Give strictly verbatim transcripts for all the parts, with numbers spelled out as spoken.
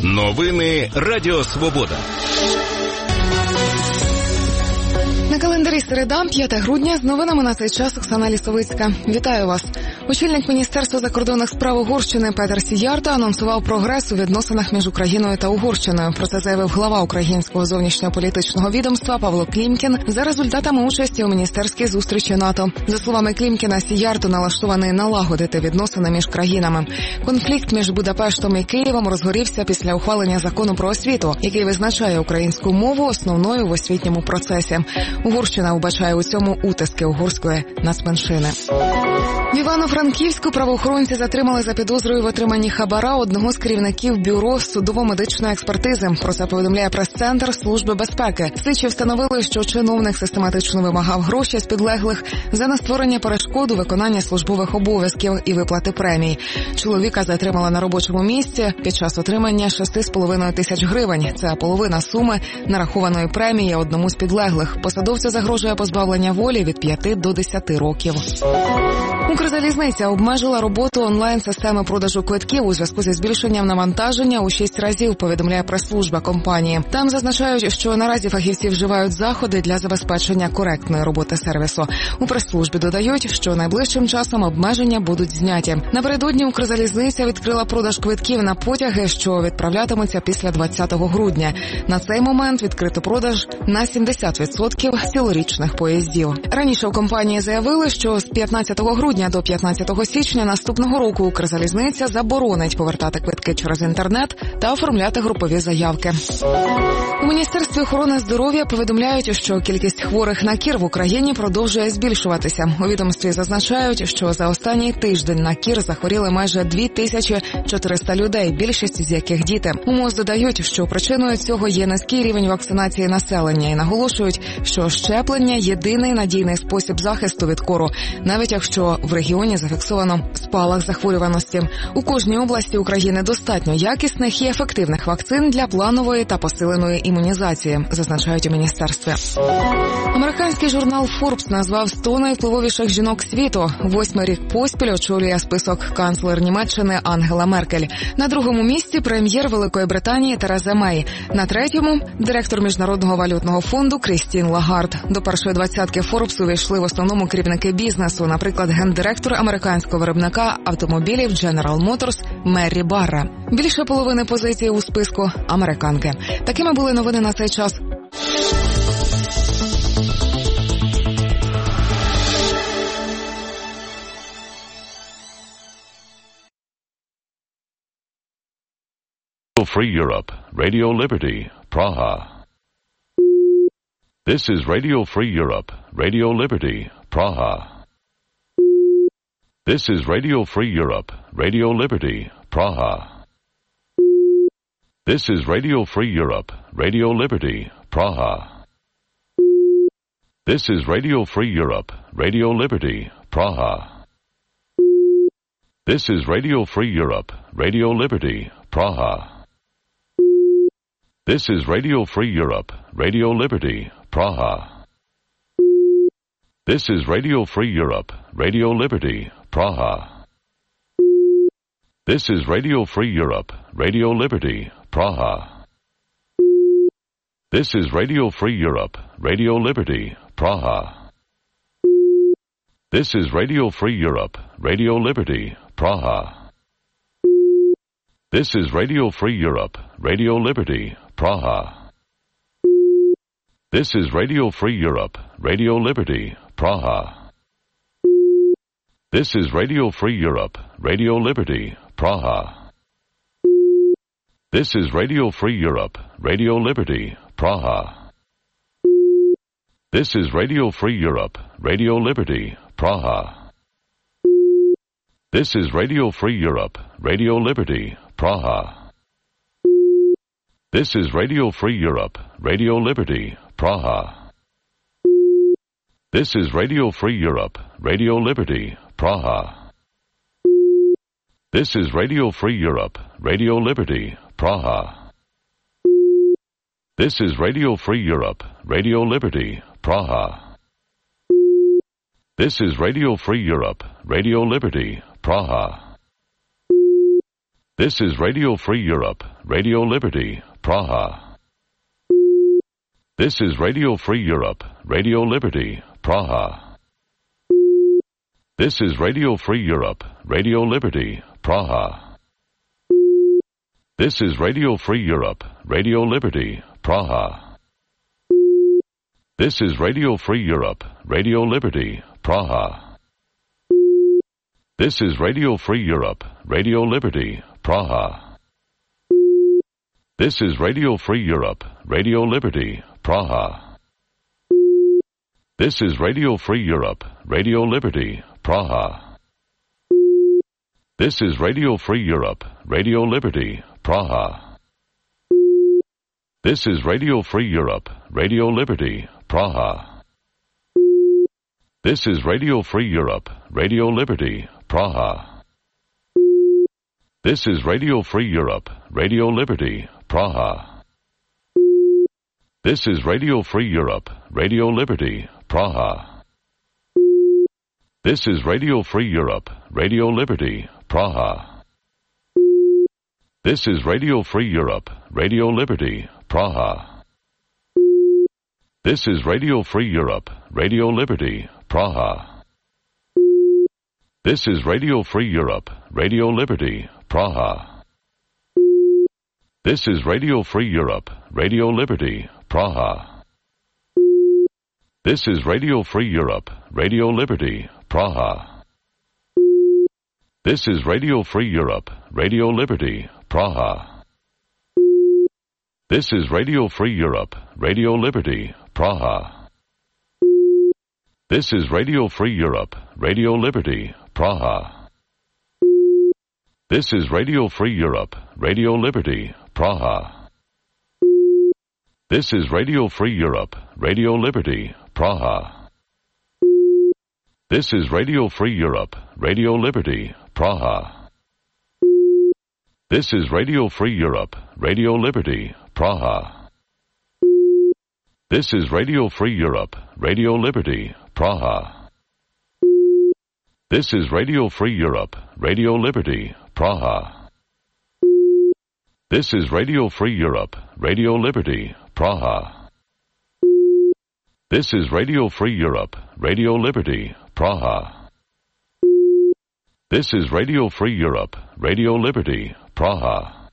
Новини Радіо Свобода. На календарі середа, п'яте грудня, з новинами на цей час Оксана Лісовицька. Вітаю вас. Очільник Міністерства закордонних справ Угорщини Петер Сіярто анонсував прогрес у відносинах між Україною та Угорщиною. Про це заявив глава українського зовнішньополітичного відомства Павло Клімкін за результатами участі у міністерській зустрічі НАТО. За словами Клімкіна, Сіярто налаштований налагодити відносини між країнами. Конфлікт між Будапештом і Києвом розгорівся після ухвалення закону про освіту, який визначає українську мову основною в освітньому процесі. Угорщина вбачає у цьому утиски угорської нацменшини. В Івано-Франківську правоохоронці затримали за підозрою в отриманні хабара одного з керівників бюро судово-медичної експертизи. Про це повідомляє прес-центр Служби безпеки. Слідчі встановили, що чиновник систематично вимагав гроші з підлеглих за нестворення перешкод у виконанні службових обов'язків і виплати премій. Чоловіка затримали на робочому місці під час отримання шість з половиною тисяч гривень. Це половина суми нарахованої премії одному з підлеглих. Посадовцю загрожує позбавлення волі від п'яти до десяти років. Укрзалізниця обмежила роботу онлайн-системи продажу квитків у зв'язку зі збільшенням навантаження у шість разів, повідомляє прес-служба компанії. Там зазначають, що наразі фахівці вживають заходи для забезпечення коректної роботи сервісу. У прес-службі додають, що найближчим часом обмеження будуть зняті. Напередодні Укрзалізниця відкрила продаж квитків на потяги, що відправлятимуться після двадцятого грудня. На цей момент відкрито продаж на сімдесят відсотків цілорічних поїздів. Раніше у компанії заявили, що з п'ятнадцятого грудня до п'ятнадцятого січня наступного року Укрзалізниця заборонить повертати квитки через інтернет та оформляти групові заявки. У Міністерстві охорони здоров'я повідомляють, що кількість хворих на кір в Україні продовжує збільшуватися. У відомстві зазначають, що за останній тиждень на кір захворіли майже дві тисячі чотириста людей, більшість з яких діти. У МОЗ додають, що причиною цього є низький рівень вакцинації населення і наголошують, що щеплення – єдиний надійний спосіб захисту від кору, навіть якщо в регіоні зафіксовано спалах захворюваності. У кожній області України достатньо якісних і ефективних вакцин для планової та посиленої імунізації, зазначають у міністерстві. Американський журнал Forbes назвав сто найвпливовіших жінок світу. Восьмий рік поспіль очолює список канцлер Німеччини Ангела Меркель. На другому місці прем'єр Великої Британії Тереза Мей. На третьому – директор Міжнародного валютного фонду Крістін Лагард. До першої двадцятки Forbes увійшли в основному керівники бізнесу, наприклад, гендиректор американського виробника автомобілів General Motors Меррі Барра. Більше половини позицій у списку – американки. Такими були новини на цей час. Free Europe, Radio Liberty, Praha. This is Radio Free Europe, Radio Liberty, Praha. This is Radio Free Europe, Radio Liberty, Praha. This is Radio Free Europe, Radio Liberty, Praha. This is Radio Free Europe, Radio Liberty, Praha. This is Radio Free Europe, Radio Liberty, Praha. This is Radio Free Europe, Radio Liberty, Praha. This is Radio Free Europe, Radio Liberty, Praha. This is Radio Free Europe, Radio Liberty, Praha. This is Radio Free Europe, Radio Liberty, Praha. This is Radio Free Europe, Radio Liberty, Praha. This is Radio Free Europe, Radio Liberty, Praha. This is Radio Free Europe, Radio Liberty, Praha. This is Radio Free Europe, Radio Liberty, Praha. This is Radio Free Europe, Radio Liberty, Praha. This is Radio Free Europe, Radio Liberty, Praha. This is Radio Free Europe, Radio Liberty, Praha. This is Radio Free Europe, Radio Liberty, Praha. This is Radio Free Europe, Radio Liberty, Praha. This is Radio Free Europe, Radio Liberty, Praha. This is Radio Free Europe, Radio Liberty, Praha. This is Radio Free Europe, Radio Liberty, Praha. This is Radio Free Europe, Radio Liberty, Praha. This is Radio Free Europe, Radio Liberty, Praha. This is Radio Free Europe, Radio Liberty, Praha. This is Radio Free Europe, Radio Liberty, Praha. This is Radio Free Europe, Radio Liberty, Praha. This is Radio Free Europe, Radio Liberty, Praha. This is Radio Free Europe, Radio Liberty, Praha. This is Radio Free Europe, Radio Liberty, Praha. This is Radio Free Europe, Radio Liberty, Praha. This is Radio Free Europe, Radio Liberty, Praha. This is Radio Free Europe, Radio Liberty, Praha. This is Radio Free Europe, Radio Liberty, Praha. This is Radio Free Europe, Radio Liberty, Praha. This is Radio Free Europe, Radio Liberty, Praha. This is Radio Free Europe, Radio Liberty, Praha. This is Radio Free Europe, Radio Liberty, Praha. This is Radio Free Europe, Radio Liberty, Praha. This is Radio Free Europe, Radio Liberty, Praha. This is Radio Free Europe, Radio Liberty, Praha. This is Radio Free Europe, Radio Liberty, Praha. This is Radio Free Europe, Radio Liberty, Praha. This is Radio Free Europe, Radio Liberty, Praha. This is Radio Free Europe, Radio Liberty, Praha. This is Radio Free Europe, Radio Liberty, Praha. This is Radio Free Europe, Radio Liberty, Praha. This is Radio Free Europe, Radio Liberty, Praha. This is Radio Free Europe, Radio Liberty, Praha. This is Radio Free Europe, Radio Liberty, Praha. This is Radio Free Europe, Radio Liberty, Praha. This is Radio Free Europe, Radio Liberty, Praha. This is Radio Free Europe, Radio Liberty, Praha.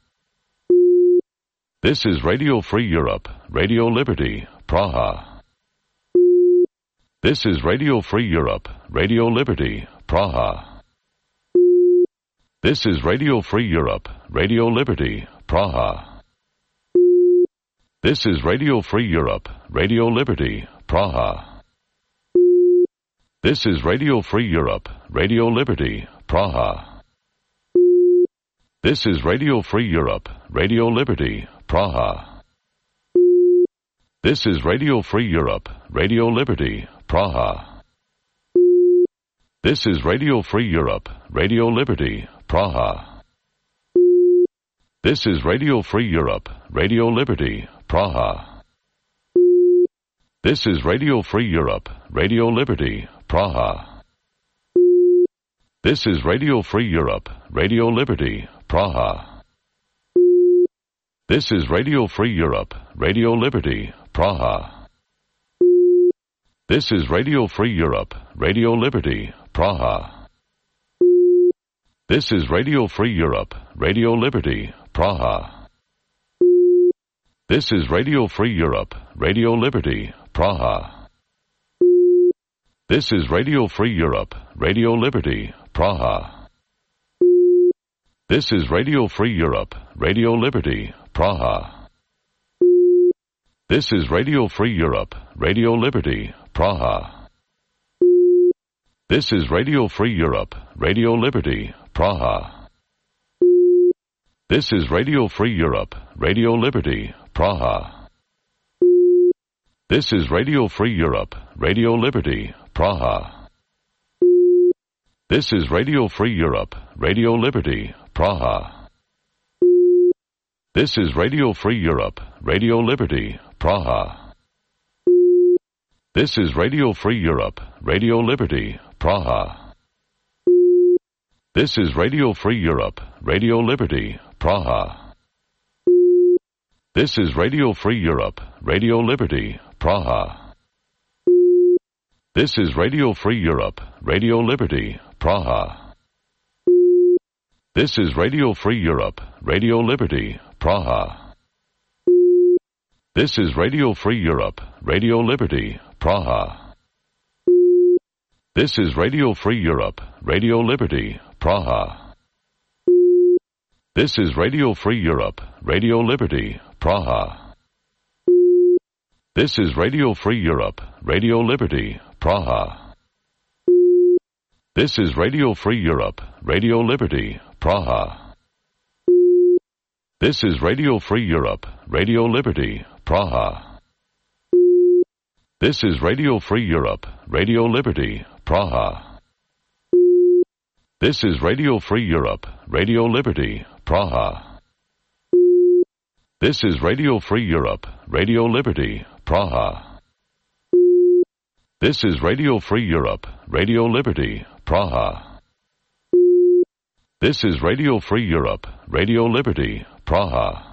This is Radio Free Europe, Radio Liberty, Praha. This is Radio Free Europe, Radio Liberty, Praha. This is Radio Free Europe, Radio Liberty, Praha. This is Radio Free Europe, Radio Liberty, Praha. This is Radio Free Europe, Radio Liberty, Praha. This is Radio Free Europe, Radio Liberty, Praha. This is Radio Free Europe, Radio Liberty, Praha. This is Radio Free Europe, Radio Liberty, Praha. This is Radio Free Europe, Radio Liberty, Praha. This is Radio Free Europe, Radio Liberty, Praha. This is Radio Free Europe, Radio Liberty, Praha. This is Radio Free Europe, Radio Liberty, Praha. This is Radio Free Europe, Radio Liberty, Praha. This is Radio Free Europe, Radio Liberty, Praha. This is Radio Free Europe, Radio Liberty, Praha. This is Radio Free Europe, Radio Liberty, Praha. This is Radio Free Europe, Radio Liberty, Praha. This is Radio Free Europe, Radio Liberty, Praha. This is Radio Free Europe, Radio Liberty, Praha. This is Radio Free Europe, Radio Liberty, Praha. This is Radio Free Europe, Radio Liberty, Praha. This is Radio Free Europe, Radio Liberty, Praha. This is Radio Free Europe, Radio Liberty, Praha. This is Radio Free Europe, Radio Liberty, Praha. This is Radio Free Europe, Radio Liberty, Praha. This is Radio Free Europe, Radio Liberty, Praha. This is Radio Free Europe, Radio Liberty, Praha. This is Radio Free Europe, Radio Liberty, Praha. This is Radio Free Europe, Radio Liberty, Praha. This is Radio Free Europe, Radio Liberty, Praha. This is Radio Free Europe, Radio Liberty, Praha. This is Radio Free Europe, Radio Liberty, Praha. This is Radio Free Europe, Radio Liberty, Praha. This is Radio Free Europe, Radio Liberty, Praha. This is Radio Free Europe, Radio Liberty, Praha. This is Radio Free Europe, Radio Liberty, Praha. This is Radio Free Europe, Radio Liberty, Praha. This is Radio Free Europe, Radio Liberty, Praha. This is Radio Free Europe, Radio Liberty, Praha.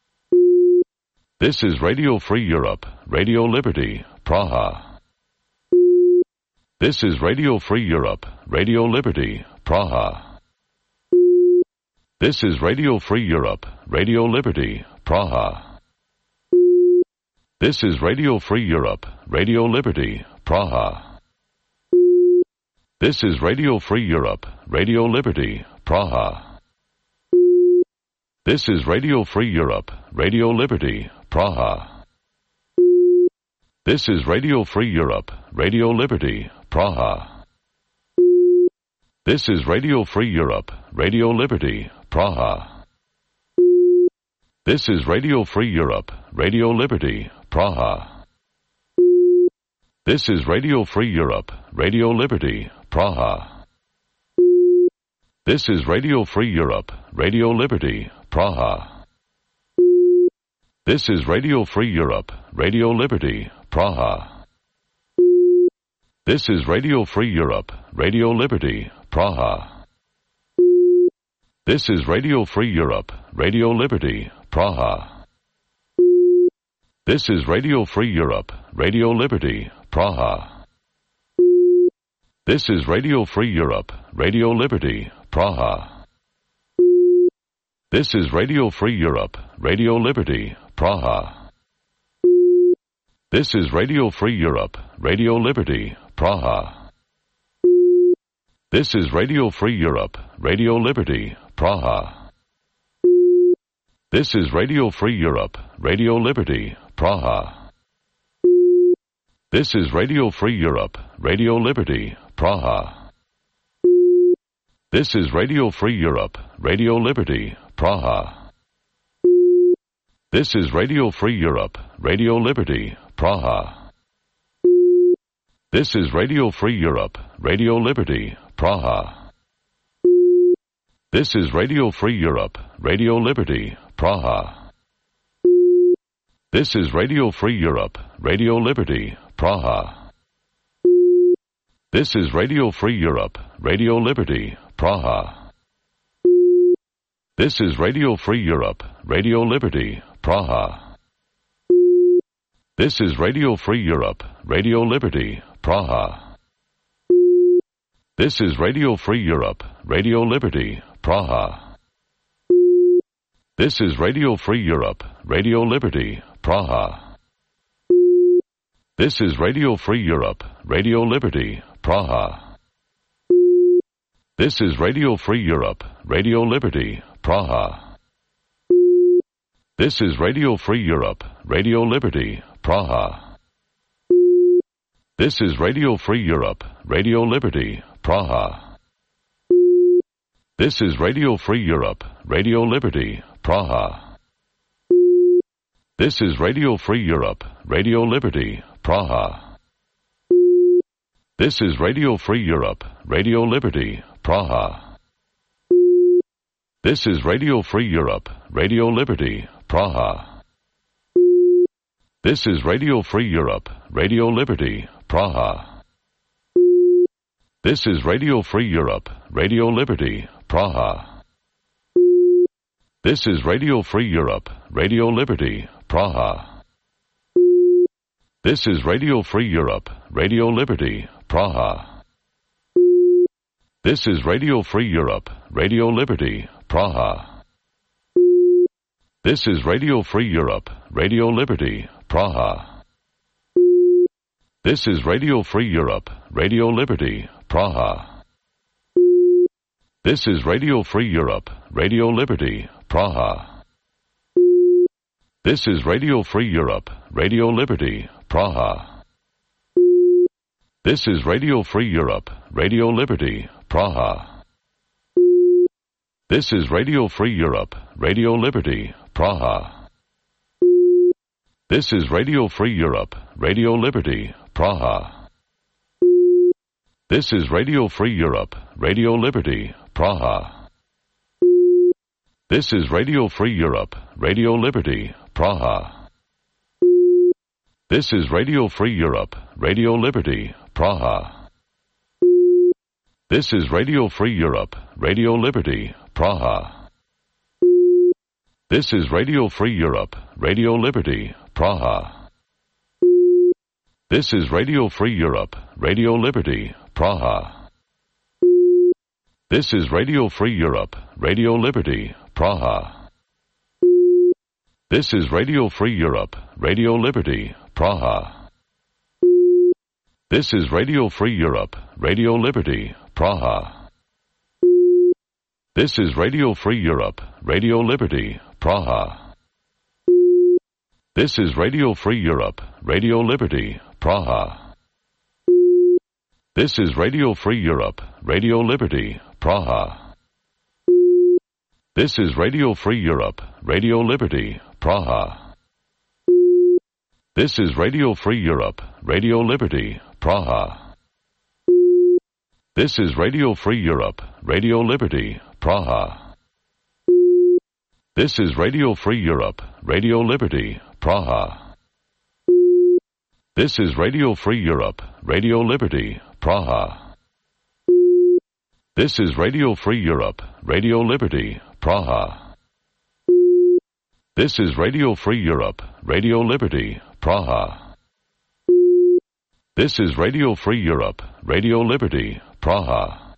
This is Radio Free Europe, Radio Liberty, Praha. This is Radio Free Europe, Radio Liberty, Praha. This is Radio Free Europe, Radio Liberty, Praha. This is Radio Free Europe, Radio Liberty, Praha. This is Radio Free Europe, Radio Liberty, Praha. This is Radio Free Europe, Radio Liberty, Praha. This is Radio Free Europe, Radio Liberty, Praha. This is Radio Free Europe, Radio Liberty, Praha. This is Radio Free Europe, Radio Liberty, Praha. This is Radio Free Europe, Radio Liberty, Praha. This is Radio Free Europe, Radio Liberty, Praha. This is Radio Free Europe, Radio Liberty, Praha. This is Radio Free Europe, Radio Liberty, Praha. This is Radio Free Europe, Radio Liberty, Praha. This is Radio Free Europe, Radio Liberty, Praha. This is Radio Free Europe, Radio Liberty, Praha. This is Radio Free Europe, Radio Liberty, Praha. This is Radio Free Europe, Radio Liberty, Praha. This is Radio Free Europe, Radio Liberty, Praha. This is Radio Free Europe, Radio Liberty, Praha. This is Radio Free Europe, Radio Liberty, Praha. This is Radio Free Europe, Radio Liberty, Praha. This is Radio Free Europe, Radio Liberty, Praha. This is Radio Free Europe, Radio Liberty, Praha. This is Radio Free Europe, Radio Liberty, Praha. This is Radio Free Europe, Radio Liberty, Praha. This is Radio Free Europe, Radio Liberty, Praha. This is Radio Free Europe, Radio Liberty, Praha. This is Radio Free Europe, Radio Liberty, Praha. This is Radio Free Europe, Radio Liberty, Praha. This is Radio Free Europe, Radio Liberty, Praha. This is Radio Free Europe, Radio Liberty, Praha. This is Radio Free Europe, Radio Liberty, Praha. This is Radio Free Europe, Radio Liberty, Praha. This is Radio Free Europe, Radio Liberty, Praha. This is Radio Free Europe, Radio Liberty, Praha. This is Radio Free Europe, Radio Liberty, Praha. This is Radio Free Europe, Radio Liberty, Praha. This is Radio Free Europe, Radio Liberty, Praha. This is Radio Free Europe, Radio Liberty, Praha. This is Radio Free Europe, Radio Liberty, Praha. This is Radio Free Europe, Radio Liberty, Praha. This is Radio Free Europe, Radio Liberty, Praha. This is Radio Free Europe, Radio Liberty, Praha. This is Radio Free Europe, Radio Liberty, Praha. This is Radio Free Europe, Radio Liberty, Praha. This is Radio Free Europe, Radio Liberty, Praha. This is Radio Free Europe, Radio Liberty, Praha. This is Radio Free Europe, Radio Liberty, Praha. This is Radio Free Europe, Radio Liberty, Praha. This is Radio Free Europe, Radio Liberty, Praha. This is Radio Free Europe, Radio Liberty, Praha. This is Radio Free Europe, Radio Liberty, Praha. This is Radio Free Europe, Radio Liberty, Praha. This is Radio Free Europe, Radio Liberty, Praha. This is Radio Free Europe, Radio Liberty, Praha. This is Radio Free Europe, Radio Liberty, Praha. This is Radio Free Europe, Radio Liberty, Praha. This is Radio Free Europe, Radio Liberty, Praha. This is Radio Free Europe, Radio Liberty, Praha. This is Radio Free Europe, Radio Liberty, Praha. This is Radio Free Europe, Radio Liberty, Praha. This is Radio Free Europe, Radio Liberty, Praha. This is Radio Free Europe, Radio Liberty, Praha. This is Radio Free Europe, Radio Liberty, Praha. This is Radio Free Europe, Radio Liberty, Praha. This is Radio Free Europe, Radio Liberty, Praha. This is Radio Free Europe, Radio Liberty, Praha. This is Radio Free Europe, Radio Liberty, Praha. This is Radio Free Europe, Radio Liberty, Praha. This is Radio Free Europe, Radio Liberty, Praha.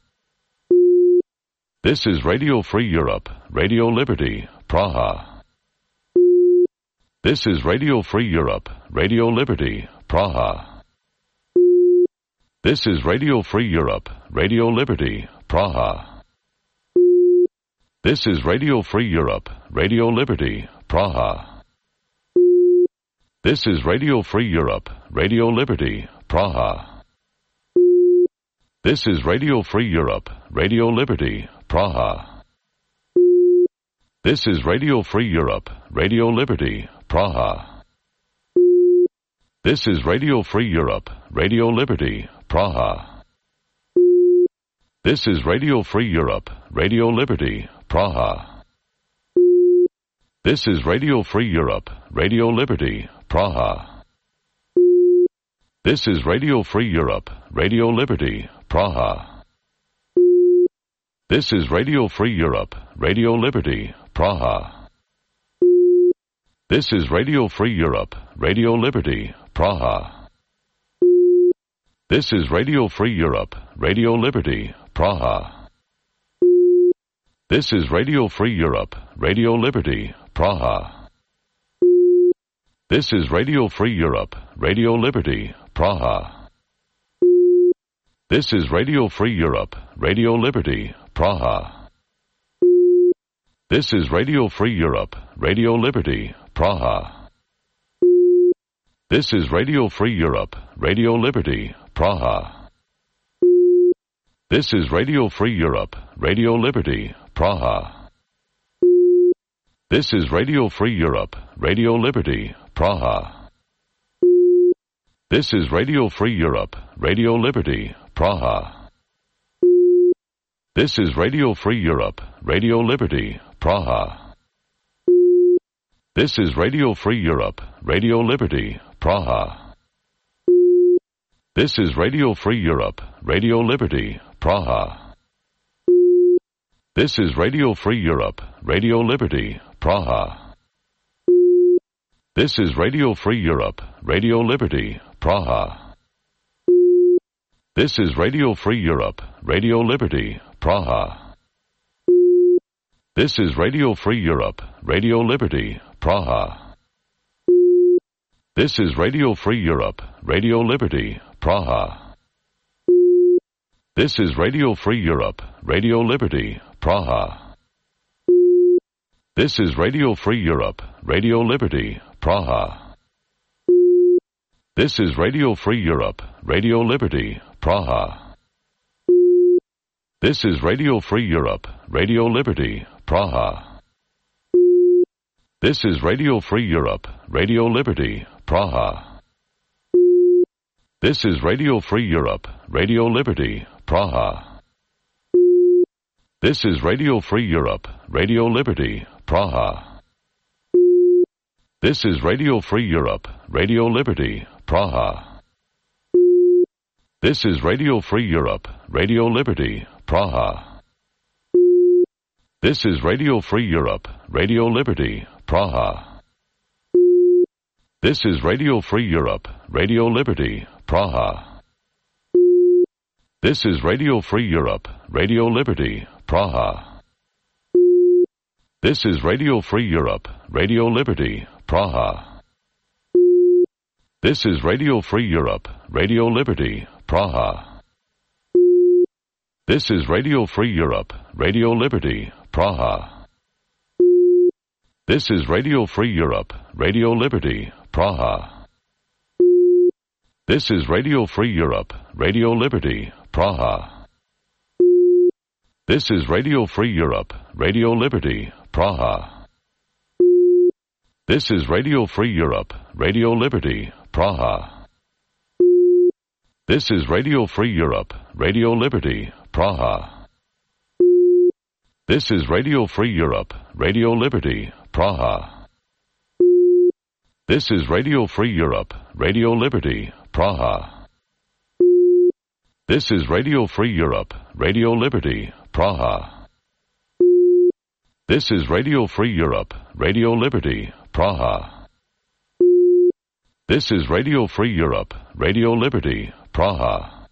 This is Radio Free Europe, Radio Liberty, Praha. This is Radio Free Europe, Radio Liberty, Praha. This is Radio Free Europe, Radio Liberty, Praha. This is Radio Free Europe, Radio Liberty, Praha. This is Radio Free Europe, Radio Liberty, Praha. This is Radio Free Europe, Radio Liberty, Praha. This is Radio Free Europe, Radio Liberty, Praha. This is Radio Free Europe, Radio Liberty, Praha. This is Radio Free Europe, Radio Liberty, Praha. This is Radio Free Europe, Radio Liberty, Praha. This is Radio Free Europe, Radio Liberty, Praha. This is Radio Free Europe, Radio Liberty, Praha. This is Radio Free Europe, Radio Liberty, Praha. This is Radio Free Europe, Radio Liberty, Praha. This is Radio Free Europe, Radio Liberty, Praha. This is Radio Free Europe, Radio Liberty, Praha. This is Radio Free Europe, Radio Liberty, Praha. This is Radio Free Europe, Radio Liberty, Praha. This is Radio Free Europe, Radio Liberty, Praha. This is Radio Free Europe, Radio Liberty, Praha. This is Radio Free Europe, Radio Liberty, Praha. This is Radio Free Europe, Radio Liberty, Praha. This is Radio Free Europe, Radio Liberty, Praha. This is Radio Free Europe, Radio Liberty, Praha. This is Radio Free Europe, Radio Liberty, Praha. This is Radio Free Europe, Radio Liberty, Praha. This is Radio Free Europe, Radio Liberty, Praha. This is Radio Free Europe, Radio Liberty, Praha. This is Radio Free Europe, Radio Liberty, Praha. This is Radio Free Europe, Radio Liberty, Praha. This is Radio Free Europe, Radio Liberty, Praha. This is Radio Free Europe, Radio Liberty, Praha. This is Radio Free Europe, Radio Liberty, Praha. This is Radio Free Europe, Radio Liberty, Praha. This is Radio Free Europe, Radio Liberty, Praha. This is Radio Free Europe, Radio Liberty, Praha. This is Radio Free Europe, Radio Liberty, Praha. This is Radio Free Europe, Radio Liberty, Praha. This is Radio Free Europe, Radio Liberty, Praha. This is Radio Free Europe, Radio Liberty, Praha. This is Radio Free Europe, Radio Liberty, Praha. This is Radio Free Europe, Radio Liberty, Praha. This is Radio Free Europe, Radio Liberty, Praha. This is Radio Free Europe, Radio Liberty, Praha. This is Radio Free Europe, Radio Liberty, Praha. This is Radio Free Europe, Radio Liberty, Praha. This is Radio Free Europe, Radio Liberty, Praha. This is Radio Free Europe, Radio Liberty, Praha. This is Radio Free Europe, Radio Liberty, Praha. This is Radio Free Europe, Radio Liberty, Praha. This is Radio Free Europe, Radio Liberty, Praha. This is Radio Free Europe, Radio Liberty, Praha. This is Radio Free Europe, Radio Liberty, Praha. This is Radio Free Europe, Radio Liberty, Praha. This is Radio Free Europe, Radio Liberty, Praha.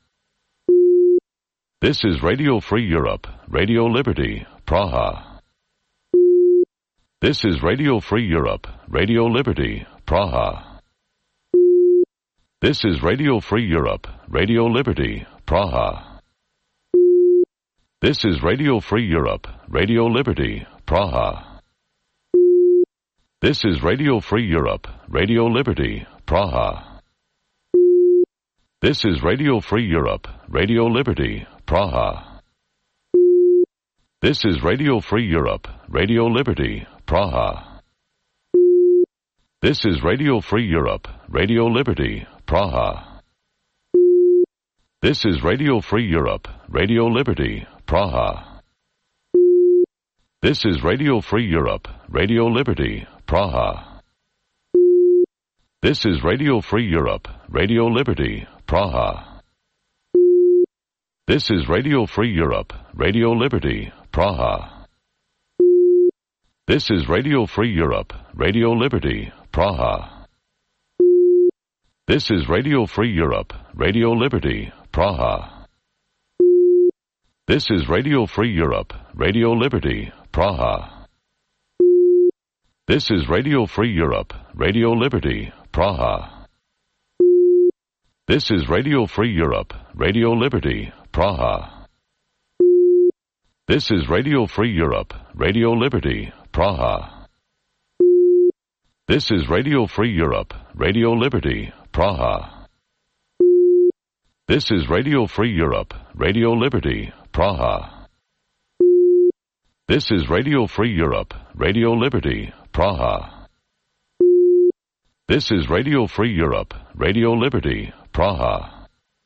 This is Radio Free Europe, Radio Liberty, Praha. This is Radio Free Europe, Radio Liberty, Praha. This is Radio Free Europe, Radio Liberty, Praha. This is Radio Free Europe, Radio Liberty, Praha. This is Radio Free Europe, Radio Liberty, Praha. This is Radio Free Europe, Radio Liberty, Praha. This is Radio Free Europe, Radio Liberty, Praha. This is Radio Free Europe, Radio Liberty, Praha. This is Radio Free Europe, Radio Liberty, Praha. This is Radio Free Europe, Radio Liberty, Praha. This is Radio Free Europe, Radio Liberty, Praha. This is Radio Free Europe, Radio Liberty, Praha. This is Radio Free Europe, Radio Liberty, Praha. This is Radio Free Europe, Radio Liberty, Praha. This is Radio Free Europe, Radio Liberty, Praha. This is Radio Free Europe, Radio Liberty, Praha. This is Radio Free Europe, Radio Liberty, Praha. This is Radio Free Europe, Radio Liberty, Praha. This is Radio Free Europe, Radio Liberty, Praha. This is Radio Free Europe, Radio Liberty, Praha. This is Radio Free Europe, Radio Liberty, Praha. This is Radio Free Europe, Radio Liberty, Praha.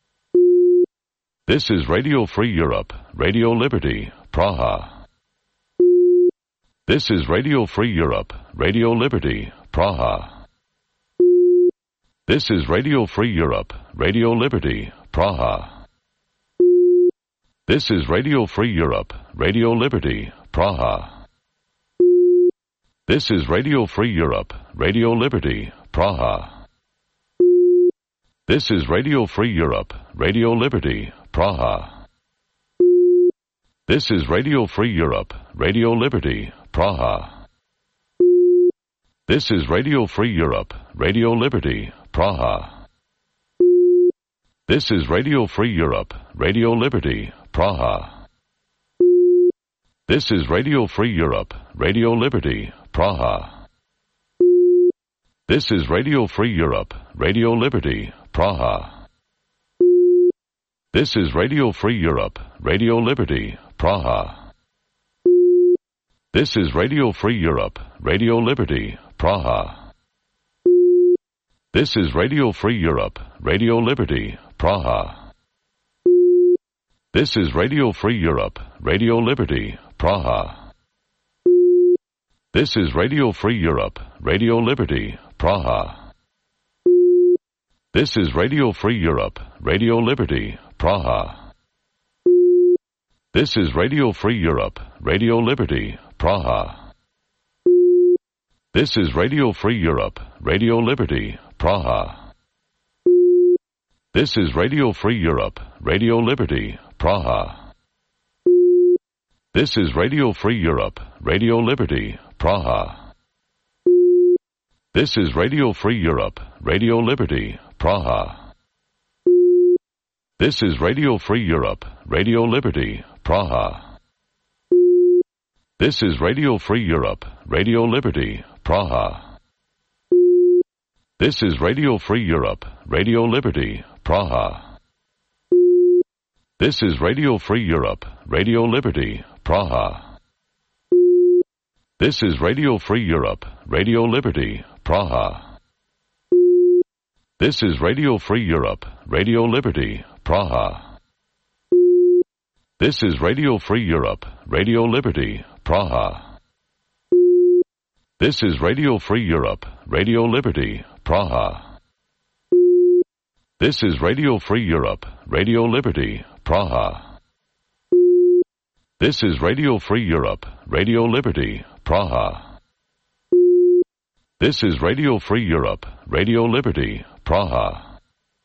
This is Radio Free Europe, Radio Liberty, Praha. This is Radio Free Europe, Radio Liberty, Praha. This is Radio Free Europe, Radio Liberty, Praha. This is Radio Free Europe, Radio Liberty, Praha. This is Radio Free Europe, Radio Liberty, Praha. This is Radio Free Europe, Radio Liberty, Praha. This is Radio Free Europe, Radio Liberty, Praha. This is Radio Free Europe, Radio Liberty, Praha. This is Radio Free Europe, Radio Liberty, Praha. This is Radio Free Europe, Radio Liberty, Praha. This is Radio Free Europe, Radio Liberty, Praha. This is Radio Free Europe, Radio Liberty, Praha. This is Radio Free Europe, Radio Liberty, Praha. This is Radio Free Europe, Radio Liberty, Praha. This is Radio Free Europe, Radio Liberty, Praha. This is Radio Free Europe, Radio Liberty, Praha. This is Radio Free Europe, Radio Liberty, Praha. This is Radio Free Europe, Radio Liberty, Praha. This is Radio Free Europe, Radio Liberty, Praha. This is Radio Free Europe, Radio Liberty, Praha. This is Radio Free Europe, Radio Liberty, Praha. This is Radio Free Europe, Radio Liberty, Praha. This is Radio Free Europe, Radio Liberty, Praha. This is Radio Free Europe, Radio Liberty, Praha. This is Radio Free Europe, Radio Liberty, Praha. This is Radio Free Europe, Radio Liberty, Praha. This is Radio Free Europe, Radio Liberty, Praha. This is Radio Free Europe, Radio Liberty, Praha. This is Radio Free Europe, Radio Liberty, Praha. This is Radio Free Europe, Radio Liberty, Praha. This is Radio Free Europe, Radio Liberty, Praha. This is Radio Free Europe, Radio Liberty, Praha. This is Radio Free Europe, Radio Liberty, Praha.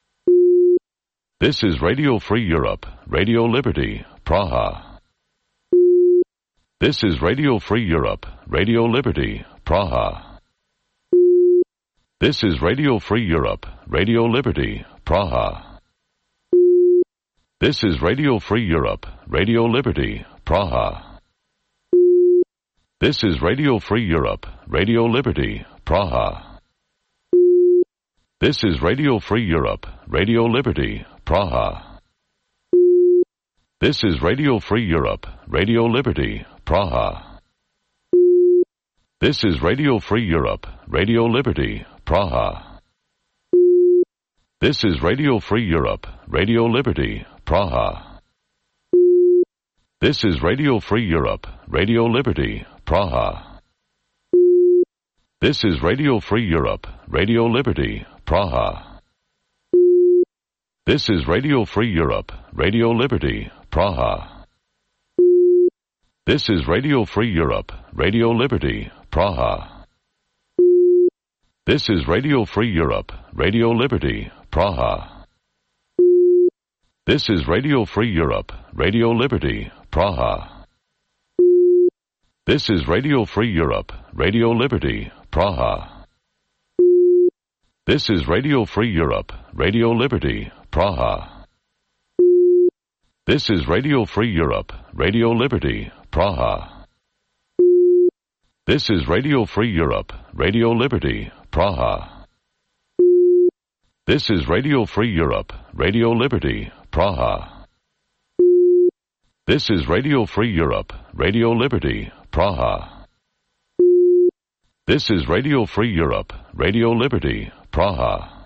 This is Radio Free Europe, Radio Liberty, Praha. This is Radio Free Europe, Radio Liberty, Praha. This is Radio Free Europe, Radio Liberty, Praha. This is Radio Free Europe, Radio Liberty, Praha. This is Radio Free Europe, Radio Liberty, Praha. This is Radio Free Europe, Radio Liberty, Praha. This is Radio Free Europe, Radio Liberty, Praha. This is Radio Free Europe, Radio Liberty, Praha. This is Radio Free Europe, Radio Liberty, Praha. This is Radio Free Europe, Radio Liberty, Praha. This is Radio Free Europe, Radio Liberty, Praha. This is Radio Free Europe, Radio Liberty, Praha. This is Radio Free Europe, Radio Liberty, Praha. This is Radio Free Europe, Radio Liberty, Praha. This is Radio Free Europe, Radio Liberty, Praha. This is Radio Free Europe, Radio Liberty, Praha. This is Radio Free Europe, Radio Liberty, Praha. This is Radio Free Europe, Radio Liberty, Praha. This is Radio Free Europe, Radio Liberty, Praha. This is Radio Free Europe, Radio Liberty, Praha. This is Radio Free Europe, Radio Liberty, Praha. This is Radio Free Europe, Radio Liberty, Praha.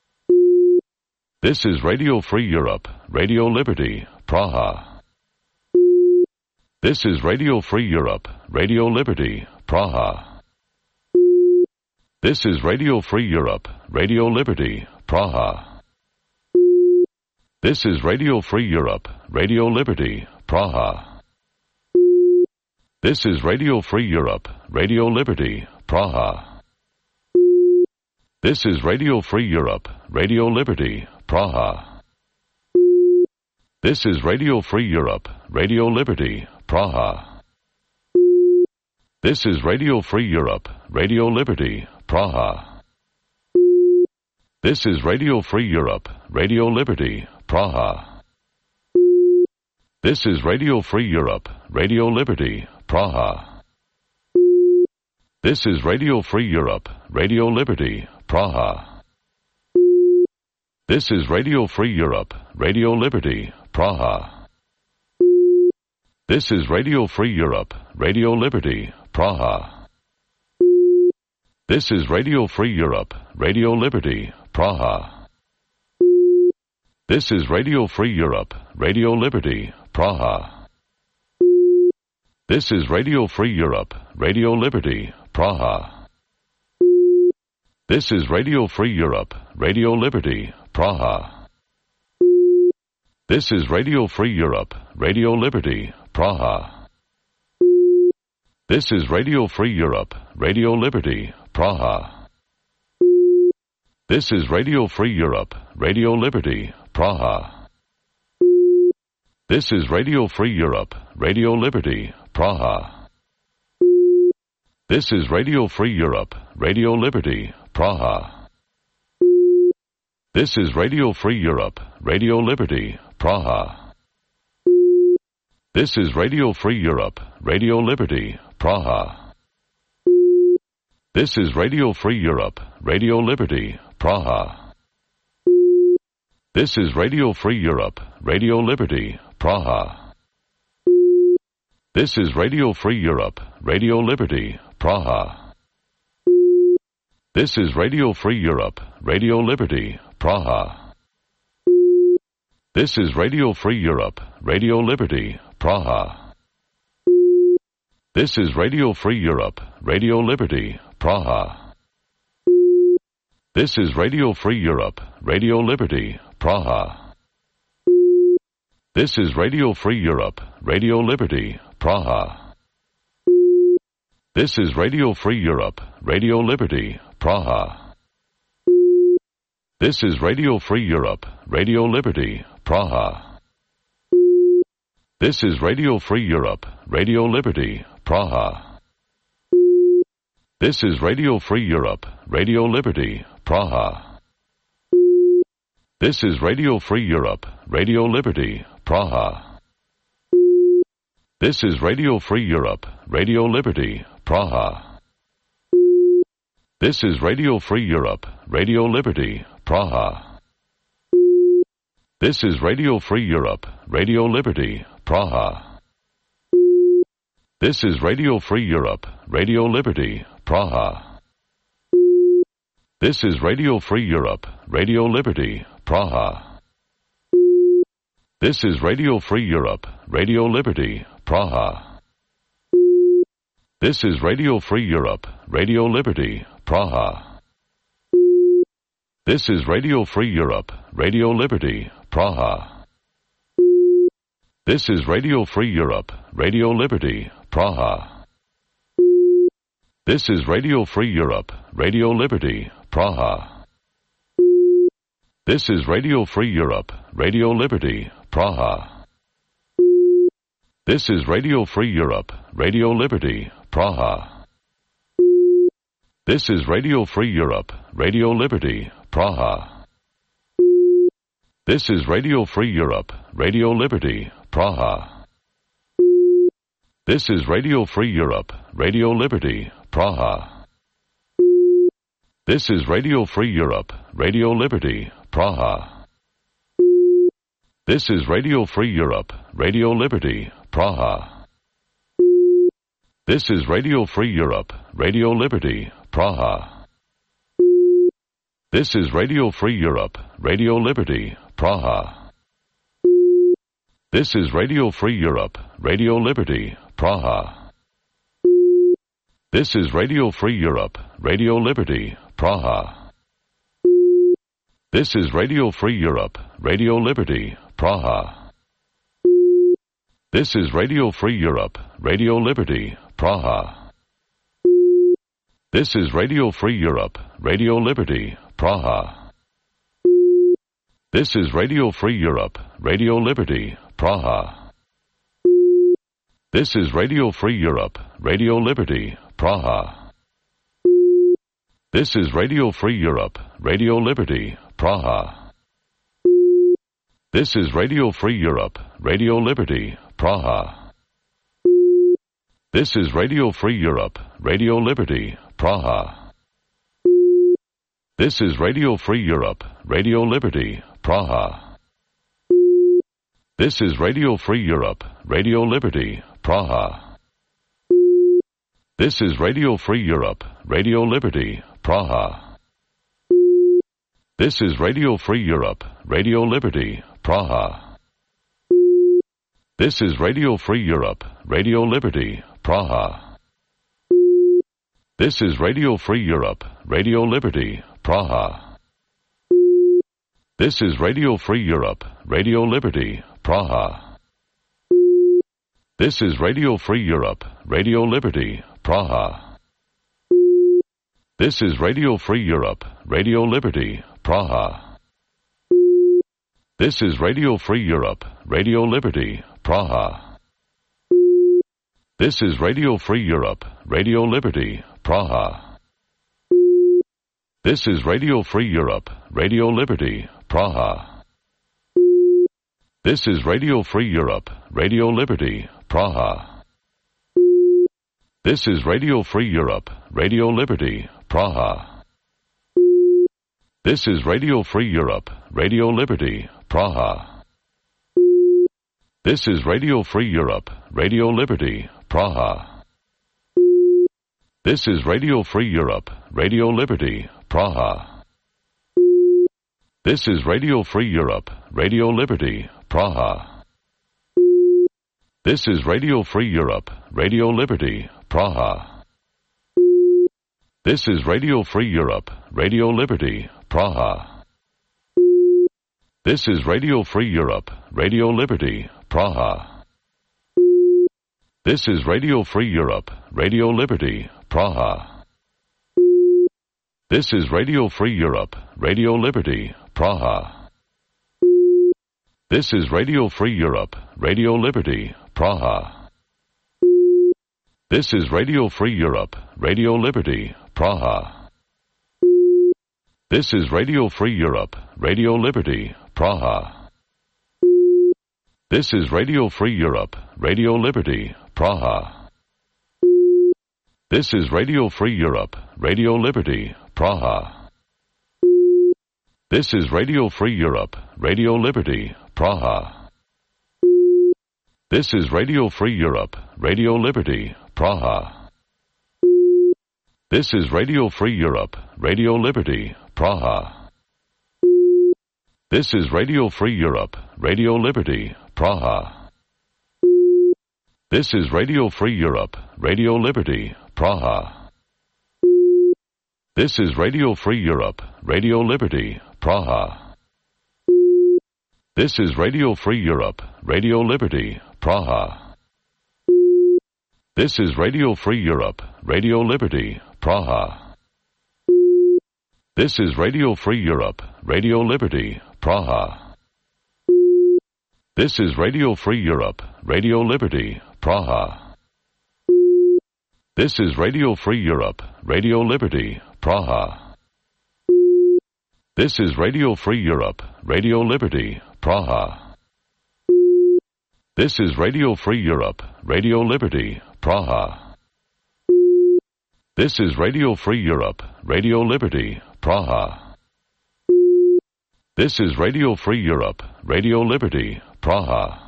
This is Radio Free Europe, Radio Liberty, Praha. This is Radio Free Europe, Radio Liberty, Praha. This is Radio Free Europe, Radio Liberty, Praha. This is Radio Free Europe, Radio Liberty, Praha. This is Radio Free Europe, Radio Liberty, Praha. This is Radio Free Europe, Radio Liberty, Praha. This is Radio Free Europe, Radio Liberty, Praha. This is Radio Free Europe, Radio Liberty, Praha. This is Radio Free Europe, Radio Liberty, Praha. This is Radio Free Europe, Radio Liberty, Praha. This is Radio Free Europe, Radio Liberty, Praha. This is Radio Free Europe, Radio Liberty, Praha. This is Radio Free Europe, Radio Liberty, Praha. This is Radio Free Europe, Radio Liberty, Praha. This is Radio Free Europe, Radio Liberty, Praha. This is Radio Free Europe, Radio Liberty, Praha. This is Radio Free Europe, Radio Liberty, Praha. This is Radio Free Europe, Radio Liberty, Praha. This is Radio Free Europe, Radio Liberty, Praha. This is Radio Free Europe, Radio Liberty, Praha. This is Radio Free Europe, Radio Liberty, Praha. This is Radio Free Europe, Radio Liberty, Praha. This is Radio Free Europe, Radio Liberty, Praha. This is Radio Free Europe, Radio Liberty, Praha. This is Radio Free Europe, Radio Liberty, Praha. This is Radio Free Europe, Radio Liberty, Praha. This is Radio Free Europe, Radio Liberty, Praha. This is Radio Free Europe, Radio Liberty, Praha. This is Radio Free Europe, Radio Liberty, Praha. This is Radio Free Europe, Radio Liberty, Praha. This is Radio Free Europe, Radio Liberty, Praha. This is Radio Free Europe, Radio Liberty, Praha. This is Radio Free Europe, Radio Liberty, Praha. This is Radio Free Europe, Radio Liberty, Praha. This is Radio Free Europe, Radio Liberty, Praha. This is Radio Free Europe, Radio Liberty, Praha. This is Radio Free Europe, Radio Liberty, Praha. This is Radio Free Europe, Radio Liberty, Praha. This is Radio Free Europe, Radio Liberty, Praha. This is Radio Free Europe, Radio Liberty, Praha. This is Radio Free Europe, Radio Liberty, Praha. This is Radio Free Europe, Radio Liberty, Praha. This is Radio Free Europe, Radio Liberty, Praha. This is Radio Free Europe, Radio Liberty, Praha. This is Radio Free Europe, Radio Liberty, Praha. This is Radio Free Europe, Radio Liberty, Praha. This is Radio Free Europe, Radio Liberty, Praha. This is Radio Free Europe, Radio Liberty, Praha. This is Radio Free Europe, Radio Liberty, Praha. This is Radio Free Europe, Radio Liberty, Praha. This is Radio Free Europe, Radio Liberty, Praha. This is Radio Free Europe, Radio Liberty, Praha. This is Radio Free Europe, Radio Liberty, Praha. This is Radio Free Europe, Radio Liberty, Praha. This is Radio Free Europe, Radio Liberty, Praha. This is Radio Free Europe, Radio Liberty, Praha. This is Radio Free Europe, Radio Liberty, Praha. This is Radio Free Europe, Radio Liberty, Praha. This is Radio Free Europe, Radio Liberty, Praha. This is Radio Free Europe, Radio Liberty, Praha. This is Radio Free Europe, Radio Liberty, Praha. This is Radio Free Europe, Radio Liberty, Praha. This is Radio Free Europe, Radio Liberty, Praha. This is Radio Free Europe, Radio Liberty, Praha. This is Radio Free Europe, Radio Liberty, Praha. This is Radio Free Europe, Radio Liberty, Praha. This is Radio Free Europe, Radio Liberty, Praha. This is Radio Free Europe, Radio Liberty, Praha. This is Radio Free Europe, Radio Liberty, Praha. This is Radio Free Europe, Radio Liberty, Praha. This is Radio Free Europe, Radio Liberty, Praha. This is Radio Free Europe, Radio Liberty, Praha. This is Radio Free Europe, Radio Liberty, Praha. This is Radio Free Europe, Radio Liberty, Praha. This is Radio Free Europe, Radio Liberty, Praha. This is Radio Free Europe, Radio Liberty, Praha. This is Radio Free Europe, Radio Liberty, Praha. This is Radio Free Europe, Radio Liberty, Praha. This is Radio Free Europe, Radio Liberty, Praha. This is Radio Free Europe, Radio Liberty, Praha. This is Radio Free Europe, Radio Liberty, Praha. This is Radio Free Europe, Radio Liberty, Praha. This is Radio Free Europe, Radio Liberty, Praha. This is Radio Free Europe, Radio Liberty, Praha. This is Radio Free Europe, Radio Liberty, Praha. This is Radio Free Europe, Radio Liberty, Praha. This is Radio Free Europe, Radio Liberty, Praha. This is Radio Free Europe, Radio Liberty, Praha. This is Radio Free Europe, Radio Liberty, Praha. This is Radio Free Europe, Radio Liberty, Praha. This is Radio Free Europe, Radio Liberty, Praha. This is Radio Free Europe, Radio Liberty, Praha. This is Radio Free Europe, Radio Liberty, Praha. This is Radio Free Europe, Radio Liberty, Praha. This is Radio Free Europe, Radio Liberty, Praha. This is Radio Free Europe, Radio Liberty, Praha. This is Radio Free Europe, Radio Liberty, Praha. This is Radio Free Europe, Radio Liberty, Praha. This is Radio Free Europe, Radio Liberty, Praha. This is Radio Free Europe, Radio Liberty, Praha. This is Radio Free Europe, Radio Liberty, Praha. This is Radio Free Europe, Radio Liberty, Praha. This is Radio Free Europe, Radio Liberty, Praha. This is Radio Free Europe, Radio Liberty, Praha. This is Radio Free Europe, Radio Liberty, Praha. This is Radio Free Europe, Radio Liberty, Praha. This is Radio Free Europe, Radio Liberty, Praha. This is Radio Free Europe, Radio Liberty, Praha. This is Radio Free Europe, Radio Liberty, Praha.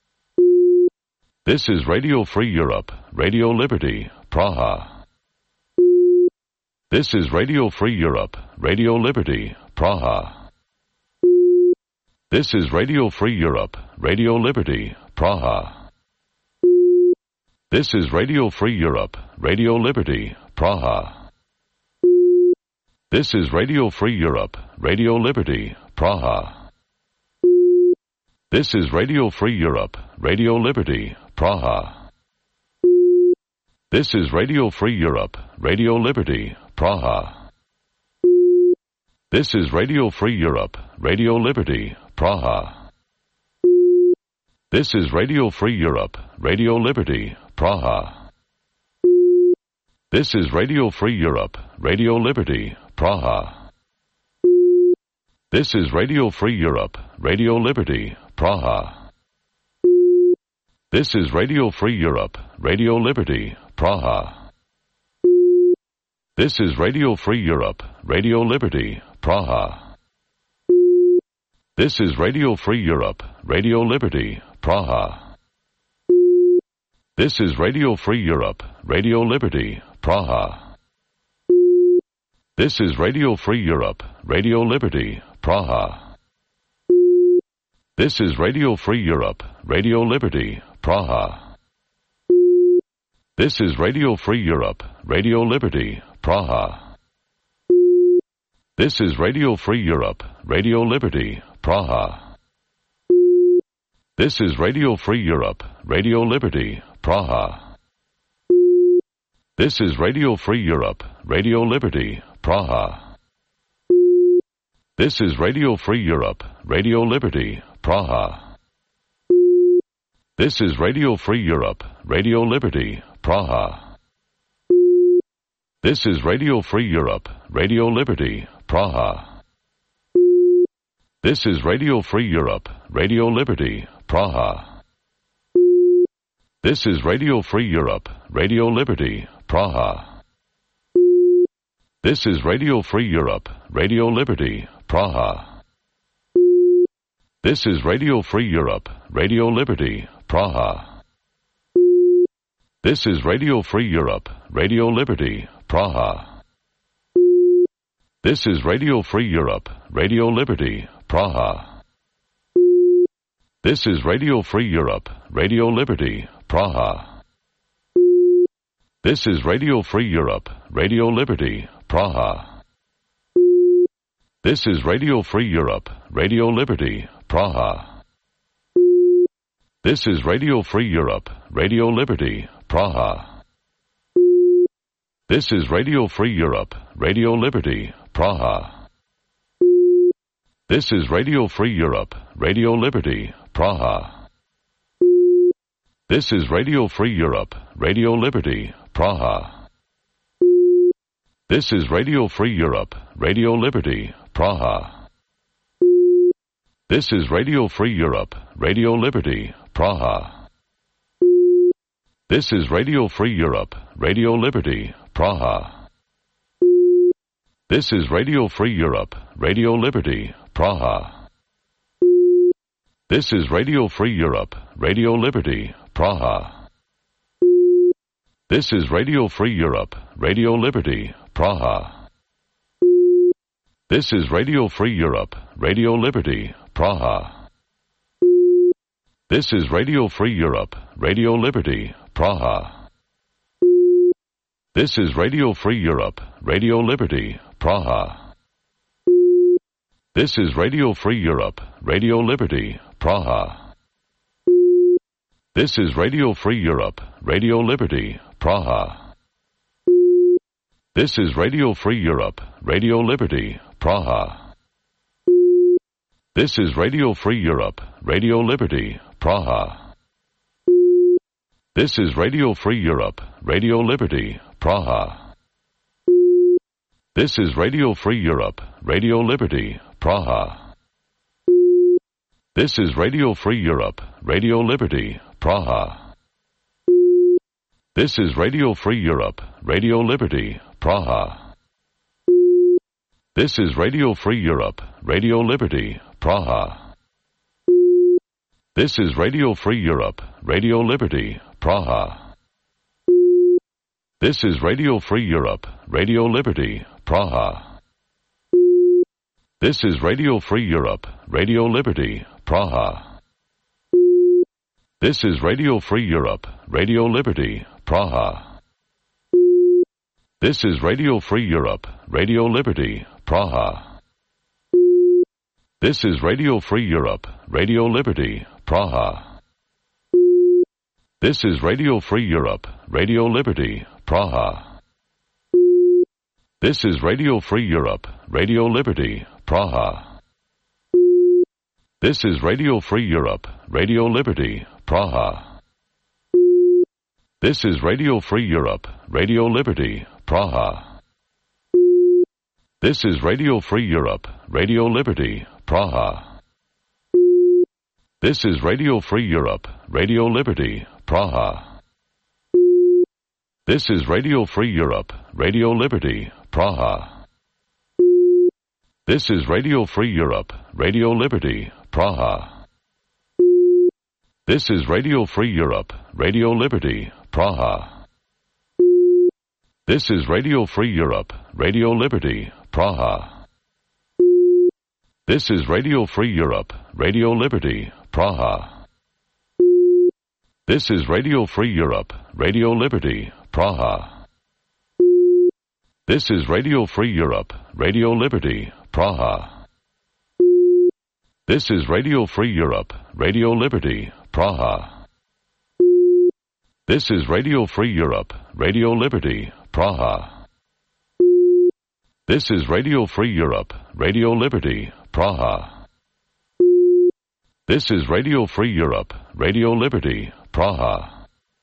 This is Radio Free Europe, Radio Liberty, Praha. This is Radio Free Europe, Radio Liberty, Praha. This is Radio Free Europe, Radio Liberty, Praha. This is Radio Free Europe, Radio Liberty, Praha. This is Radio Free Europe, Radio Liberty, Praha. This is Radio Free Europe, Radio Liberty, Praha. This is Radio Free Europe, Radio Liberty, Praha. This is Radio Free Europe, Radio Liberty, Praha. This is Radio Free Europe, Radio Liberty, Praha. This is Radio Free Europe, Radio Liberty, Praha. This is Radio Free Europe, Radio Liberty, Praha. This is Radio Free Europe, Radio Liberty, Praha. This is Radio Free Europe, Radio Liberty, Praha. This is Radio Free Europe, Radio Liberty, Praha. This is Radio Free Europe, Radio Liberty, Praha. This is Radio Free Europe, Radio Liberty, Praha. This is Radio Free Europe, Radio Liberty, Praha. This is Radio Free Europe, Radio Liberty, Praha. This is Radio Free Europe, Radio Liberty, Praha. This is Radio Free Europe, Radio Liberty, Praha. This is Radio Free Europe, Radio Liberty, Praha. This is Radio Free Europe, Radio Liberty, Praha. This is Radio Free Europe, Radio Liberty, Praha. This is Radio Free Europe, Radio Liberty, Praha. This is Radio Free Europe, Radio Liberty, Praha. This is Radio Free Europe, Radio Liberty, Praha. This is Radio Free Europe, Radio Liberty, Praha. This is Radio Free Europe, Radio Liberty, Praha. This is Radio Free Europe, Radio Liberty, Praha. This is Radio Free Europe, Radio Liberty, Praha. This is Radio Free Europe, Radio Liberty, Praha. This is Radio Free Europe, Radio Liberty, Praha. This is Radio Free Europe, Radio Liberty, Praha. This is Radio Free Europe, Radio Liberty, Praha. This is Radio Free Europe, Radio Liberty, Praha. This is Radio Free Europe, Radio Liberty, Praha. This is Radio Free Europe, Radio Liberty, Praha. This is Radio Free Europe, Radio Liberty, Praha. This is Radio Free Europe, Radio Liberty, Praha. This is Radio Free Europe, Radio Liberty, Praha. This is Radio Free Europe, Radio Liberty, Praha. This is Radio Free Europe, Radio Liberty, Praha. This is Radio Free Europe, Radio Liberty, Praha. This is Radio Free Europe, Radio Liberty, Praha. This is Radio Free Europe, Radio Liberty, Praha. This is Radio Free Europe, Radio Liberty, Praha. This is Radio Free Europe, Radio Liberty, Praha. This is Radio Free Europe, Radio Liberty, Praha. This is Radio Free Europe, Radio Liberty, Praha. This is Radio Free Europe, Radio Liberty, Praha. This is Radio Free Europe, Radio Liberty, Praha. This is Radio Free Europe, Radio Liberty, Praha. This is Radio Free Europe, Radio Liberty, Praha. This is Radio Free Europe, Radio Liberty, Praha. This is Radio Free Europe, Radio Liberty, Praha. This is Radio Free Europe, Radio Liberty, Praha. This is Radio Free Europe, Radio Liberty, Praha. This is Radio Free Europe, Radio Liberty, Praha. This is Radio Free Europe, Radio Liberty, Praha. This is Radio Free Europe, Radio Liberty, Praha. This is Radio Free Europe, Radio Liberty, Praha. This is Radio Free Europe, Radio Liberty, Praha. This is Radio Free Europe, Radio Liberty, Praha. This is Radio Free Europe, Radio Liberty, Praha. This is Radio Free Europe, Radio Liberty, Praha. This is Radio Free Europe, Radio Liberty, Praha. This is Radio Free Europe, Radio Liberty, Praha. This is Radio Free Europe, Radio Liberty, Praha. This is Radio Free Europe, Radio Liberty, Praha. This is Radio Free Europe, Radio Liberty, Praha. This is Radio Free Europe, Radio Liberty, Praha. This is Radio Free Europe, Radio Liberty, Praha. This is Radio Free Europe, Radio Liberty, Praha. This is Radio Free Europe, Radio Liberty, Praha. This is Radio Free Europe, Radio Liberty, Praha. This is Radio Free Europe, Radio Liberty, Praha. This is Radio Free Europe, Radio Liberty, Praha. This is Radio Free Europe, Radio Liberty, Praha.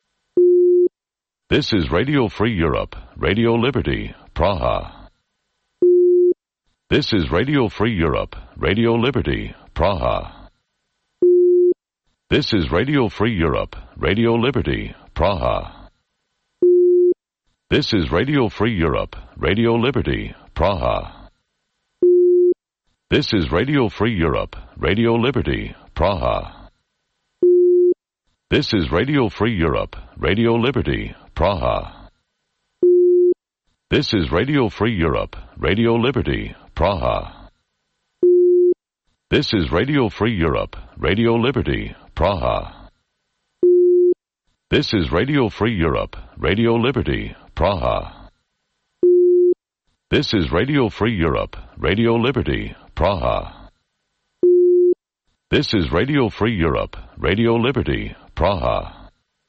This is Radio Free Europe, Radio Liberty, Praha. This is Radio Free Europe, Radio Liberty, Praha. This is Radio Free Europe, Radio Liberty, Praha. This is Radio Free Europe, Radio Liberty, Praha. This is Radio Free Europe, Radio Liberty, Praha. This is Radio Free Europe, Radio Liberty, Praha. This is Radio Free Europe, Radio Liberty, Praha. This is Radio Free Europe, Radio Liberty, Praha. This is Radio Free Europe, Radio Liberty, Praha. This is Radio Free Europe, Radio Liberty, Praha. This is Radio Free Europe, Radio Liberty, Praha.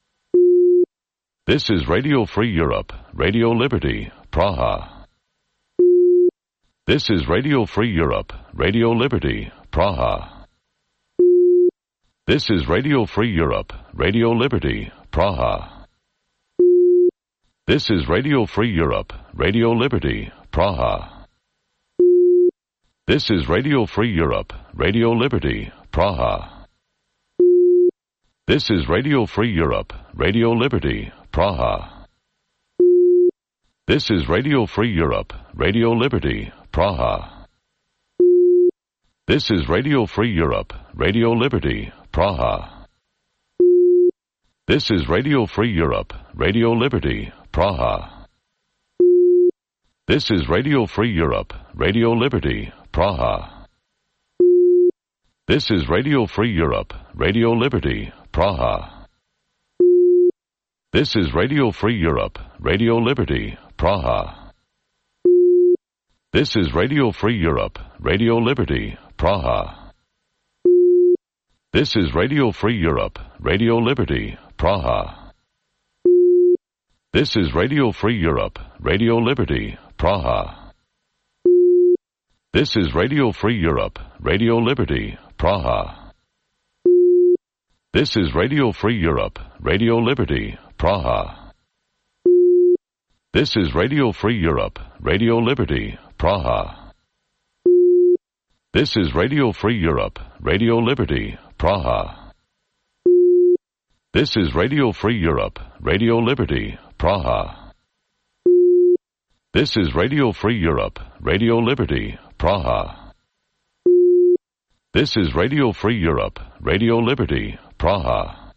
This is Radio Free Europe, Radio Liberty, Praha. This is Radio Free Europe, Radio Liberty, Praha. This is Radio Free Europe, Radio Liberty, Praha. This is Radio Free Europe, Radio Liberty, Praha. This is Radio Free Europe, Radio Liberty, Praha. This is Radio Free Europe, Radio Liberty, Praha. This is Radio Free Europe, Radio Liberty, Praha. This is Radio Free Europe, Radio Liberty, Praha. This is Radio Free Europe, Radio Liberty, Praha. This is Radio Free Europe, Radio Liberty, Praha. This is Radio Free Europe, Radio Liberty, Praha. This is Radio Free Europe, Radio Liberty, Praha. This is Radio Free Europe, Radio Liberty, Praha. This is Radio Free Europe, Radio Liberty, Praha. This is Radio Free Europe, Radio Liberty, Praha. This is Radio Free Europe, Radio Liberty, Praha. This is Radio Free Europe, Radio Liberty, Praha. This is Radio Free Europe, Radio Liberty, Praha. This is Radio Free Europe, Radio Liberty, Praha. This is Radio Free Europe, Radio Liberty, Praha. This is Radio Free Europe, Radio Liberty, Praha. This is Radio Free Europe, Radio Liberty, Praha.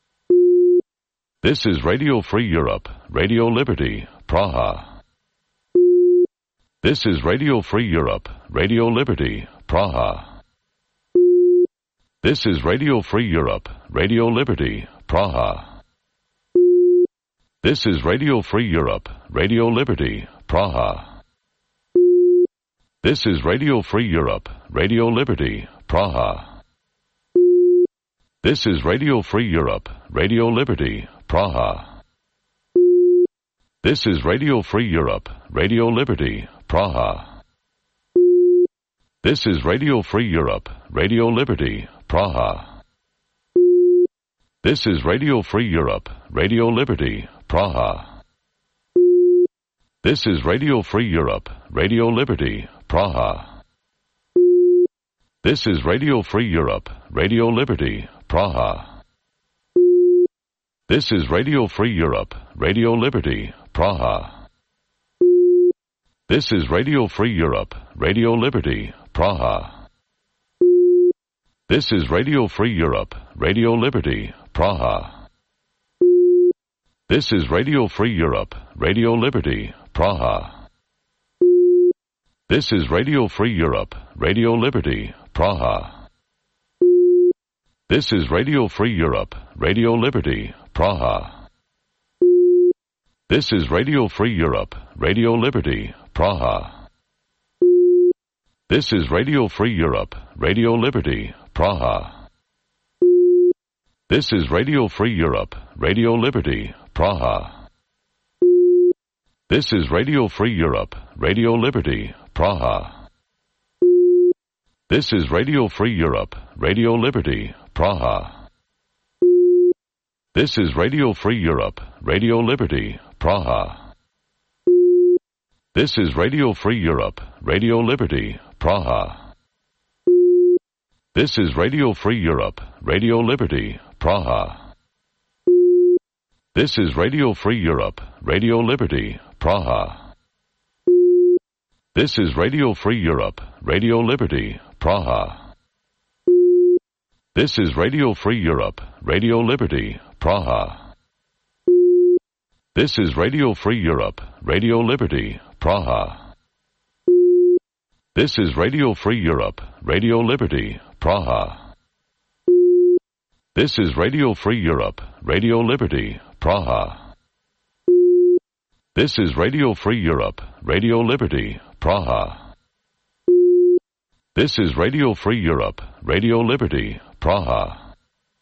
This is Radio Free Europe, Radio Liberty, Praha. This is Radio Free Europe, Radio Liberty, Praha. This is Radio Free Europe, Radio Liberty, Praha. This is Radio Free Europe, Radio Liberty, Praha. This is Radio Free Europe, Radio Liberty, Praha. This is Radio Free Europe, Radio Liberty, Praha. This is Radio Free Europe, Radio Liberty, Praha. This is Radio Free Europe, Radio Liberty, Praha. This is Radio Free Europe, Radio Liberty, Praha. This is Radio Free Europe, Radio Liberty, Praha. This is Radio Free Europe, Radio Liberty, Praha. This is Radio Free Europe, Radio Liberty, Praha. This is Radio Free Europe, Radio Liberty, Praha. This is Radio Free Europe, Radio Liberty, Praha. This is Radio Free Europe, Radio Liberty, Praha. This is Radio Free Europe, Radio Liberty, Praha. This is Radio Free Europe, Radio Liberty, Praha. This is Radio Free Europe, Radio Liberty, Praha. This is Radio Free Europe, Radio Liberty, Praha. This is Radio Free Europe, Radio Liberty, Praha. This is Radio Free Europe, Radio Liberty, Praha. This is Radio Free Europe, Radio Liberty, Praha. This is Radio Free Europe, Radio Liberty, Praha. This is Radio Free Europe, Radio Liberty, Praha. This is Radio Free Europe, Radio Liberty, Praha. This is Radio Free Europe, Radio Liberty, Praha. This is Radio Free Europe, Radio Liberty, Praha. This is Radio Free Europe, Radio Liberty, Praha. This is Radio Free Europe, Radio Liberty, Praha. This is Radio Free Europe, Radio Liberty, Praha. This is Radio Free Europe, Radio Liberty, Praha. This is Radio Free Europe, Radio Liberty, Praha. This is Radio Free Europe, Radio Liberty, Praha.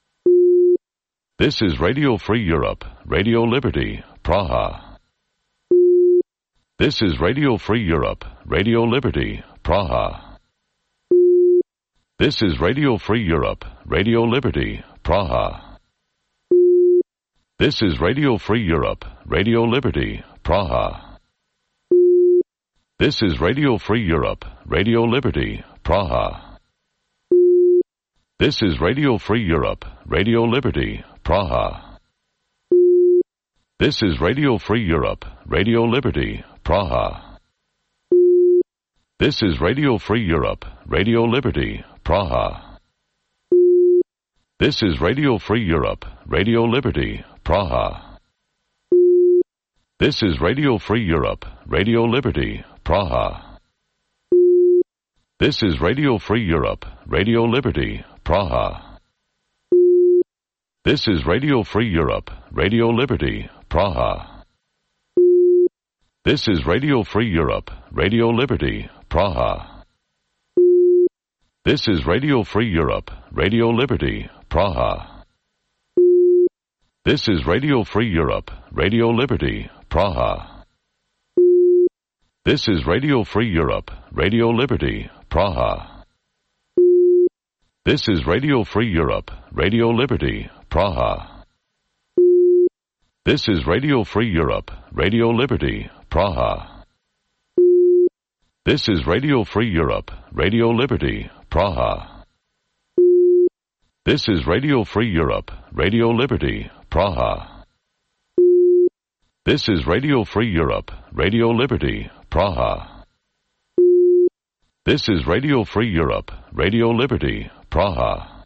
This is Radio Free Europe, Radio Liberty, Praha. This is Radio Free Europe, Radio Liberty, Praha. This is Radio Free Europe, Radio Liberty, Praha. This is Radio Free Europe, Radio Liberty, Praha. This is Radio Free Europe, Radio Liberty, Praha. This is Radio Free Europe, Radio Liberty, Praha. This is Radio Free Europe, Radio Liberty, Praha. This is Radio Free Europe, Radio Liberty, Praha. This is Radio Free Europe, Radio Liberty, Praha. This is Radio Free Europe, Radio Liberty, Praha. This is Radio Free Europe, Radio Liberty, Praha. This is Radio Free Europe, Radio Liberty, Praha. This is Radio Free Europe, Radio Liberty, Praha. This is Radio Free Europe, Radio Liberty, Praha. This is Radio Free Europe, Radio Liberty, Praha. This is Radio Free Europe, Radio Liberty, Praha. This is Radio Free Europe, Radio Liberty, Praha. This is Radio Free Europe, Radio Liberty, Praha. This is Radio Free Europe, Radio Liberty, Praha. This is Radio Free Europe, Radio Liberty, Praha. This is Radio Free Europe, Radio Liberty, Praha. This is Radio Free Europe, Radio Liberty, Praha.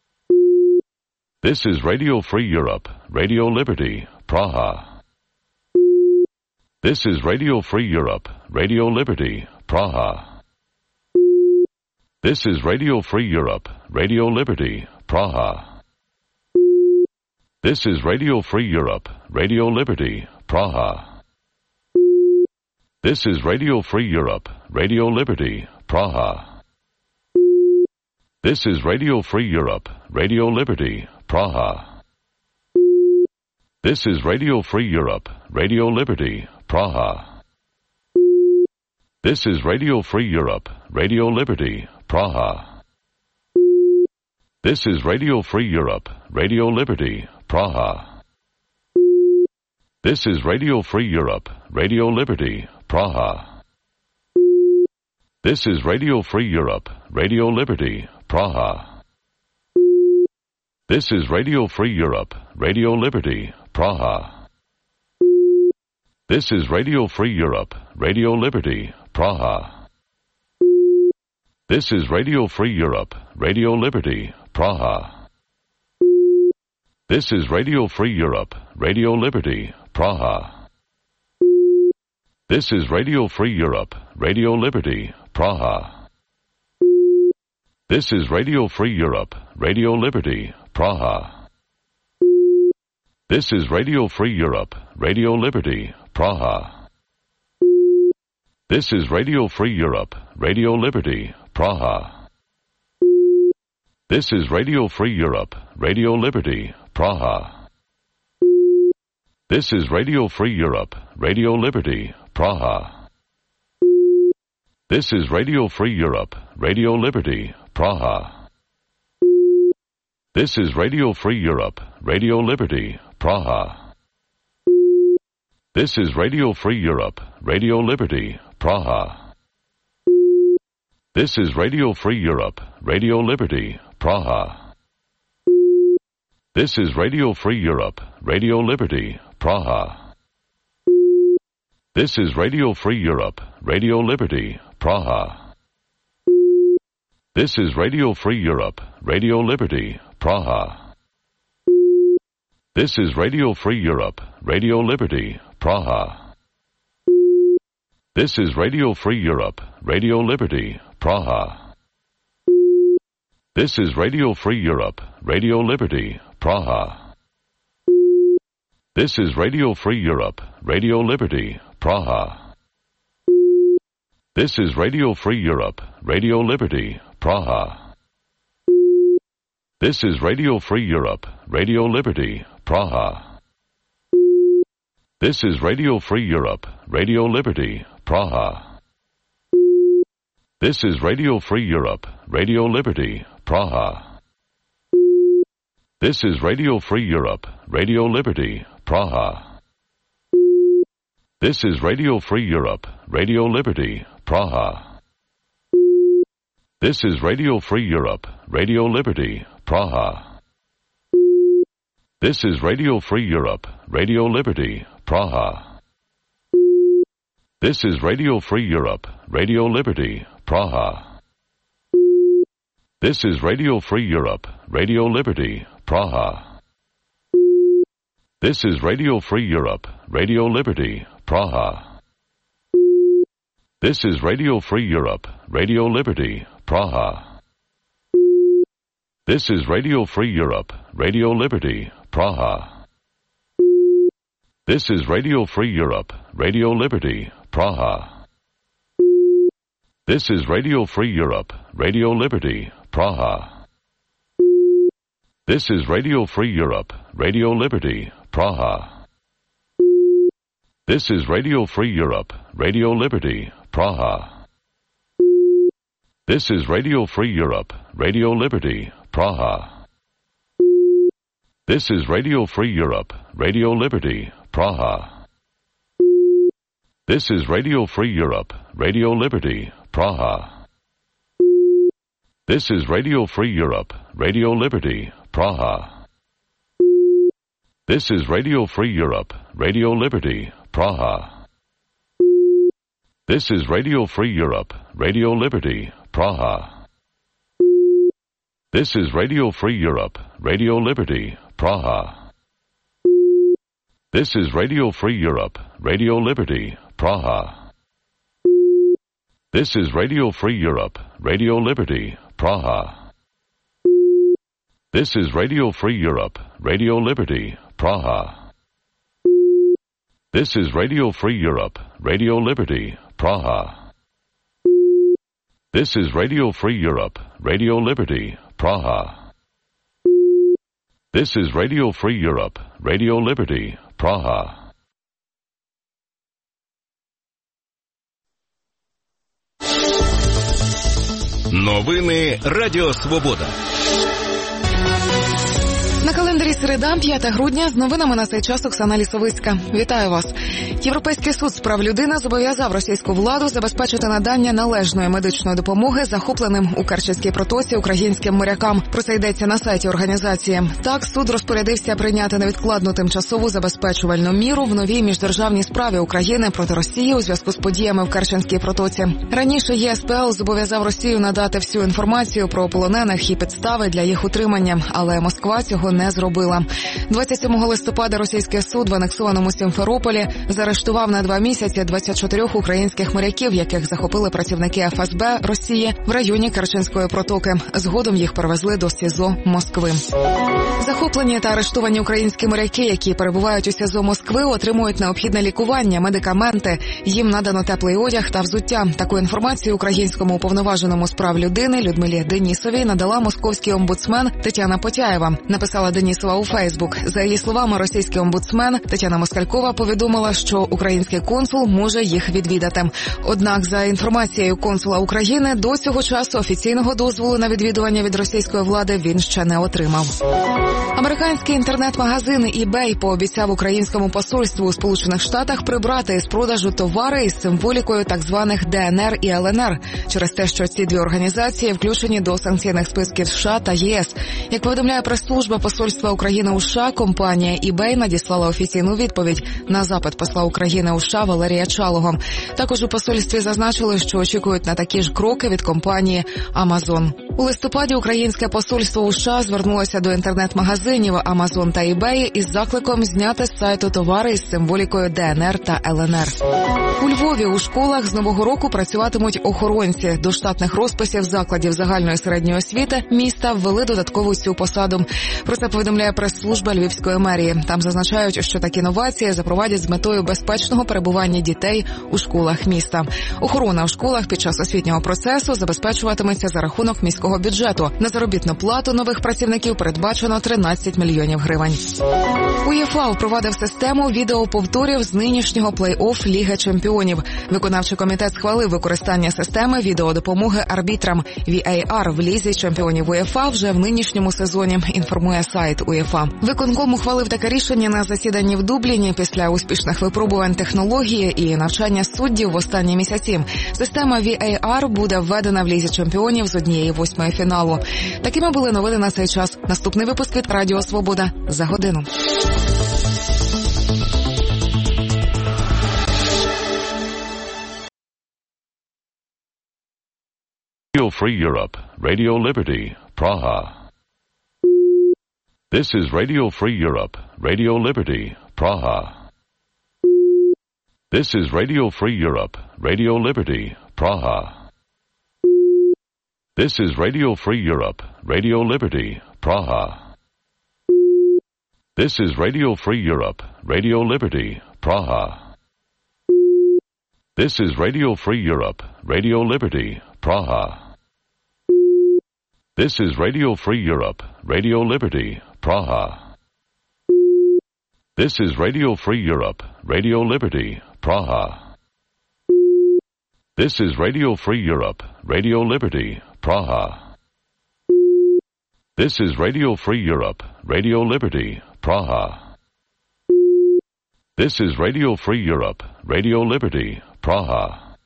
This is Radio Free Europe, Radio Liberty, Praha. This is Radio Free Europe, Radio Liberty, Praha. This is Radio Free Europe, Radio Liberty, Praha. This is Radio Free Europe, Radio Liberty, Praha. This is Radio Free Europe, Radio Liberty, Praha. This is Radio Free Europe, Radio Liberty, Praha. This is Radio Free Europe, Radio Liberty, Praha. This is Radio Free Europe, Radio Liberty, Praha. This is Radio Free Europe, Radio Liberty, Praha. This is Radio Free Europe, Radio Liberty, Praha. This is Radio Free Europe, Radio Liberty, Praha. This is Radio Free Europe, Radio Liberty, Praha. This is Radio Free Europe, Radio Liberty, Praha. This is Radio Free Europe, Radio Liberty, Praha. This is Radio Free Europe, Radio Liberty, Praha. This is Radio Free Europe, Radio Liberty, Praha. This is Radio Free Europe, Radio Liberty, Praha. This is Radio Free Europe, Radio Liberty, Praha. This is Radio Free Europe, Radio Liberty, Praha. This is Radio Free Europe, Radio Liberty, Praha. This is Radio Free Europe, Radio Liberty, Praha. This is Radio Free Europe, Radio Liberty, Praha. This is Radio Free Europe, Radio Liberty, Praha. This is Radio Free Europe, Radio Liberty, Praha. This is Radio Free Europe, Radio Liberty, Praha. This is Radio Free Europe, Radio Liberty, Praha. This is Radio Free Europe, Radio Liberty, Praha. This is Radio Free Europe, Radio Liberty, Praha. This is Radio Free Europe, Radio Liberty, Praha. This is Radio Free Europe, Radio Liberty, Praha. This is Radio Free Europe, Radio Liberty, Praha. This is Radio Free Europe, Radio Liberty, Praha. This is Radio Free Europe, Radio Liberty, Praha. This is Radio Free Europe, Radio Liberty, Praha. This is Radio Free Europe, Radio Liberty, Praha. This is Radio Free Europe, Radio Liberty, Praha. This is Radio Free Europe, Radio Liberty, Praha. This is Radio Free Europe, Radio Liberty, Praha. This is Radio Free Europe, Radio Liberty, Praha. This is Radio Free Europe, Radio Liberty, Praha. This is Radio Free Europe, Radio Liberty, Praha. This is Radio Free Europe, Radio Liberty, Praha. This is Radio Free Europe, Radio Liberty, Praha. This is Radio Free Europe, Radio Liberty, Praha. This is Radio Free Europe, Radio Liberty, Praha. This is Radio Free Europe, Radio Liberty, Praha. This is Radio Free Europe, Radio Liberty, Praha. This is Radio Free Europe, Radio Liberty, Praha. This is Radio Free Europe, Radio Liberty, Praha. This is Radio Free Europe, Radio Liberty, Praha. This is Radio Free Europe, Radio Liberty, Praha. This is Radio Free Europe, Radio Liberty, Praha. This is Radio Free Europe, Radio Liberty, Praha. This is Radio Free Europe, Radio Liberty, Praha. This is Radio Free Europe, Radio Liberty, Praha. This is Radio Free Europe, Radio Liberty, Praha. This is Radio Free Europe, Radio Liberty, Praha. This is Radio Free Europe, Radio Liberty, Praha. This is Radio Free Europe, Radio Liberty, Praha. This is Radio Free Europe, Radio Liberty, Praha. This is Radio Free Europe, Radio Liberty, Praha. This is Radio Free Europe, Radio Liberty, Praha. Новини Радіо Свобода. На календарі середа, п'яте грудня, з новинами на цей час Оксана Лісовицька. Вітаю вас. Європейський суд з прав людини зобов'язав російську владу забезпечити надання належної медичної допомоги захопленим у Керченській протоці українським морякам. Про це йдеться на сайті організації. Так, суд розпорядився прийняти невідкладну тимчасову забезпечувальну міру в новій міждержавній справі України проти Росії у зв'язку з подіями в Керченській протоці. Раніше ЄСПЛ зобов'язав Росію надати всю інформацію про полонених і підстави для їх утримання, але Москва цього не зробила. двадцять сьомого листопада російський суд в анексованому Сімферополі заарештував на два місяці двадцять чотирьох українських моряків, яких захопили працівники еф ес бе Росії в районі Керченської протоки. Згодом їх перевезли до СІЗО Москви. Захоплені та арештовані українські моряки, які перебувають у СІЗО Москви, отримують необхідне лікування, медикаменти. Їм надано теплий одяг та взуття. Таку інформацію українському уповноваженому з прав людини Людмилі Денісовій надала московський омбудсмен Тетяна Потяєва. Написала Денісова у Фейсбук. За її словами, російський омбудсмен Тетяна Москалькова повідомила, що український консул може їх відвідати. Однак, за інформацією консула України, до цього часу офіційного дозволу на відвідування від російської влади він ще не отримав. Американський інтернет-магазин eBay пообіцяв українському посольству у Сполучених Штатах прибрати із продажу товари із символікою так званих де ен ер і ел ен ер через те, що ці дві організації включені до санкційних списків США та ЄС. Як повідомляє прес-служба посольства України у США, компанія eBay надіслала офіційну відповідь на запит посла України у США Валерія Чалого. Також у посольстві зазначили, що очікують на такі ж кроки від компанії Amazon. У листопаді українське посольство у США звернулося до інтернет-магазинів Amazon та eBay із закликом зняти з сайту товари із символікою де ен ер та ел ен ер. У Львові у школах з нового року працюватимуть охоронці. До штатних розписів закладів загальної середньої освіти міста ввели додаткову цю посаду. Про це повідомляє прес-служба Львівської мерії. Там зазначають, що такі новації запровадять з метою безпечного перебування дітей у школах міста. Охорона у школах під час освітнього процесу забезпечуватиметься за рахунок міського бюджету. На заробітну плату нових працівників передбачено тринадцять мільйонів гривень. УЄФА впровадив систему відеоповторів з нинішнього плей-офф Ліги чемпіонів. Виконавчий комітет схвалив використання системи відеодопомоги арбітрам ві ей ар в Лізі чемпіонів УЄФА вже в нинішньому сезоні, інформує сайт УЄФА. Виконком ухвалив таке рішення на засіданні в Дубліні після успішних випробувань технології і навчання суддів в останні місяці. Система ві ей ар буде введена в Лізі чемпіонів з однієї восьмої фіналу. Такими були новини на цей час. Наступний випуск від Радіо Свобода за годину. Radio Free Europe, Radio Liberty, Praha. This is Radio Free Europe, Radio Liberty, Praha. This is Radio Free Europe, Radio Liberty, Praha. This is Radio Free Europe, Radio Liberty, Praha. This is Radio Free Europe, Radio Liberty, Praha. This is Radio Free Europe, Radio Liberty, Praha. This is Radio Free Europe, Radio Liberty, Praha. This is Radio Free Europe, Radio Liberty, Praha. This is Radio Free Europe, Radio Liberty, Praha. This is Radio Free Europe, Radio Liberty, Praha. This is Radio Free Europe, Radio Liberty, Praha.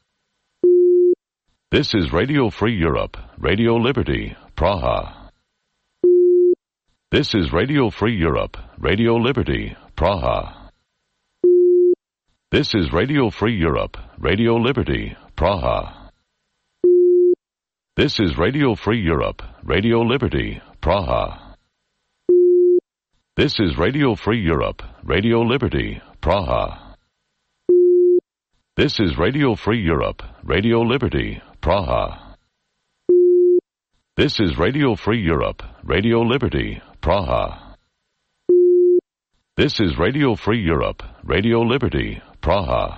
This is Radio Free Europe, Radio Liberty, Praha. This is Radio Free Europe, Radio Liberty, Praha. This is Radio Free Europe, Radio Liberty, Praha. This is Radio Free Europe, Radio Liberty, Praha. This is Radio Free Europe, Radio Liberty, Praha. This is Radio Free Europe, Radio Liberty, Praha. This is Radio Free Europe, Radio Liberty, Praha. This is Radio Free Europe, Radio Liberty, Praha.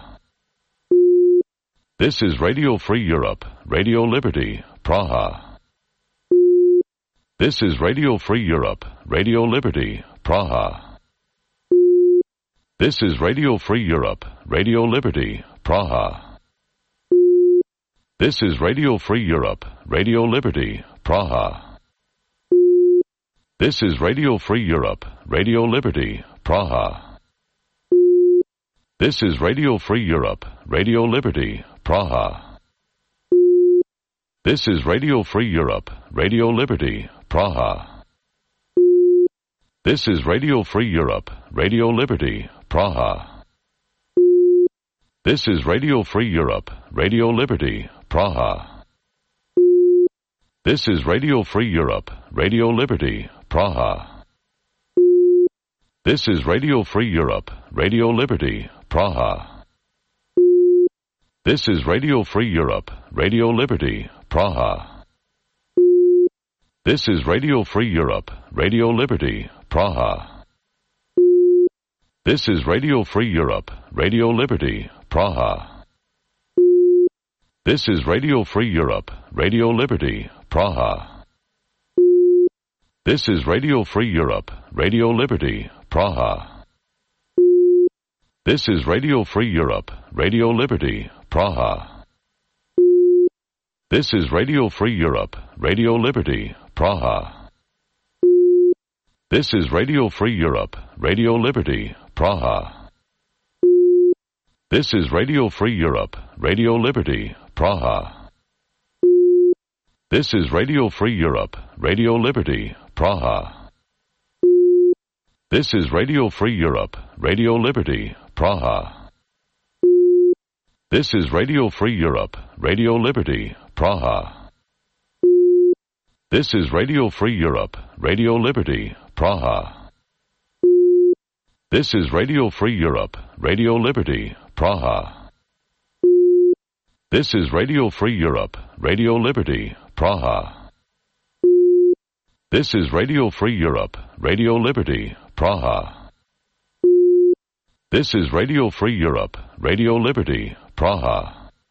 This is Radio Free Europe, Radio Liberty, Praha. This is Radio Free Europe, Radio Liberty, Praha. This is Radio Free Europe, Radio Liberty, Praha. This is Radio Free Europe, Radio Liberty, Praha. This is Radio Free Europe, Radio Liberty, Praha. This is Radio Free Europe, Radio Liberty, Praha. This is Radio Free Europe, Radio Liberty, Praha. This is Radio Free Europe, Radio Liberty, Praha. This is Radio Free Europe, Radio Liberty, Praha. This is Radio Free Europe, Radio Liberty, Praha. This is Radio Free Europe, Radio Liberty, Praha. This is Radio Free Europe, Radio Liberty, Praha. This is Radio Free Europe, Radio Liberty, Praha. This is Radio Free Europe, Radio Liberty, Praha. This is Radio Free Europe, Radio Liberty, Praha. This is Radio Free Europe, Radio Liberty, Praha. This is Radio Free Europe, Radio Liberty, Praha. This is Radio Free Europe, Radio Liberty, Praha. This is Radio Free Europe, Radio Liberty, Praha. This is Radio Free Europe, Radio Liberty, Praha. This is Radio Free Europe, Radio Liberty, Praha. This is Radio Free Europe, Radio Liberty, Praha. This is Radio Free Europe, Radio Liberty, Praha. This is Radio Free Europe, Radio Liberty, Praha. This is Radio Free Europe, Radio Liberty, Praha. This is Radio Free Europe, Radio Liberty, Praha. This is Radio Free Europe, Radio Liberty, Praha. This is Radio Free Europe, Radio Liberty, Praha.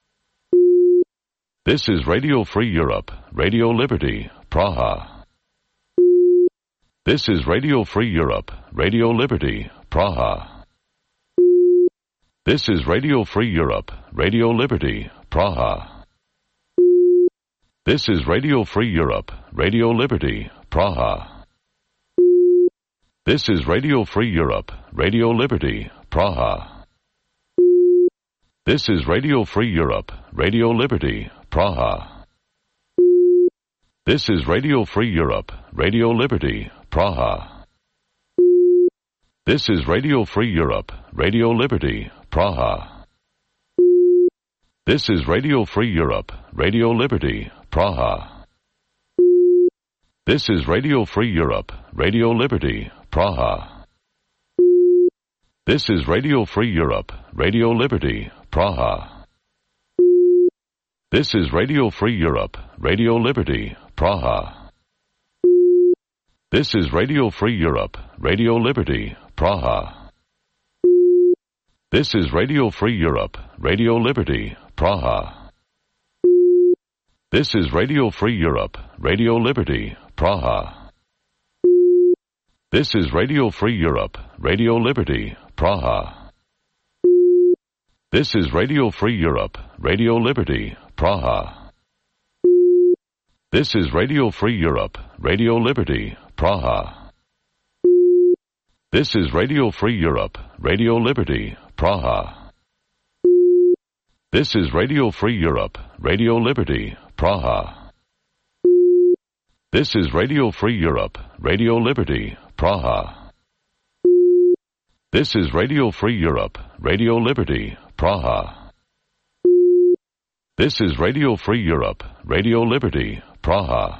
This is Radio Free Europe, Radio Liberty, Praha. This is Radio Free Europe, Radio Liberty, Praha. This is Radio Free Europe, Radio Liberty, Praha. This is Radio Free Europe, Radio Liberty, Praha. This is Radio Free Europe, Radio Liberty, Praha. This is Radio Free Europe, Radio Liberty, Praha. This is Radio Free Europe, Radio Liberty, Praha. This is Radio Free Europe, Radio Liberty, Praha. This is Radio Free Europe, Radio Liberty, Praha. This is Radio Free Europe, Radio Liberty, Praha. This is Radio Free Europe, Radio Liberty, Praha. This is Radio Free Europe, Radio Liberty, Praha. This is Radio Free Europe, Radio Liberty, Praha. This is Radio Free Europe, Radio Liberty, Praha. This is Radio Free Europe, Radio Liberty, Praha. This is Radio Free Europe, Radio Liberty, Praha. This is Radio Free Europe, Radio Liberty, Praha. This is Radio Free Europe, Radio Liberty, Praha. This is Radio Free Europe, Radio Liberty, Praha. This is Radio Free Europe, Radio Liberty, Praha. This is Radio Free Europe, Radio Liberty, Praha. This is Radio Free Europe, Radio Liberty, Praha. This is Radio Free Europe, Radio Liberty, Praha.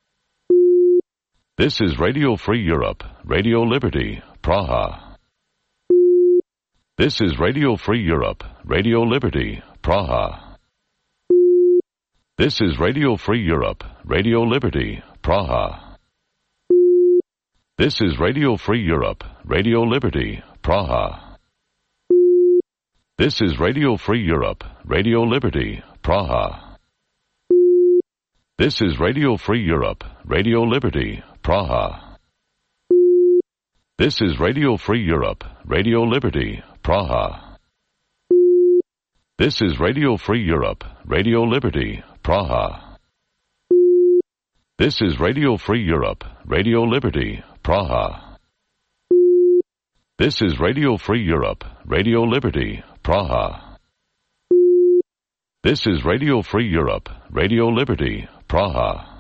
This is Radio Free Europe, Radio Liberty, Praha. This is Radio Free Europe, Radio Liberty, Praha. This is Radio Free Europe, Radio Liberty, Praha. This is Radio Free Europe, Radio Liberty, Praha. This is Radio Free Europe, Radio Liberty, Praha. This is Radio Free Europe, Radio Liberty, Praha. This is Radio Free Europe, Radio Liberty, Praha. This is Radio Free Europe, Radio Liberty, Praha. This is Radio Free Europe, Radio Liberty, Praha. This is Radio Free Europe, Radio Liberty, Praha. This is Radio Free Europe, Radio Liberty, Praha.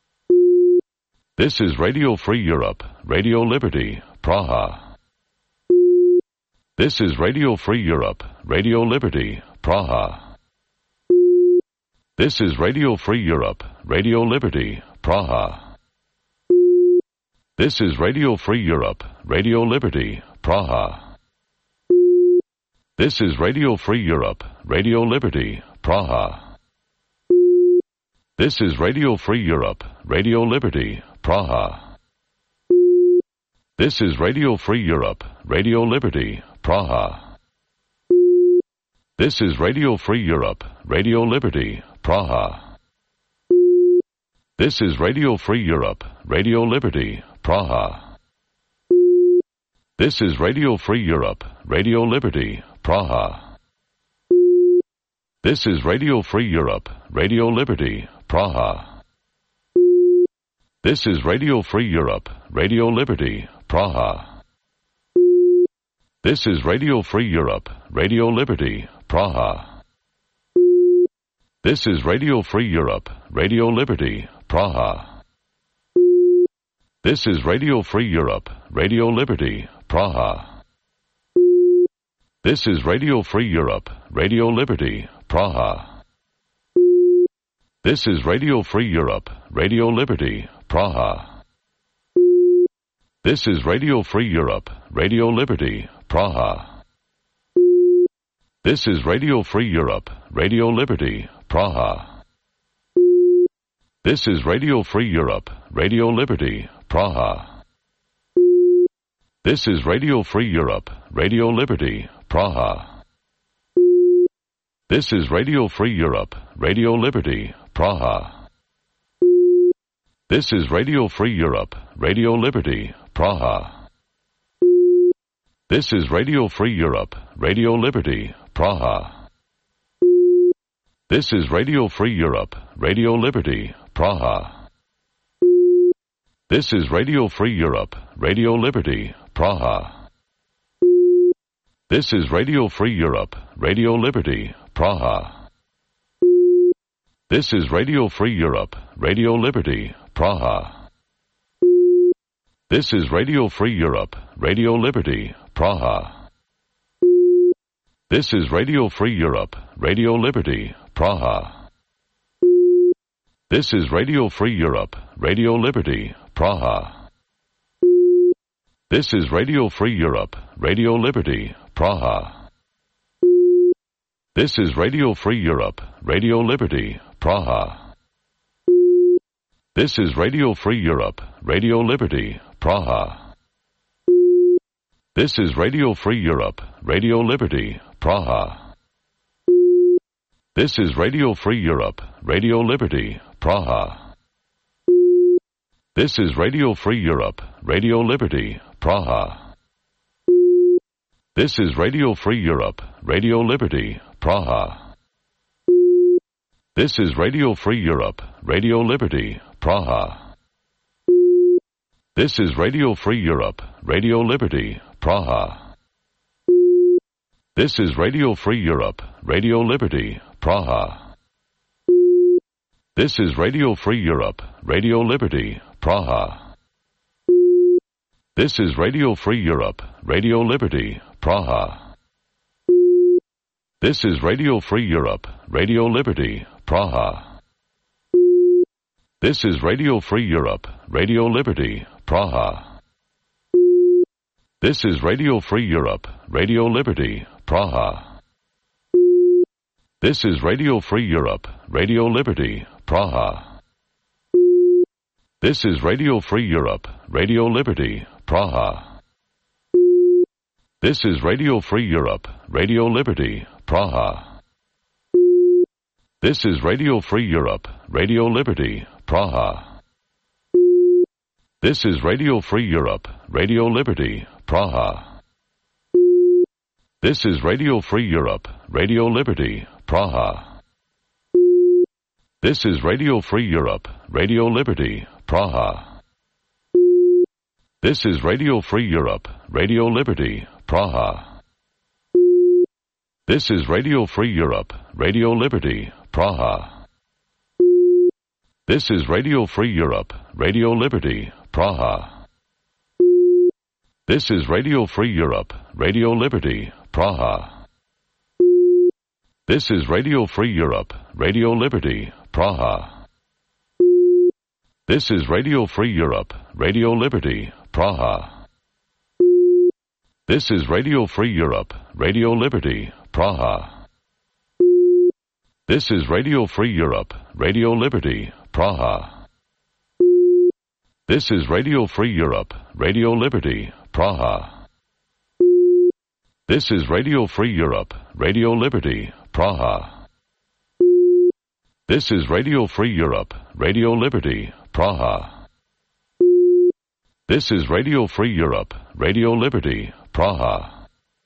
This is Radio Free Europe, Radio Liberty, Praha. This is Radio Free Europe, Radio Liberty, Praha. This is Radio Free Europe, Radio Liberty, Praha. This is Radio Free Europe, Radio Liberty, Praha. This is Radio Free Europe, Radio Liberty, Praha. This is Radio Free Europe, Radio Liberty, Praha. This is Radio Free Europe, Radio Liberty, Praha. This is Radio Free Europe, Radio Liberty, Praha. This is Radio Free Europe, Radio Liberty, Praha. This is Radio Free Europe, Radio Liberty, Praha. This is Radio Free Europe, Radio Liberty, Praha. This is Radio Free Europe, Radio Liberty, Praha. This is Radio Free Europe, Radio Liberty, Praha. This is Radio Free Europe, Radio Liberty, Praha. This is Radio Free Europe, Radio Liberty, Praha. This is Radio Free Europe, Radio Liberty, Praha. This is Radio Free Europe, Radio Liberty, Praha. This is Radio Free Europe, Radio Liberty, Praha. This is Radio Free Europe, Radio Liberty, Praha. This is Radio Free Europe, Radio Liberty, Praha. This is Radio Free Europe, Radio Liberty, Praha. This is Radio Free Europe, Radio Liberty, Praha. This is Radio Free Europe, Radio Liberty, Praha. This is Radio Free Europe, Radio Liberty, Praha. This is Radio Free Europe, Radio Liberty, Praha. This is Radio Free Europe, Radio Liberty, Praha. This is Radio Free Europe, Radio Liberty, Praha. This is Radio Free Europe, Radio Liberty, Praha. This is Radio Free Europe, Radio Liberty, Praha. This is Radio Free Europe, Radio Liberty, Praha. This is Radio Free Europe, Radio Liberty, Praha. This is Radio Free Europe, Radio Liberty, Praha. This is Radio Free Europe, Radio Liberty, Praha. This is Radio Free Europe, Radio Liberty, Praha. This is Radio Free Europe, Radio Liberty, Praha. This is Radio Free Europe, Radio Liberty, Praha. This is Radio Free Europe, Radio Liberty, Praha. This is Radio Free Europe, Radio Liberty, Praha. This is Radio Free Europe, Radio Liberty, Praha. This is Radio Free Europe, Radio Liberty, Praha. This is Radio Free Europe, Radio Liberty, Praha. This is Radio Free Europe, Radio Liberty, Praha. This is Radio Free Europe, Radio Liberty, Praha. This is Radio Free Europe, Radio Liberty, Praha. This is Radio Free Europe, Radio Liberty, Praha. This is Radio Free Europe, Radio Liberty, Praha. This is Radio Free Europe, Radio Liberty, Praha. This is Radio Free Europe, Radio Liberty, Praha. This is Radio Free Europe, Radio Liberty, Praha. This is Radio Free Europe, Radio Liberty, Praha. This is Radio Free Europe, Radio Liberty, Praha. This is Radio Free Europe, Radio Liberty, Praha. This is Radio Free Europe, Radio Liberty, Praha. This is Radio Free Europe, Radio Liberty, Praha. This is Radio Free Europe, Radio Liberty, Praha. This is Radio Free Europe, Radio Liberty, Praha. This is Radio Free Europe, Radio Liberty, Praha. This is Radio Free Europe, Radio Liberty, Praha. This is Radio Free Europe, Radio Liberty, Praha. This is Radio Free Europe, Radio Liberty, Praha. This is Radio Free Europe, Radio Liberty, Praha. This is Radio Free Europe, Radio Liberty, Praha. This is Radio Free Europe, Radio Liberty, Praha. This is Radio Free Europe, Radio Liberty, Praha. This is Radio Free Europe, Radio Liberty, Praha.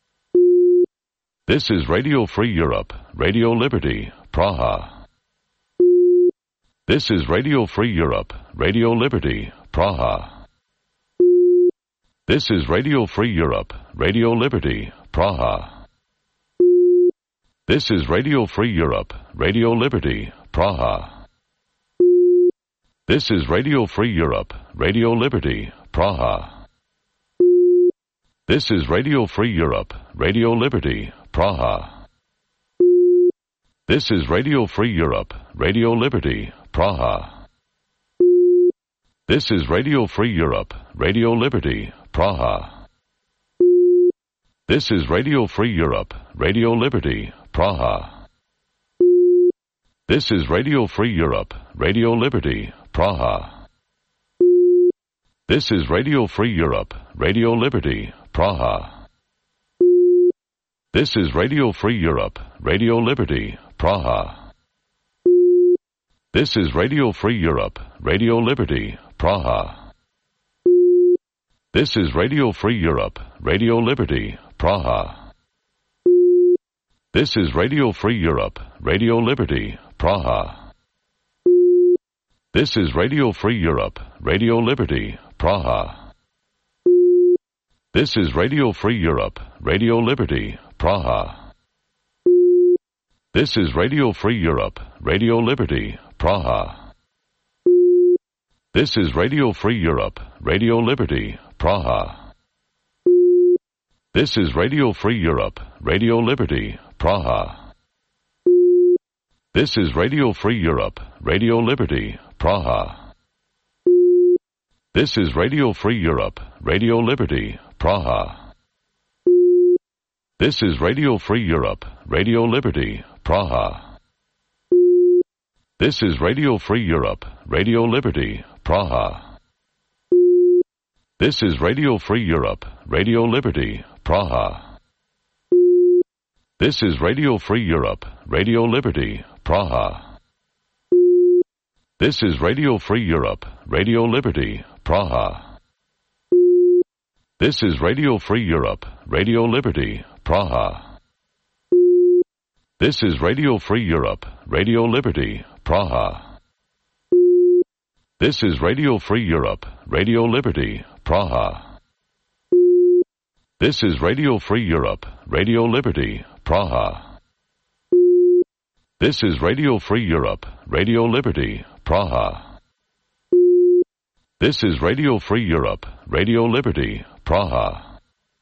This is Radio Free Europe, Radio Liberty, Praha. This is Radio Free Europe, Radio Liberty, Praha. This is Radio Free Europe, Radio Liberty, Praha. This is Radio Free Europe, Radio Liberty, Praha. This is Radio Free Europe, Radio Liberty, Praha. This is Radio Free Europe, Radio Liberty, Praha. This is Radio Free Europe, Radio Liberty, Praha. This is Radio Free Europe, Radio Liberty, Praha. This is Radio Free Europe, Radio Liberty, Praha. This is Radio Free Europe, Radio Liberty, Praha. This is Radio Free Europe, Radio Liberty, Praha. This is Radio Free Europe, Radio Liberty, Praha. This is Radio Free Europe, Radio Liberty, Praha. This is Radio Free Europe, Radio Liberty, Praha. This is Radio Free Europe, Radio Liberty, Praha. This is Radio Free Europe, Radio Liberty, Praha. This is Radio Free Europe, Radio Liberty, Praha. This is Radio Free Europe, Radio Liberty, Praha. This is Radio Free Europe, Radio Liberty, Praha. This is Radio Free Europe, Radio Liberty, Praha. This is Radio Free Europe, Radio Liberty, Praha. This is Radio Free Europe, Radio Liberty, Praha. This is Radio Free Europe, Radio Liberty, Praha. This is Radio Free Europe, Radio Liberty, Praha. This is Radio Free Europe, Radio Liberty, Praha. This is Radio Free Europe, Radio Liberty, Praha. This is Radio Free Europe, Radio Liberty, Praha. This is Radio Free Europe, Radio Liberty, Praha. This is Radio Free Europe, Radio Liberty, Praha. This is Radio Free Europe, Radio Liberty, Praha. This is Radio Free Europe, Radio Liberty, Praha. This is Radio Free Europe, Radio Liberty, Praha. This is Radio Free Europe, Radio Liberty, Praha.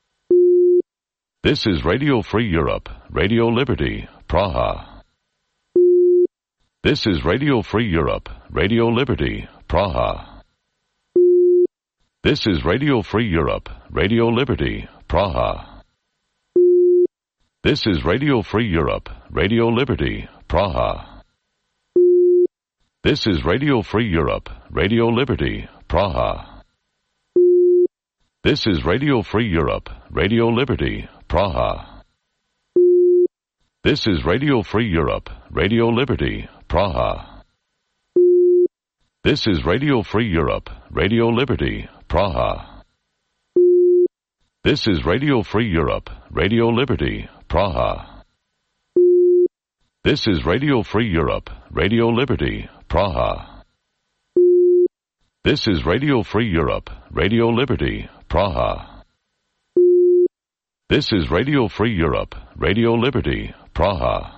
This is Radio Free Europe, Radio Liberty, Praha. This is Radio Free Europe, Radio Liberty, Praha. This is Radio Free Europe, Radio Liberty, Praha. This is Radio Free Europe, Radio Liberty, Praha. This is Radio Free Europe, Radio Liberty, Praha. This is Radio Free Europe, Radio Liberty, Praha. This is Radio Free Europe, Radio Liberty, Praha. This is Radio Free Europe, Radio Liberty, Praha. This is Radio Free Europe, Radio Liberty, Praha. This is Radio Free Europe, Radio Liberty, Praha. This is Radio Free Europe, Radio Liberty, Praha. This is Radio Free Europe, Radio Liberty, Praha.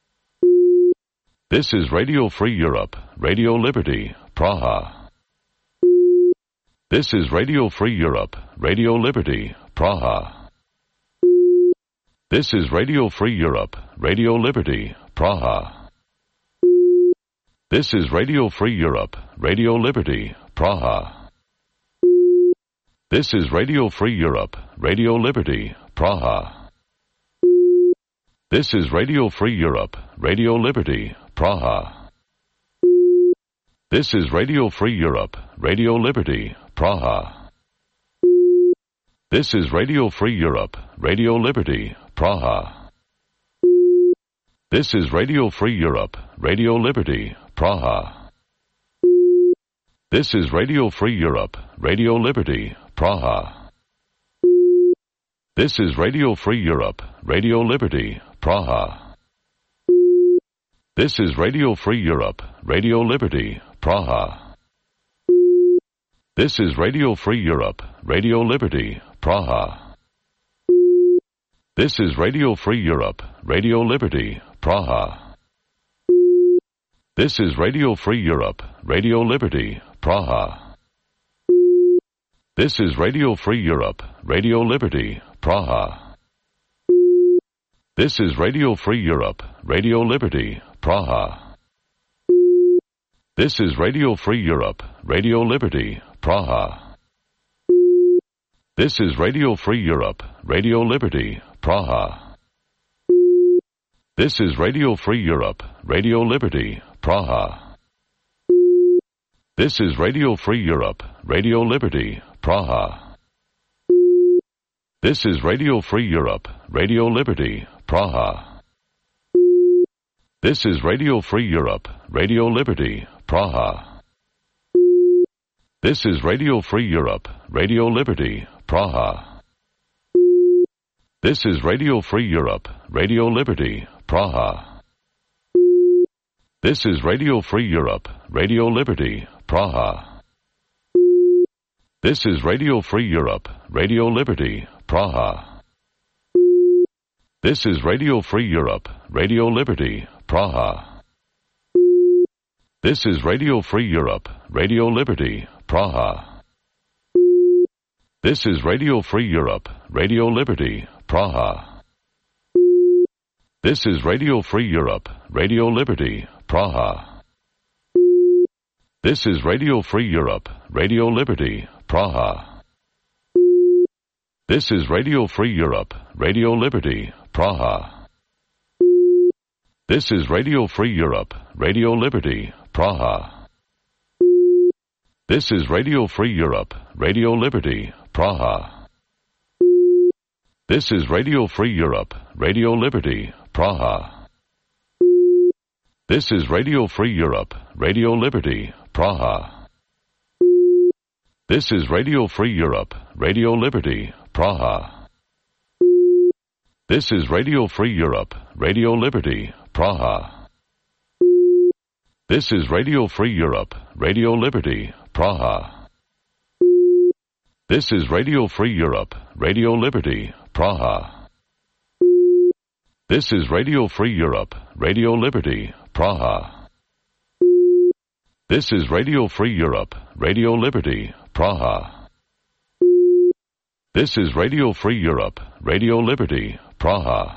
This is Radio Free Europe, Radio Liberty, Praha. This is Radio Free Europe, Radio Liberty, Praha. This is Radio Free Europe, Radio Liberty, Praha. This is Radio Free Europe, Radio Liberty, Praha. This is Radio Free Europe, Radio Liberty, Praha. This is Radio Free Europe, Radio Liberty, Praha. This is Radio Free Europe, Radio Liberty, Praha. This is Radio Free Europe, Radio Liberty, Praha. This is Radio Free Europe, Radio Liberty, Praha. This is Radio Free Europe, Radio Liberty, Praha. This is Radio Free Europe, Radio Liberty, Praha. This is Radio Free Europe, Radio Liberty, Praha. This is Radio Free Europe, Radio Liberty, Praha. This is Radio Free Europe, Radio Liberty, Praha. This is Radio Free Europe, Radio Liberty, Praha. This is Radio Free Europe, Radio Liberty, Praha. This is Radio Free Europe, Radio Liberty, Praha. This is Radio Free Europe, Radio Liberty, Praha. This is Radio Free Europe, Radio Liberty, Praha. This is Radio Free Europe, Radio Liberty, Praha. This is Radio Free Europe, Radio Liberty, Praha. This is Radio Free Europe, Radio Liberty, Praha. This is Radio Free Europe, Radio Liberty, Praha. This is Radio Free Europe, Radio Liberty, Praha. This is Radio Free Europe, Radio Liberty, Praha. This is Radio Free Europe, Radio Liberty, Praha. This is Radio Free Europe, Radio Liberty, Praha. This is Radio Free Europe, Radio Liberty, Praha. This is Radio Free Europe, Radio Liberty, Praha. This is Radio Free Europe, Radio Liberty, Praha. This is Radio Free Europe, Radio Liberty, Praha. This is Radio Free Europe, Radio Liberty, Praha. This is Radio Free Europe, Radio Liberty, Praha. This is Radio Free Europe, Radio Liberty, Praha. This is Radio Free Europe, Radio Liberty, Praha. This is Radio Free Europe, Radio Liberty, Praha. This is Radio Free Europe, Radio Liberty, Praha. This is Radio Free Europe, Radio Liberty, Praha. This is Radio Free Europe, Radio Liberty, Praha. This is Radio Free Europe, Radio Liberty, Praha. This is Radio Free Europe, Radio Liberty, Praha. This is Radio Free Europe, Radio Liberty, Praha. This is Radio Free Europe, Radio Liberty, Praha. This is Radio Free Europe, Radio Liberty, Praha.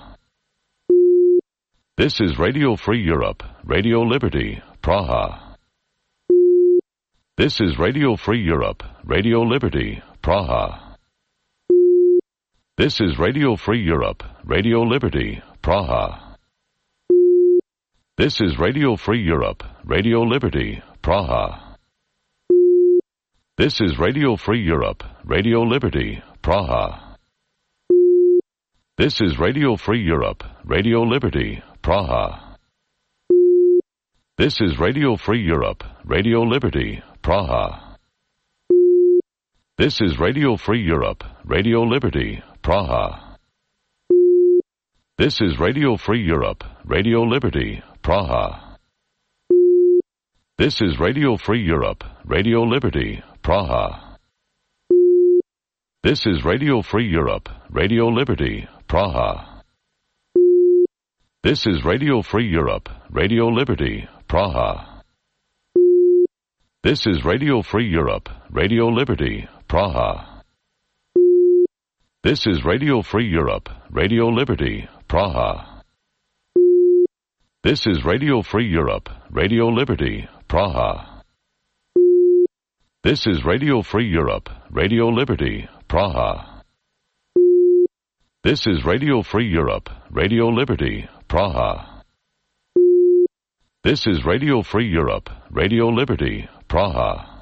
This is Radio Free Europe, Radio Liberty, Praha. This is Radio Free Europe, Radio Liberty, Praha. This is Radio Free Europe, Radio Liberty, Praha. This is Radio Free Europe, Radio Liberty, Praha. This is Radio Free Europe, Radio Liberty, Praha. This is Radio Free Europe, Radio Liberty, Praha. This is Radio Free Europe, Radio Liberty, Praha. This is Radio Free Europe, Radio Liberty, Praha. This is Radio Free Europe, Radio Liberty, Praha. This is Radio Free Europe, Radio Liberty, Praha. This is Radio Free Europe, Radio Liberty, Praha. This is Radio Free Europe, Radio Liberty, Praha. This is Radio Free Europe, Radio Liberty, Praha. This is Radio Free Europe, Radio Liberty, Praha. This is Radio Free Europe, Radio Liberty, Praha. This is Radio Free Europe, Radio Liberty, Praha. This is Radio Free Europe, Radio Liberty, Praha. This is Radio Free Europe, Radio Liberty, Praha.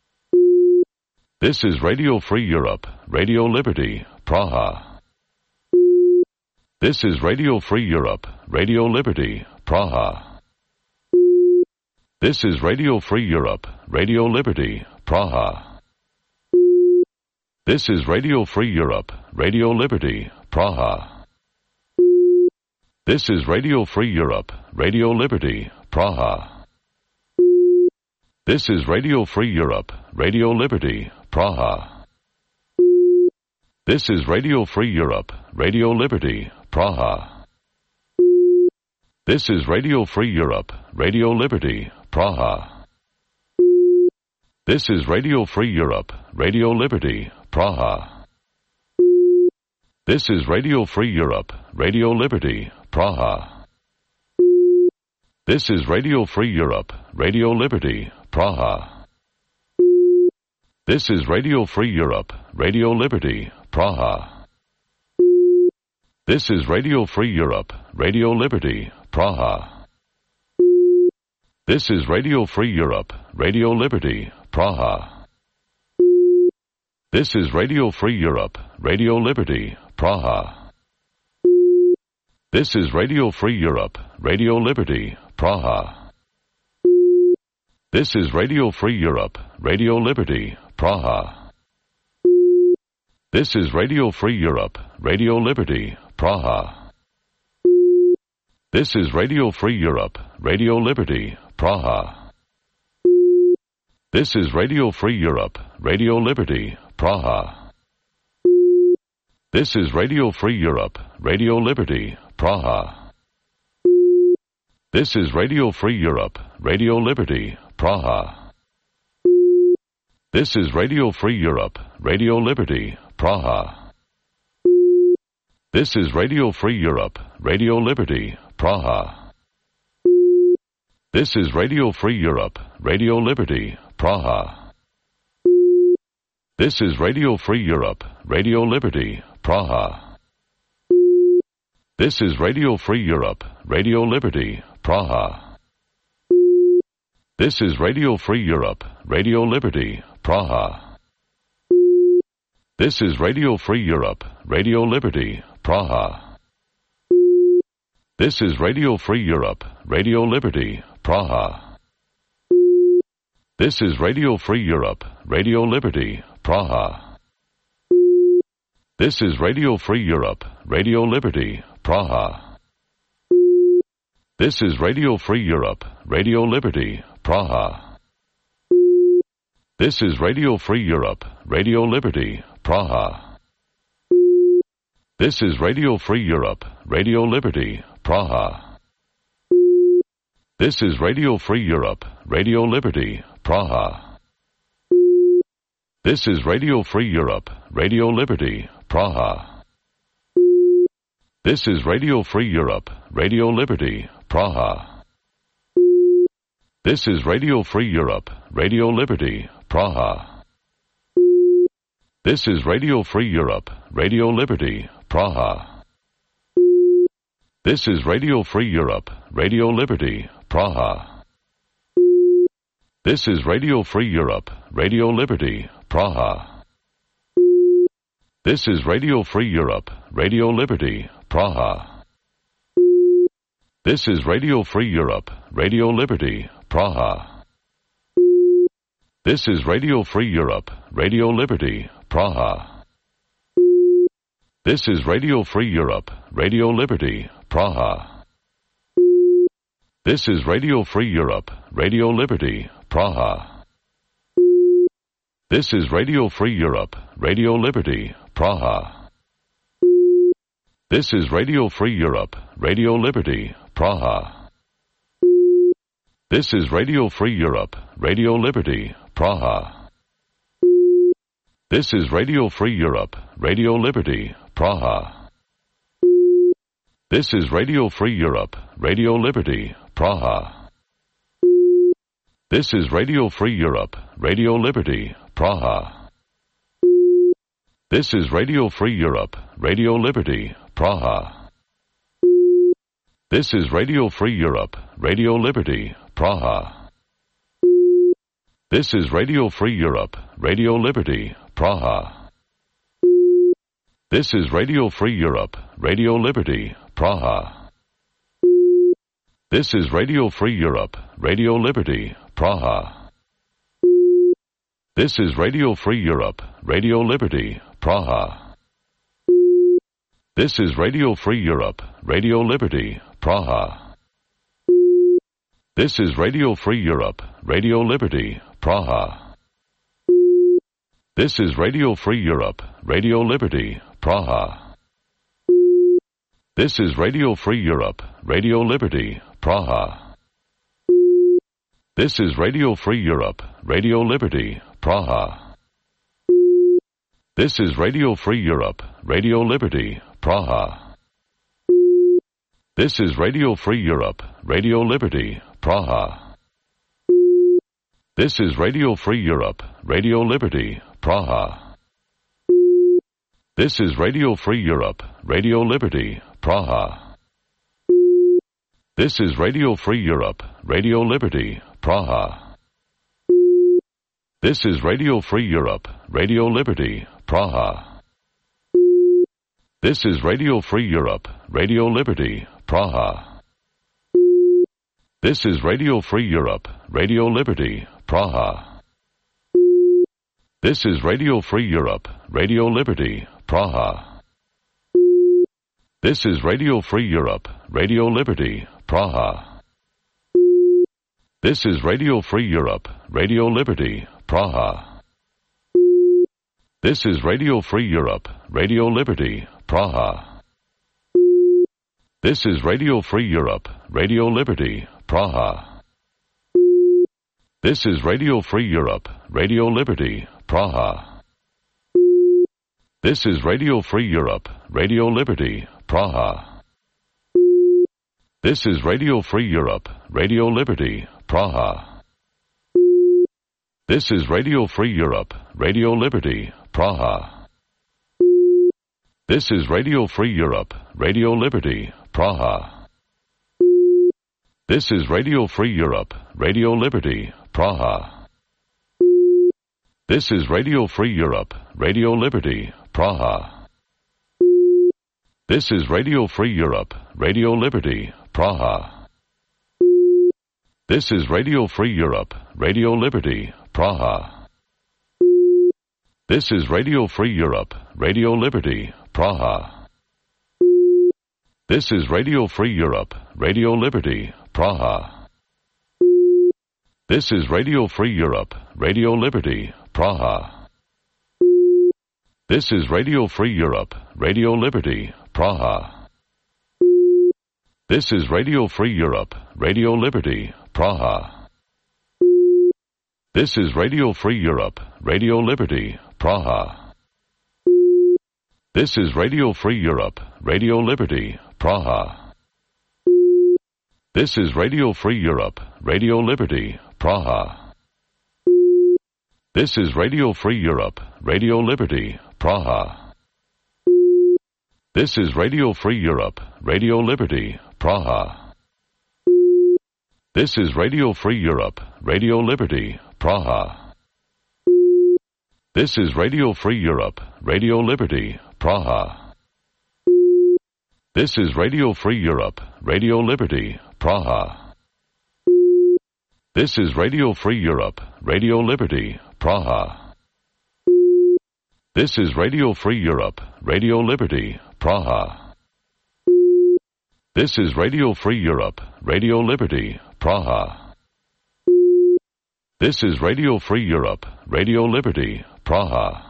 This is Radio Free Europe, Radio Liberty, Praha. This is Radio Free Europe, Radio Liberty, Praha. This is Radio Free Europe, Radio Liberty, Praha. This is Radio Free Europe, Radio Liberty, Praha. This is Radio Free Europe, Radio Liberty, Praha. This is Radio Free Europe, Radio Liberty, Praha. This is Radio Free Europe, Radio Liberty, Praha. This is Radio Free Europe, Radio Liberty, Praha. This is Radio Free Europe, Radio Liberty, Praha. This is Radio Free Europe, Radio Liberty, Praha. This is Radio Free Europe, Radio Liberty, Praha. This is Radio Free Europe, Radio Liberty, Praha. This is Radio Free Europe, Radio Liberty, Praha. This is Radio Free Europe, Radio Liberty, Praha. This is Radio Free Europe, Radio Liberty, Praha. This is Radio Free Europe, Radio Liberty, Praha. This is Radio Free Europe, Radio Liberty, Praha. This is Radio Free Europe, Radio Liberty, Praha. This is Radio Free Europe, Radio Liberty, Praha. This is Radio Free Europe, Radio Liberty, Praha. This is Radio Free Europe, Radio Liberty, Praha. This is Radio Free Europe, Radio Liberty, Praha. This is Radio Free Europe, Radio Liberty, Praha. This is Radio Free Europe, Radio Liberty, Praha. This is Radio Free Europe, Radio Liberty, Praha. This is Radio Free Europe, Radio Liberty, Praha. This is Radio Free Europe, Radio Liberty, Praha. This is Radio Free Europe, Radio Liberty, Praha. This is Radio Free Europe, Radio Liberty, Praha. This is Radio Free Europe, Radio Liberty, Praha. This is Radio Free Europe, Radio Liberty, Praha. This is Radio Free Europe, Radio Liberty, Praha. This is Radio Free Europe, Radio Liberty, Praha. This is Radio Free Europe, Radio Liberty, Praha. This is Radio Free Europe, Radio Liberty, Praha. This is Radio Free Europe, Radio Liberty, Praha. This is Radio Free Europe, Radio Liberty, Praha. This is Radio Free Europe, Radio Liberty, Praha. This is Radio Free Europe, Radio Liberty, Praha. This is Radio Free Europe, Radio Liberty, Praha. This is Radio Free Europe, Radio Liberty, Praha. This is Radio Free Europe, Radio Liberty, Praha. This is Radio Free Europe, Radio Liberty, Praha. This is Radio Free Europe, Radio Liberty, Praha. This is Radio Free Europe, Radio Liberty, Praha. This is Radio Free Europe, Radio Liberty, Praha. This is Radio Free Europe, Radio Liberty, Praha. This is Radio Free Europe, Radio Liberty, Praha. This is Radio Free Europe, Radio Liberty, Praha. This is Radio Free Europe, Radio Liberty, Praha. This is Radio Free Europe, Radio Liberty, Praha. This is Radio Free Europe, Radio Liberty, Praha. This is Radio Free Europe, Radio Liberty, Praha. This is Radio Free Europe, Radio Liberty, Praha. This is Radio Free Europe, Radio Liberty, Praha. This is Radio Free Europe, Radio Liberty, Praha. This is Radio Free Europe, Radio Liberty, Praha. This is Radio Free Europe, Radio Liberty, Praha. This is Radio Free Europe, Radio Liberty, Praha. This is Radio Free Europe, Radio Liberty, Praha. This is Radio Free Europe, Radio Liberty, Praha. This is Radio Free Europe, Radio Liberty, Praha. This is Radio Free Europe, Radio Liberty, Praha. This is Radio Free Europe, Radio Liberty, Praha. This is Radio Free Europe, Radio Liberty, Praha. This is Radio Free Europe, Radio Liberty, Praha. This is Radio Free Europe, Radio Liberty, Praha. This is Radio Free Europe, Radio Liberty, Praha. This is Radio Free Europe, Radio Liberty, Praha. This is Radio Free Europe, Radio Liberty, Praha. This is Radio Free Europe, Radio Liberty, Praha. This is Radio Free Europe, Radio Liberty, Praha. This is Radio Free Europe, Radio Liberty, Praha. This is Radio Free Europe, Radio Liberty, Praha. This is Radio Free Europe, Radio Liberty, Praha. This is Radio Free Europe, Radio Liberty, Praha. This is Radio Free Europe, Radio Liberty, Praha. This is Radio Free Europe, Radio Liberty, Praha. This is Radio Free Europe, Radio Liberty, Praha. This is Radio Free Europe, Radio Liberty, Praha. This is Radio Free Europe, Radio Liberty, Praha. This is Radio Free Europe, Radio Liberty, Praha. This is Radio Free Europe, Radio Liberty, Praha. This is Radio Free Europe, Radio Liberty, Praha. This is Radio Free Europe, Radio Liberty, Praha. This is Radio Free Europe, Radio Liberty, Praha. This is Radio Free Europe, Radio Liberty, Praha. This is Radio Free Europe, Radio Liberty, Praha. This is Radio Free Europe, Radio Liberty, Praha. This is Radio Free Europe, Radio Liberty, Praha. This is Radio Free Europe, Radio Liberty, Praha. This is Radio Free Europe, Radio Liberty, Praha. This is Radio Free Europe, Radio Liberty, Praha. This is Radio Free Europe, Radio Liberty, Praha. This is Radio Free Europe, Radio Liberty, Praha. This is Radio Free Europe, Radio Liberty, Praha. This is Radio Free Europe, Radio Liberty, Praha. This is Radio Free Europe, Radio Liberty, Praha. This is Radio Free Europe, Radio Liberty, Praha. This is Radio Free Europe, Radio Liberty, Praha. This is Radio Free Europe, Radio Liberty, Praha. This is Radio Free Europe, Radio Liberty, Praha. This is Radio Free Europe, Radio Liberty, Praha.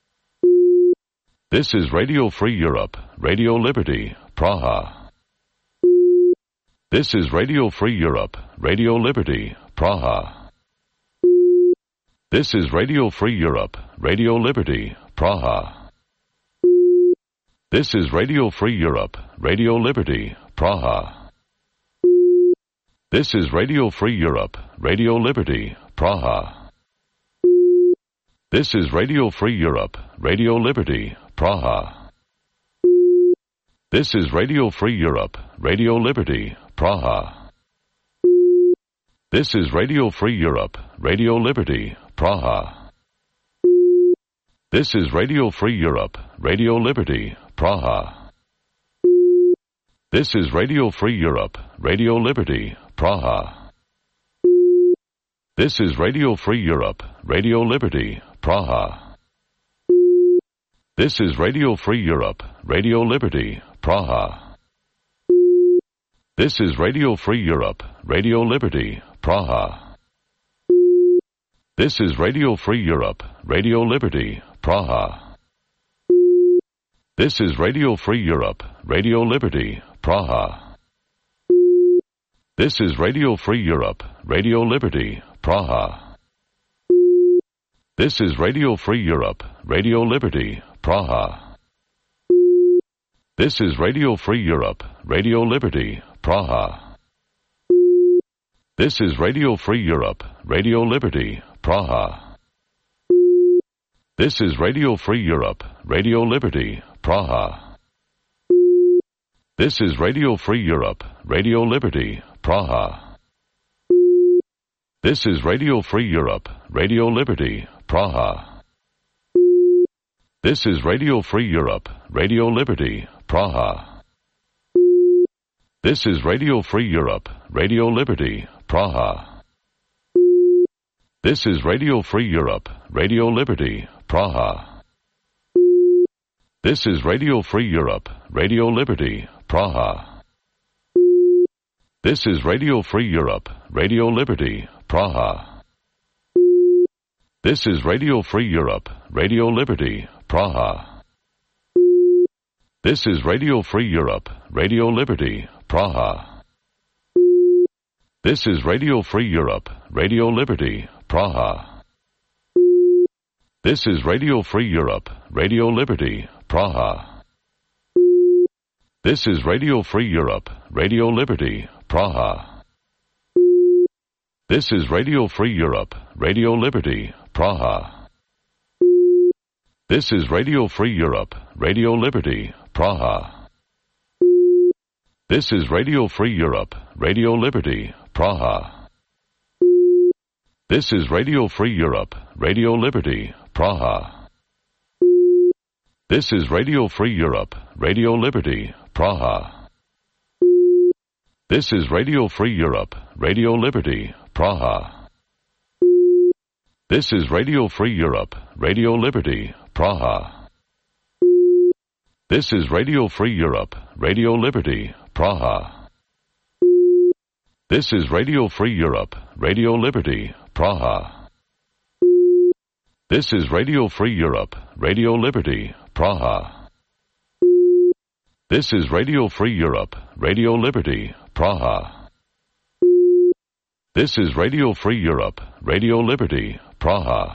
This is Radio Free Europe, Radio Liberty, Praha. This is Radio Free Europe, Radio Liberty, Praha. This is Radio Free Europe, Radio Liberty, Praha. This is Radio Free Europe, Radio Liberty, Praha. This is Radio Free Europe, Radio Liberty, Praha. This is Radio Free Europe, Radio Liberty, Praha. This is Radio Free Europe, Radio Liberty, Praha. This is Radio Free Europe, Radio Liberty, Praha. This is Radio Free Europe, Radio Liberty, Praha. This is Radio Free Europe, Radio Liberty, Praha. This is Radio Free Europe, Radio Liberty, Praha. This is Radio Free Europe, Radio Liberty, Praha. This is Radio Free Europe, Radio Liberty, Praha. This is Radio Free Europe, Radio Liberty, Praha. This is Radio Free Europe, Radio Liberty, Praha. This is Radio Free Europe, Radio Liberty, Praha. This is Radio Free Europe, Radio Liberty, Praha. This is Radio Free Europe, Radio Liberty, Praha. This is Radio Free Europe, Radio Liberty, Praha. This is Radio Free Europe, Radio Liberty, Praha. This is Radio Free Europe, Radio Liberty, Praha. This is Radio Free Europe, Radio Liberty, Praha. This is Radio Free Europe, Radio Liberty, Praha. This is Radio Free Europe, Radio Liberty, Praha. This is Radio Free Europe, Radio Liberty, Praha. This is Radio Free Europe, Radio Liberty, Praha. This is Radio Free Europe, Radio Liberty, Praha. This is Radio Free Europe, Radio Liberty, Praha. This is Radio Free Europe, Radio Liberty, Praha. This is Radio Free Europe, Radio Liberty, Praha. This is Radio Free Europe, Radio Liberty, Praha. This is Radio Free Europe, Radio Liberty, Praha. This is Radio Free Europe, Radio Liberty, Praha. This is Radio Free Europe, Radio Liberty, Praha. This is Radio Free Europe, Radio Liberty, Praha. This is Radio Free Europe, Radio Liberty, Praha. This is Radio Free Europe, Radio Liberty, Praha. This is Radio Free Europe, Radio Liberty, Praha. This is Radio Free Europe, Radio Liberty, Praha. This is Radio Free Europe, Radio Liberty, Praha. This is Radio Free Europe, Radio Liberty, Praha. This is Radio Free Europe, Radio Liberty, Praha. This is Radio Free Europe, Radio Liberty, Praha. This is Radio Free Europe, Radio Liberty, Praha.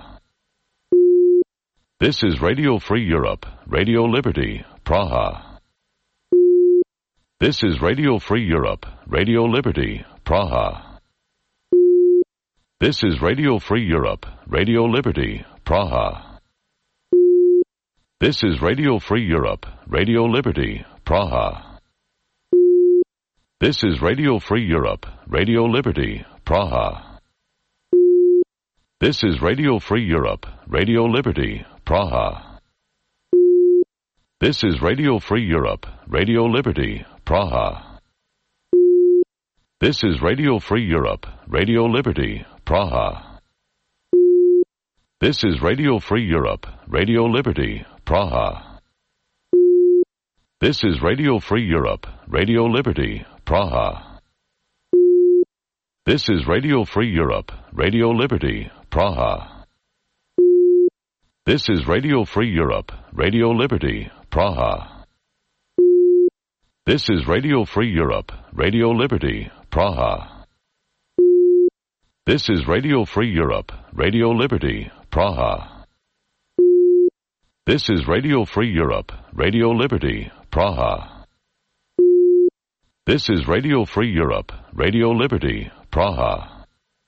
This is Radio Free Europe, Radio Liberty, Praha. This is Radio Free Europe, Radio Liberty, Praha. This is Radio Free Europe, Radio Liberty, Praha. This is Radio Free Europe, Radio Liberty, Praha. This is Radio Free Europe, Radio Liberty, Praha. This is Radio Free Europe, Radio Liberty, Praha. This is Radio Free Europe, Radio Liberty, Praha. This is Radio Free Europe, Radio Liberty, Praha. This is Radio Free Europe, Radio Liberty, Praha. This is Radio Free Europe, Radio Liberty, Praha. This is Radio Free Europe, Radio Liberty, Praha. This is Radio Free Europe, Radio Liberty, Praha. This is Radio Free Europe, Radio Liberty, Praha. This is Radio Free Europe, Radio Liberty, Praha. This is Radio Free Europe, Radio Liberty, Praha. This is Radio Free Europe, Radio Liberty, Praha.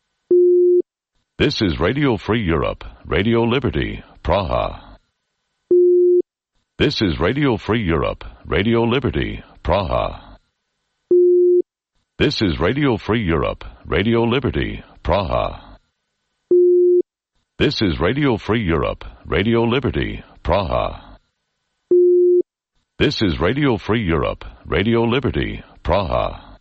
This is Radio Free Europe, Radio Liberty, Praha. This is Radio Free Europe, Radio Liberty, Praha. This is Radio Free Europe, Radio Liberty, Praha. This is Radio Free Europe, Radio Liberty, Praha. This is Radio Free Europe, Radio Liberty, Praha.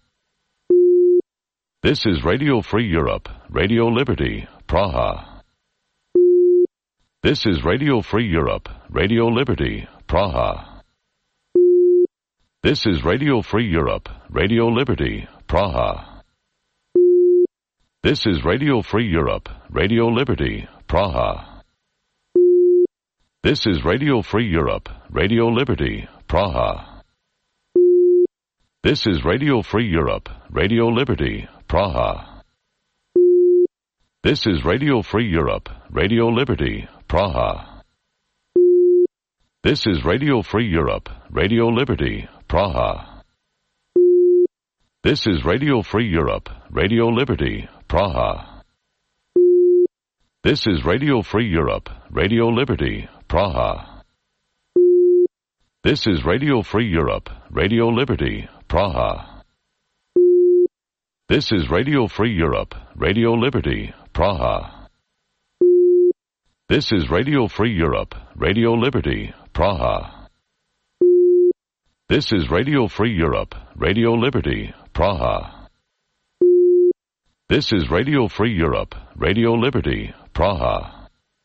This is Radio Free Europe, Radio Liberty, Praha. This is Radio Free Europe, Radio Liberty, Praha. This is Radio Free Europe, Radio Liberty, Praha. This is Radio Free Europe, Radio Liberty, Praha. This is Radio Free Europe, Radio Liberty, Praha. This is Radio Free Europe, Radio Liberty, Praha. This is Radio Free Europe, Radio Liberty, Praha. This is Radio Free Europe, Radio Liberty, Praha. This is Radio Free Europe, Radio Liberty, Praha. This is Radio Free Europe, Radio Liberty, Praha. This is Radio Free Europe, Radio Liberty, Praha. This is Radio Free Europe, Radio Liberty, Praha. This is Radio Free Europe, Radio Liberty, Praha. This is Radio Free Europe, Radio Liberty, Praha. This is Radio Free Europe, Radio Liberty, Praha.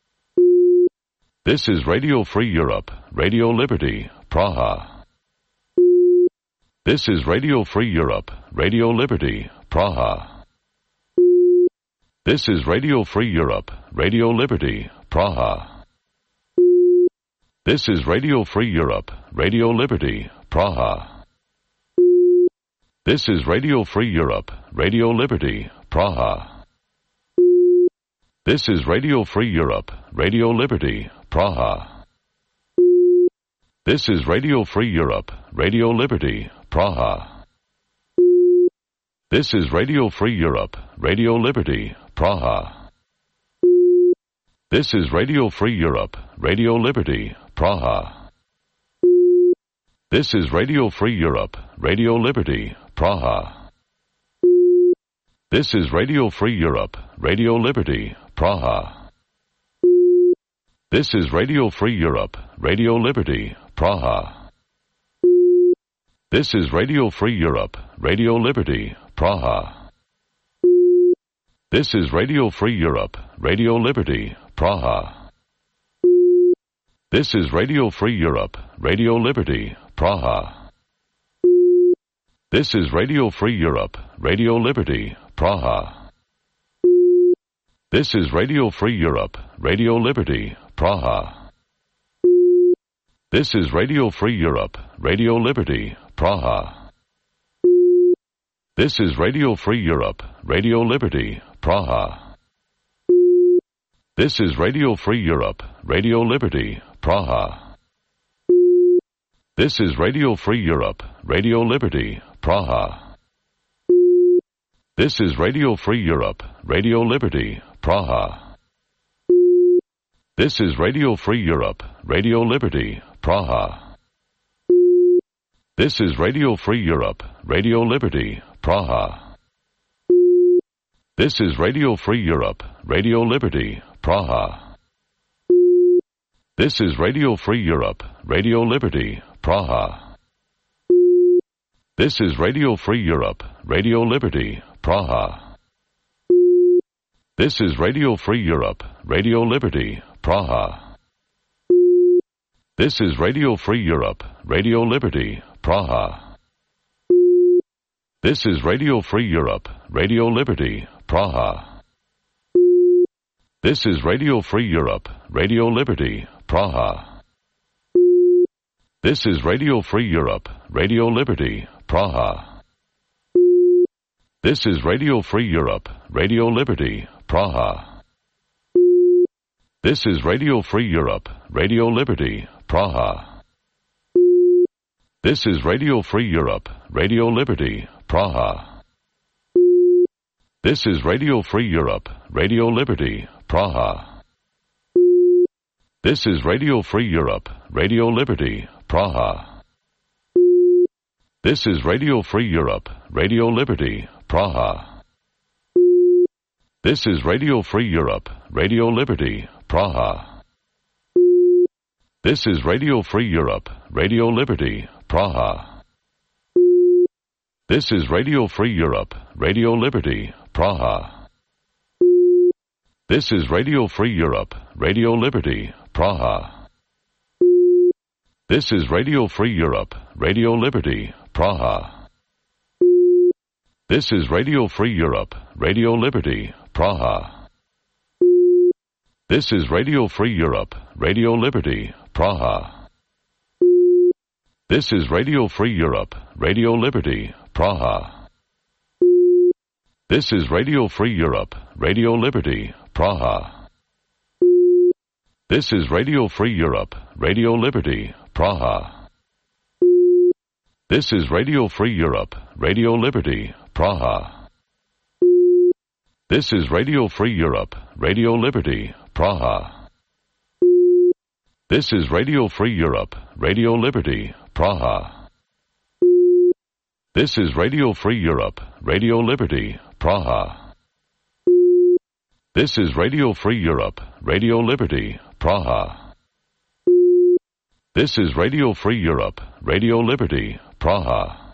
This is Radio Free Europe, Radio Liberty, Praha. This is Radio Free Europe, Radio Liberty, Praha. This is Radio Free Europe, Radio Liberty, Praha. This is Radio Free Europe, Radio Liberty, Praha. This is Radio Free Europe, Radio Liberty, Praha. This is Radio Free Europe, Radio Liberty, Praha. This is Radio Free Europe, Radio Liberty, Praha. This is Radio Free Europe, Radio Liberty, Praha. This is Radio Free Europe, Radio Liberty, Praha. This is Radio Free Europe, Radio Liberty, Praha. This is Radio Free Europe, Radio Liberty, Praha. This is Radio Free Europe, Radio Liberty, Praha. This is Radio Free Europe, Radio Liberty, Praha. This is Radio Free Europe, Radio Liberty, Praha. This is Radio Free Europe, Radio Liberty, Praha. This is Radio Free Europe, Radio Liberty, Praha. This is Radio Free Europe, Radio Liberty, Praha. This is Radio Free Europe, Radio Liberty, Praha. This is Radio Free Europe, Radio Liberty, Praha. This is Radio Free Europe, Radio Liberty, Praha. This is Radio Free Europe, Radio Liberty, Praha. This is Radio Free Europe, Radio Liberty, Praha. This is Radio Free Europe, Radio Liberty, Praha. This is Radio Free Europe, Radio Liberty, Praha. This is Radio Free Europe, Radio Liberty, Praha. This is Radio Free Europe, Radio Liberty, Praha. This is Radio Free Europe, Radio Liberty, Praha. This is Radio Free Europe, Radio Liberty, Praha. This is Radio Free Europe, Radio Liberty, Praha. This is Radio Free Europe, Radio Liberty, Praha. This is Radio Free Europe, Radio Liberty, Praha. This is Radio Free Europe, Radio Liberty, Praha. This is Radio Free Europe, Radio Liberty, Praha. This is Radio Free Europe, Radio Liberty, Praha. This is Radio Free Europe, Radio Liberty, Praha. This is Radio Free Europe, Radio Liberty, Praha. This is Radio Free Europe, Radio Liberty, Praha. This is Radio Free Europe, Radio Liberty, Praha. This is Radio Free Europe, Radio Liberty, Praha. This is Radio Free Europe, Radio Liberty, Praha. This is Radio Free Europe, Radio Liberty, Praha. This is Radio Free Europe, Radio Liberty, Praha. This is Radio Free Europe, Radio Liberty, Praha. This is Radio Free Europe, Radio Liberty, Praha. This is Radio Free Europe, Radio Liberty, Praha. This is Radio Free Europe, Radio Liberty, Praha. This is Radio Free Europe, Radio Liberty, Praha. This is Radio Free Europe, Radio Liberty, Praha. This is Radio Free Europe, Radio Liberty, Praha. This is Radio Free Europe, Radio Liberty, Praha. This is Radio Free Europe, Radio Liberty, Praha. This is Radio Free Europe, Radio Liberty, Praha. This is Radio Free Europe, Radio Liberty, Praha. This is Radio Free Europe, Radio Liberty, Praha.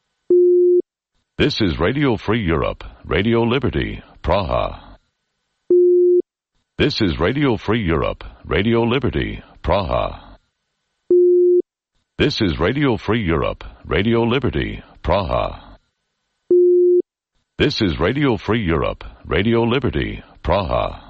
This is Radio Free Europe, Radio Liberty, Praha. This is Radio Free Europe, Radio Liberty, Praha. This is Radio Free Europe, Radio Liberty, Praha. This is Radio Free Europe, Radio Liberty, Praha.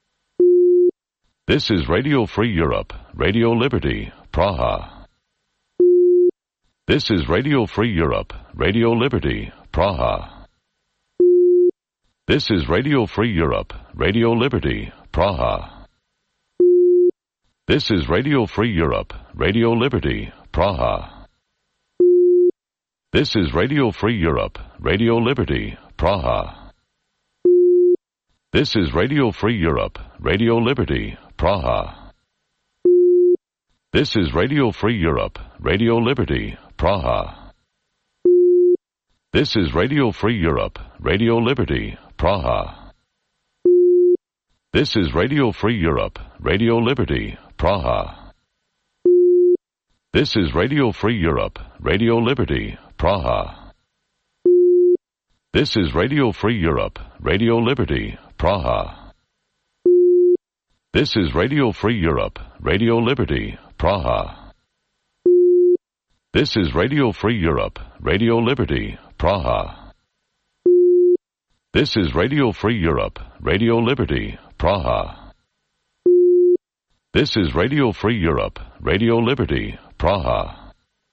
This is Radio Free Europe, Radio Liberty, Praha. This is Radio Free Europe, Radio Liberty, Praha. This is Radio Free Europe, Radio Liberty, Praha. This is Radio Free Europe, Radio Liberty, Praha. This is Radio Free Europe, Radio Liberty, Praha. This is Radio Free Europe, Radio Liberty, Praha. This is Radio Free Europe, Radio Liberty, Praha. This is Radio Free Europe, Radio Liberty, Praha. This is Radio Free Europe, Radio Liberty, Praha. This is Radio Free Europe, Radio Liberty, Praha. This is Radio Free Europe, Radio Liberty, Praha. This is Radio Free Europe, Radio Liberty, Praha. This is Radio Free Europe, Radio Liberty, Praha. This is Radio Free Europe, Radio Liberty, Praha. This is Radio Free Europe, Radio Liberty, Praha.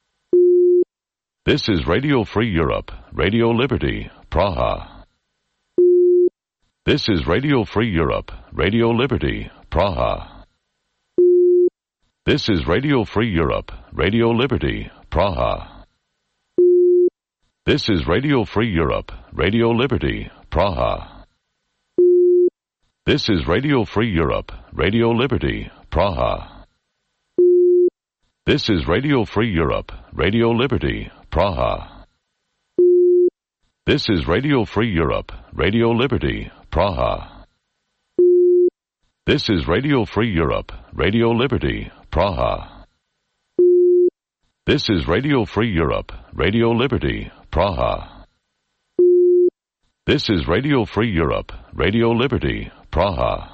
This is Radio Free Europe, Radio Liberty, Praha. This is Radio Free Europe, Radio Liberty, Praha. This is Radio Free Europe, Radio Liberty, Praha. This is Radio Free Europe, Radio Liberty, Praha. This is Radio Free Europe, Radio Liberty, Praha. This is Radio Free Europe, Radio Liberty, Praha. This is Radio Free Europe, Radio Liberty, Praha. This is Radio Free Europe, Radio Liberty, Praha. This is Radio Free Europe, Radio Liberty, Praha. This is Radio Free Europe, Radio Liberty, Praha.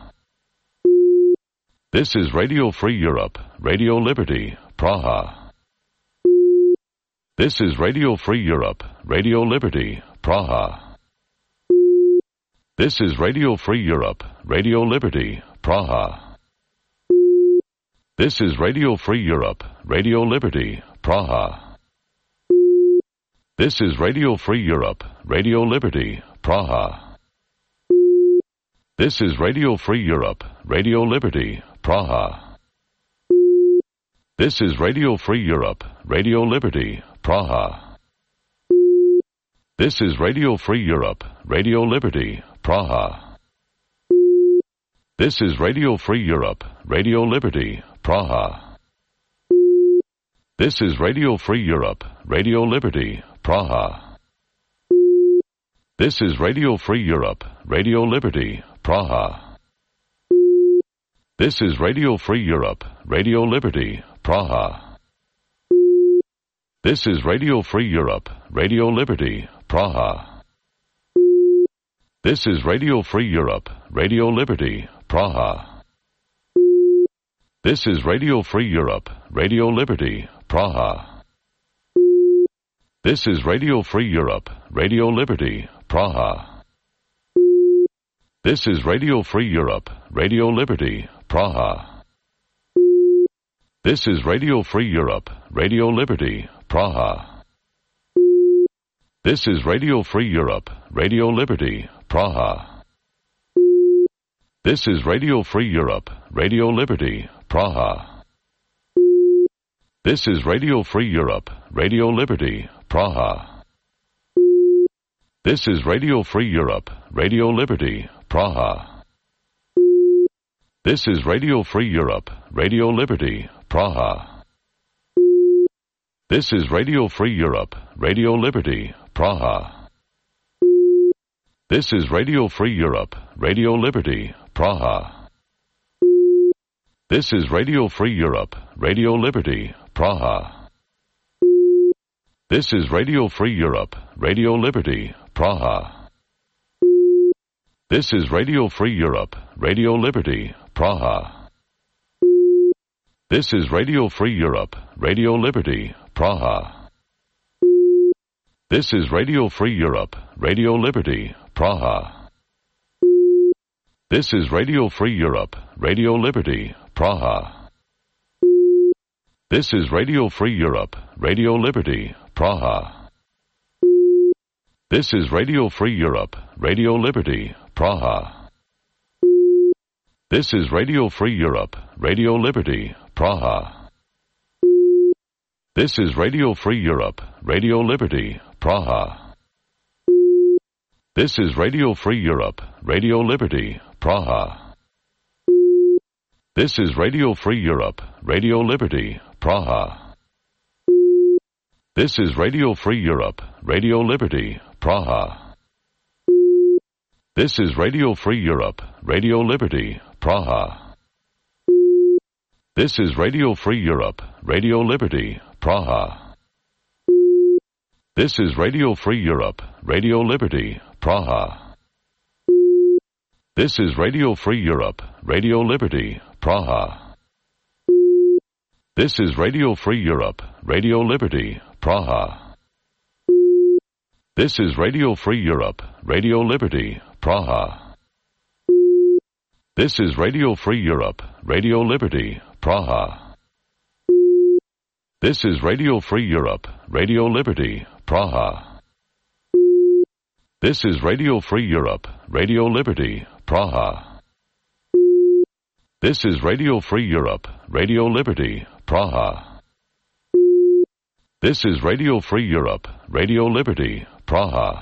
This is Radio Free Europe, Radio Liberty, Praha. This is Radio Free Europe, Radio Liberty, Praha. This is Radio Free Europe, Radio Liberty, Praha. This is Radio Free Europe, Radio Liberty, Praha. This is Radio Free Europe, Radio Liberty, Praha. This is Radio Free Europe, Radio Liberty, Praha. This is Radio Free Europe, Radio Liberty, Praha. This is Radio Free Europe, Radio Liberty, Praha. This is Radio Free Europe, Radio Liberty, Praha. This is Radio Free Europe, Radio Liberty, Praha. This is Radio Free Europe, Radio Liberty, Praha. This is Radio Free Europe, Radio Liberty, Praha. This is Radio Free Europe, Radio Liberty, Praha. This is Radio Free Europe, Radio Liberty, Praha. This is Radio Free Europe, Radio Liberty, Praha. This is Radio Free Europe, Radio Liberty, Praha. This is Radio Free Europe, Radio Liberty, Praha. This is Radio Free Europe, Radio Liberty, Praha. This is Radio Free Europe, Radio Liberty, Praha. This is Radio Free Europe, Radio Liberty, Praha. This is Radio Free Europe, Radio Liberty, Praha. This is Radio Free Europe, Radio Liberty, Praha. This is Radio Free Europe, Radio Liberty, Praha. This is Radio Free Europe, Radio Liberty, Praha. This is Radio Free Europe, Radio Liberty, Praha. This is Radio Free Europe, Radio Liberty, Praha. This is Radio Free Europe, Radio Liberty, Praha. This is Radio Free Europe, Radio Liberty, Praha. This is Radio Free Europe, Radio Liberty, Praha. This is Radio Free Europe, Radio Liberty, Praha. This is Radio Free Europe, Radio Liberty, Praha. This is Radio Free Europe, Radio Liberty, Praha. This is Radio Free Europe, Radio Liberty, Praha. This is Radio Free Europe, Radio Liberty, Praha. This is Radio Free Europe, Radio Liberty, Praha. This is Radio Free Europe, Radio Liberty, Praha. This is Radio Free Europe, Radio Liberty, Praha. This is Radio Free Europe, Radio Liberty, Praha. This is Radio Free Europe, Radio Liberty, Praha. This is Radio Free Europe, Radio Liberty, Praha. This is Radio Free Europe, Radio Liberty, Praha. This is Radio Free Europe, Radio Liberty, Praha. This is Radio Free Europe, Radio Liberty, Praha. This is Radio Free Europe, Radio Liberty, Praha. This is Radio Free Europe, Radio Liberty, Praha. This is Radio Free Europe, Radio Liberty, Praha. This is Radio Free Europe, Radio Liberty, Praha. This is Radio Free Europe, Radio Liberty, Praha. This is Radio Free Europe, Radio Liberty, Praha.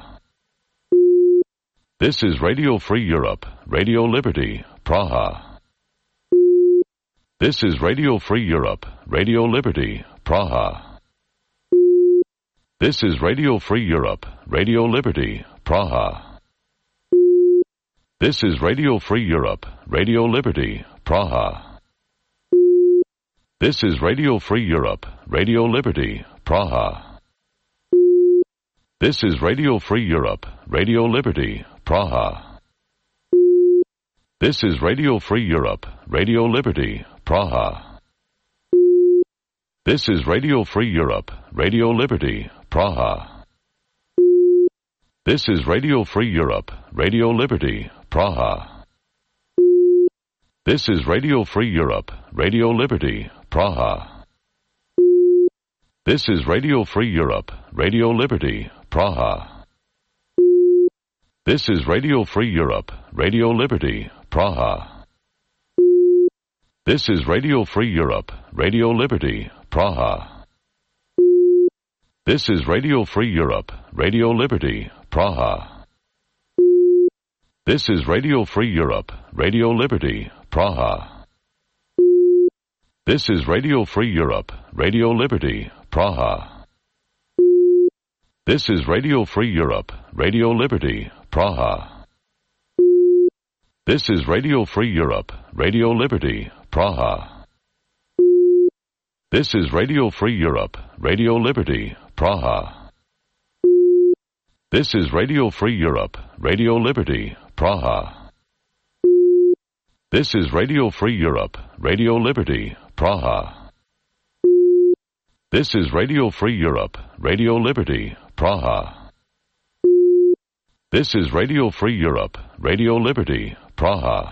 This is Radio Free Europe, Radio Liberty, Praha. This is Radio Free Europe, Radio Liberty, Praha. This is Radio Free Europe, Radio Liberty, Praha. This is Radio Free Europe, Radio Liberty, Praha. This is Radio Free Europe, Radio Liberty, Praha. This is Radio Free Europe, Radio Liberty, Praha. This is Radio Free Europe, Radio Liberty, Praha. This is Radio Free Europe, Radio Liberty, Praha. This is Radio Free Europe, Radio Liberty, Praha. This is Radio Free Europe, Radio Liberty, Praha. This is Radio Free Europe, Radio Liberty, Praha. This is Radio Free Europe, Radio Liberty, Praha. This is Radio Free Europe, Radio Liberty, Praha. This is Radio Free Europe, Radio Liberty, Praha. This is Radio Free Europe, Radio Liberty, Praha. This is Radio Free Europe, Radio Liberty, Praha. This is Radio Free Europe, Radio Liberty, Praha. This is Radio Free Europe, Radio Liberty, Praha. This is Radio Free Europe, Radio Liberty, Praha. This is Radio Free Europe, Radio Liberty, Praha. This is Radio Free Europe, Radio Liberty, Praha. This is Radio Free Europe, Radio Liberty, Praha. This is Radio Free Europe, Radio Liberty, Praha.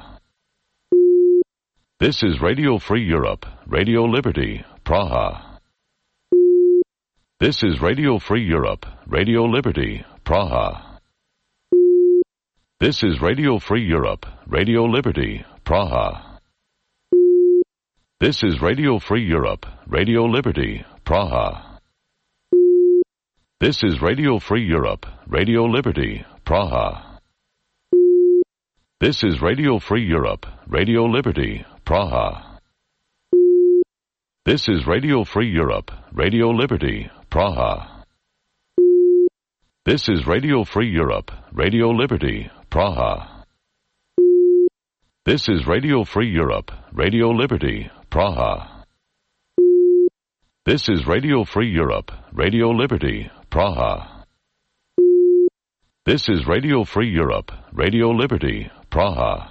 This is Radio Free Europe, Radio Liberty, Praha. This is Radio Free Europe, Radio Liberty, Praha. This is Radio Free Europe, Radio Liberty, Praha. This is Radio Free Europe, Radio Liberty, Praha. This is Radio Free Europe, Radio Liberty, Praha. This is Radio Free Europe, Radio Liberty, Praha. This is Radio Free Europe, Radio Liberty, Praha. This is Radio Free Europe, Radio Liberty, Praha. This is Radio Free Europe, Radio Liberty, Praha. This is Radio Free Europe, Radio Liberty, Praha. This is Radio Free Europe, Radio Liberty, Praha.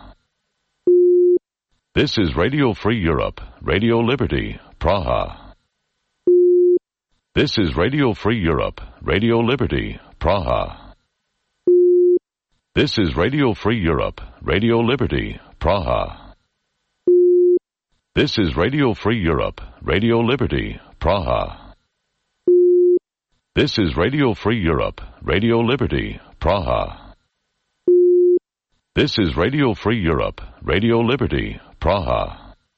This is Radio Free Europe, Radio Liberty, Praha. This is Radio Free Europe, Radio Liberty, Praha. This is Radio Free Europe, Radio Liberty, Praha. This is Radio Free Europe, Radio Liberty, Praha. This is Radio Free Europe, Radio Liberty, Praha. This is Radio Free Europe, Radio Liberty, Praha.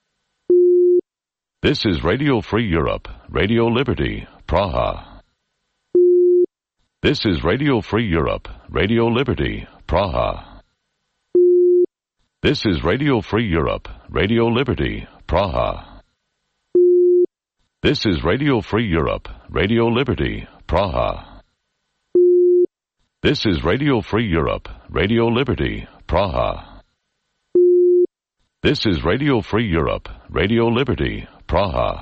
This is Radio Free Europe, Radio Liberty, Praha. This is Radio Free Europe, Radio Liberty, Praha. This is Radio Free Europe, Radio Liberty, Praha. This is Radio Free Europe, Radio Liberty, Praha. This is Radio Free Europe, Radio Liberty, Praha. This is Radio Free Europe, Radio Liberty, Praha.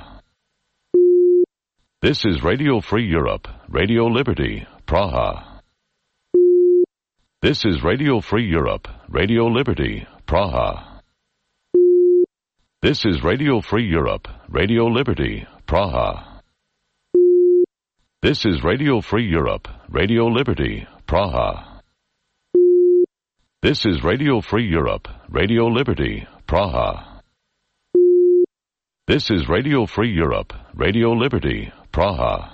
This is Radio Free Europe, Radio Liberty, Praha. This is Radio Free Europe, Radio Liberty, Praha. This is Radio Free Europe, Radio Liberty, Praha. This is Radio Free Europe, Radio Liberty, Praha. This is Radio Free Europe, Radio Liberty, Praha. This is Radio Free Europe, Radio Liberty, Praha.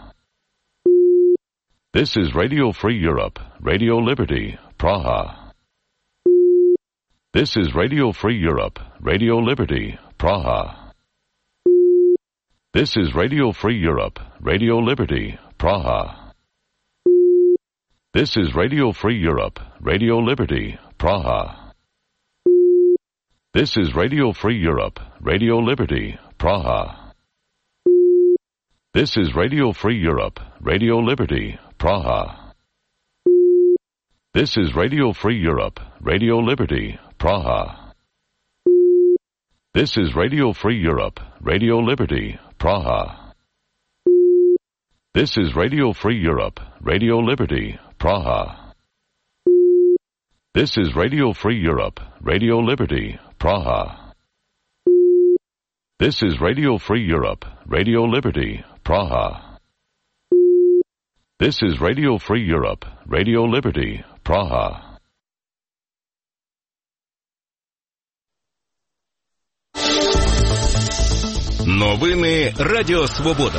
This is Radio Free Europe, Radio Liberty, Praha. This is Radio Free Europe, Radio Liberty, Praha. This is Radio Free Europe, Radio Liberty, Praha. This is Radio Free Europe, Radio Liberty, Praha. This is Radio Free Europe, Radio Liberty, Praha. This is Radio Free Europe, Radio Liberty, Praha. This is Radio Free Europe, Radio Liberty, Praha. This is Radio Free Europe, Radio Liberty, Praha. This is Radio Free Europe, Radio Liberty, Praha. This is Radio Free Europe, Radio Liberty, Praha. This is Radio Free Europe, Radio Liberty, Praha. This is Radio Free Europe, Radio Liberty, Praha. Новини Радіо Свобода.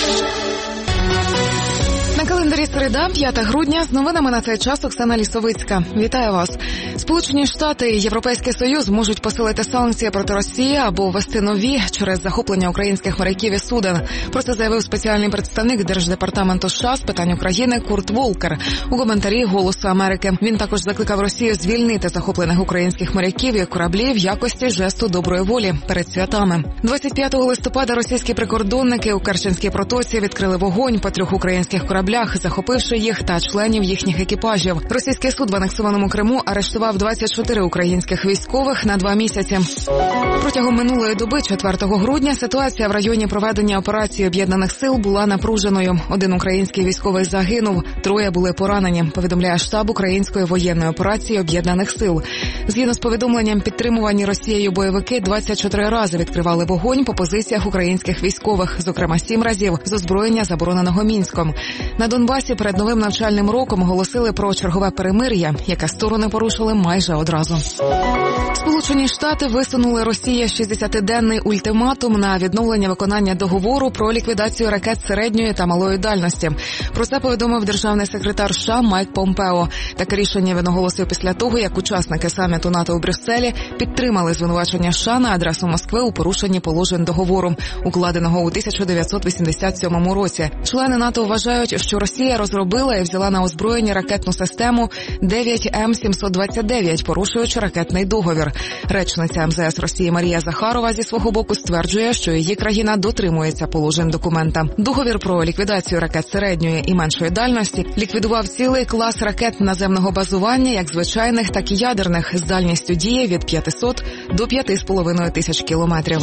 На календарі середа, п'яте грудня, з новинами на цей час Оксана Лісовицька. Вітаю вас. Сполучені Штати і Європейський Союз можуть посилити санкції проти Росії або ввести нові через захоплення українських моряків і суден. Про це заявив спеціальний представник Держдепартаменту США з питань України Курт Волкер у коментарі «Голосу Америки». Він також закликав Росію звільнити захоплених українських моряків і кораблі в якості жесту доброї волі перед святами. двадцять п'ятого листопада російські прикордонники у Керченській протоці відкрили вогонь по трьох українських кораблях, захопивши їх та членів їхніх екіпажів. Російський суд в анексованому Криму арештував двадцять чотири українських військових на два місяці. Протягом минулої доби, четвертого грудня, ситуація в районі проведення операції Об'єднаних сил була напруженою. Один український військовий загинув, троє були поранені, повідомляє штаб української воєнної операції Об'єднаних сил. Згідно з повідомленням, підтримувані Росією бойовики двадцять чотири рази відкривали вогонь по позиціях українських військових, зокрема сім разів з озброєння, забороненого Мінськом. На Донбасі перед новим навчальним роком оголосили про чергове перемир'я, яке сторони порушили майже одразу. Сполучені Штати висунули Росії шістдесятиденний ультиматум на відновлення виконання договору про ліквідацію ракет середньої та малої дальності. Про це повідомив державний секретар США Майк Помпео. Таке рішення він оголосив після того, як учасники саміту НАТО у Брюсселі підтримали звинувачення США на адресу Москви у порушенні положень договору, укладеного у тисяча дев'ятсот вісімдесят сьомому році. Члени НАТО вважають, що Росія розробила і взяла на озброєння ракетну систему дев'ять Ем сімсот двадцять дев'ять, порушуючи ракетний договір. Речниця Ем Зе Ес Росії Марія Захарова зі свого боку стверджує, що її країна дотримується положень документа. Договір про ліквідацію ракет середньої і меншої дальності ліквідував цілий клас ракет наземного базування, як звичайних, так і ядерних, з дальністю дії від п'ятисот до п'яти з половиною тисяч кілометрів.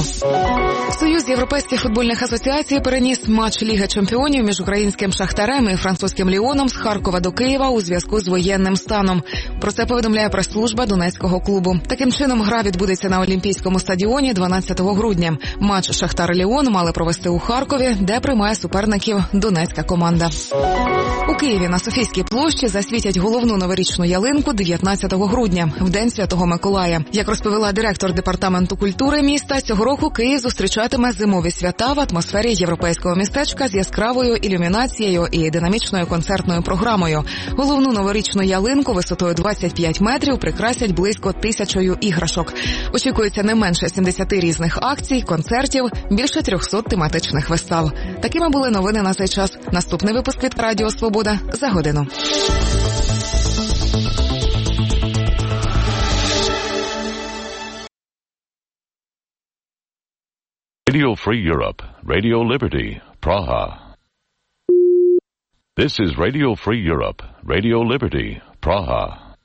Союз європейських футбольних асоціацій переніс матч Ліги чемпіонів між українським Шахтарем і французьким Ліоном з Харкова до Києва у зв'язку з воєнним станом. Про це повідомляє прес-служба Донецького клубу. Таким чином, гра відбудеться на Олімпійському стадіоні дванадцятого грудня. Матч Шахтар-Ліон мали провести у Харкові, де приймає суперників донецька команда. У Києві на Софійській площі засвітять головну новорічну ялинку дев'ятнадцятого грудня, в День Святого Миколая. Як розповіла директор Департаменту культури міста, цього року Київ зустрічатиме зимові свята в атмосфері європейського містечка з яскравою ілюмінацією і динамічною концертною програмою. Головну новорічну ялинку висотою двадцять п'ять метрів прикрасять близько тисячою іграшок. Очікується не менше сімдесяти різних акцій, концертів, більше трьохсот тематичних вистав. Такими були новини на цей час. Наступний випуск від Радіо Свобода за годину. Radio Free Europe, Radio Liberty, Praha. This is Radio Free Europe, Radio Liberty, Praha.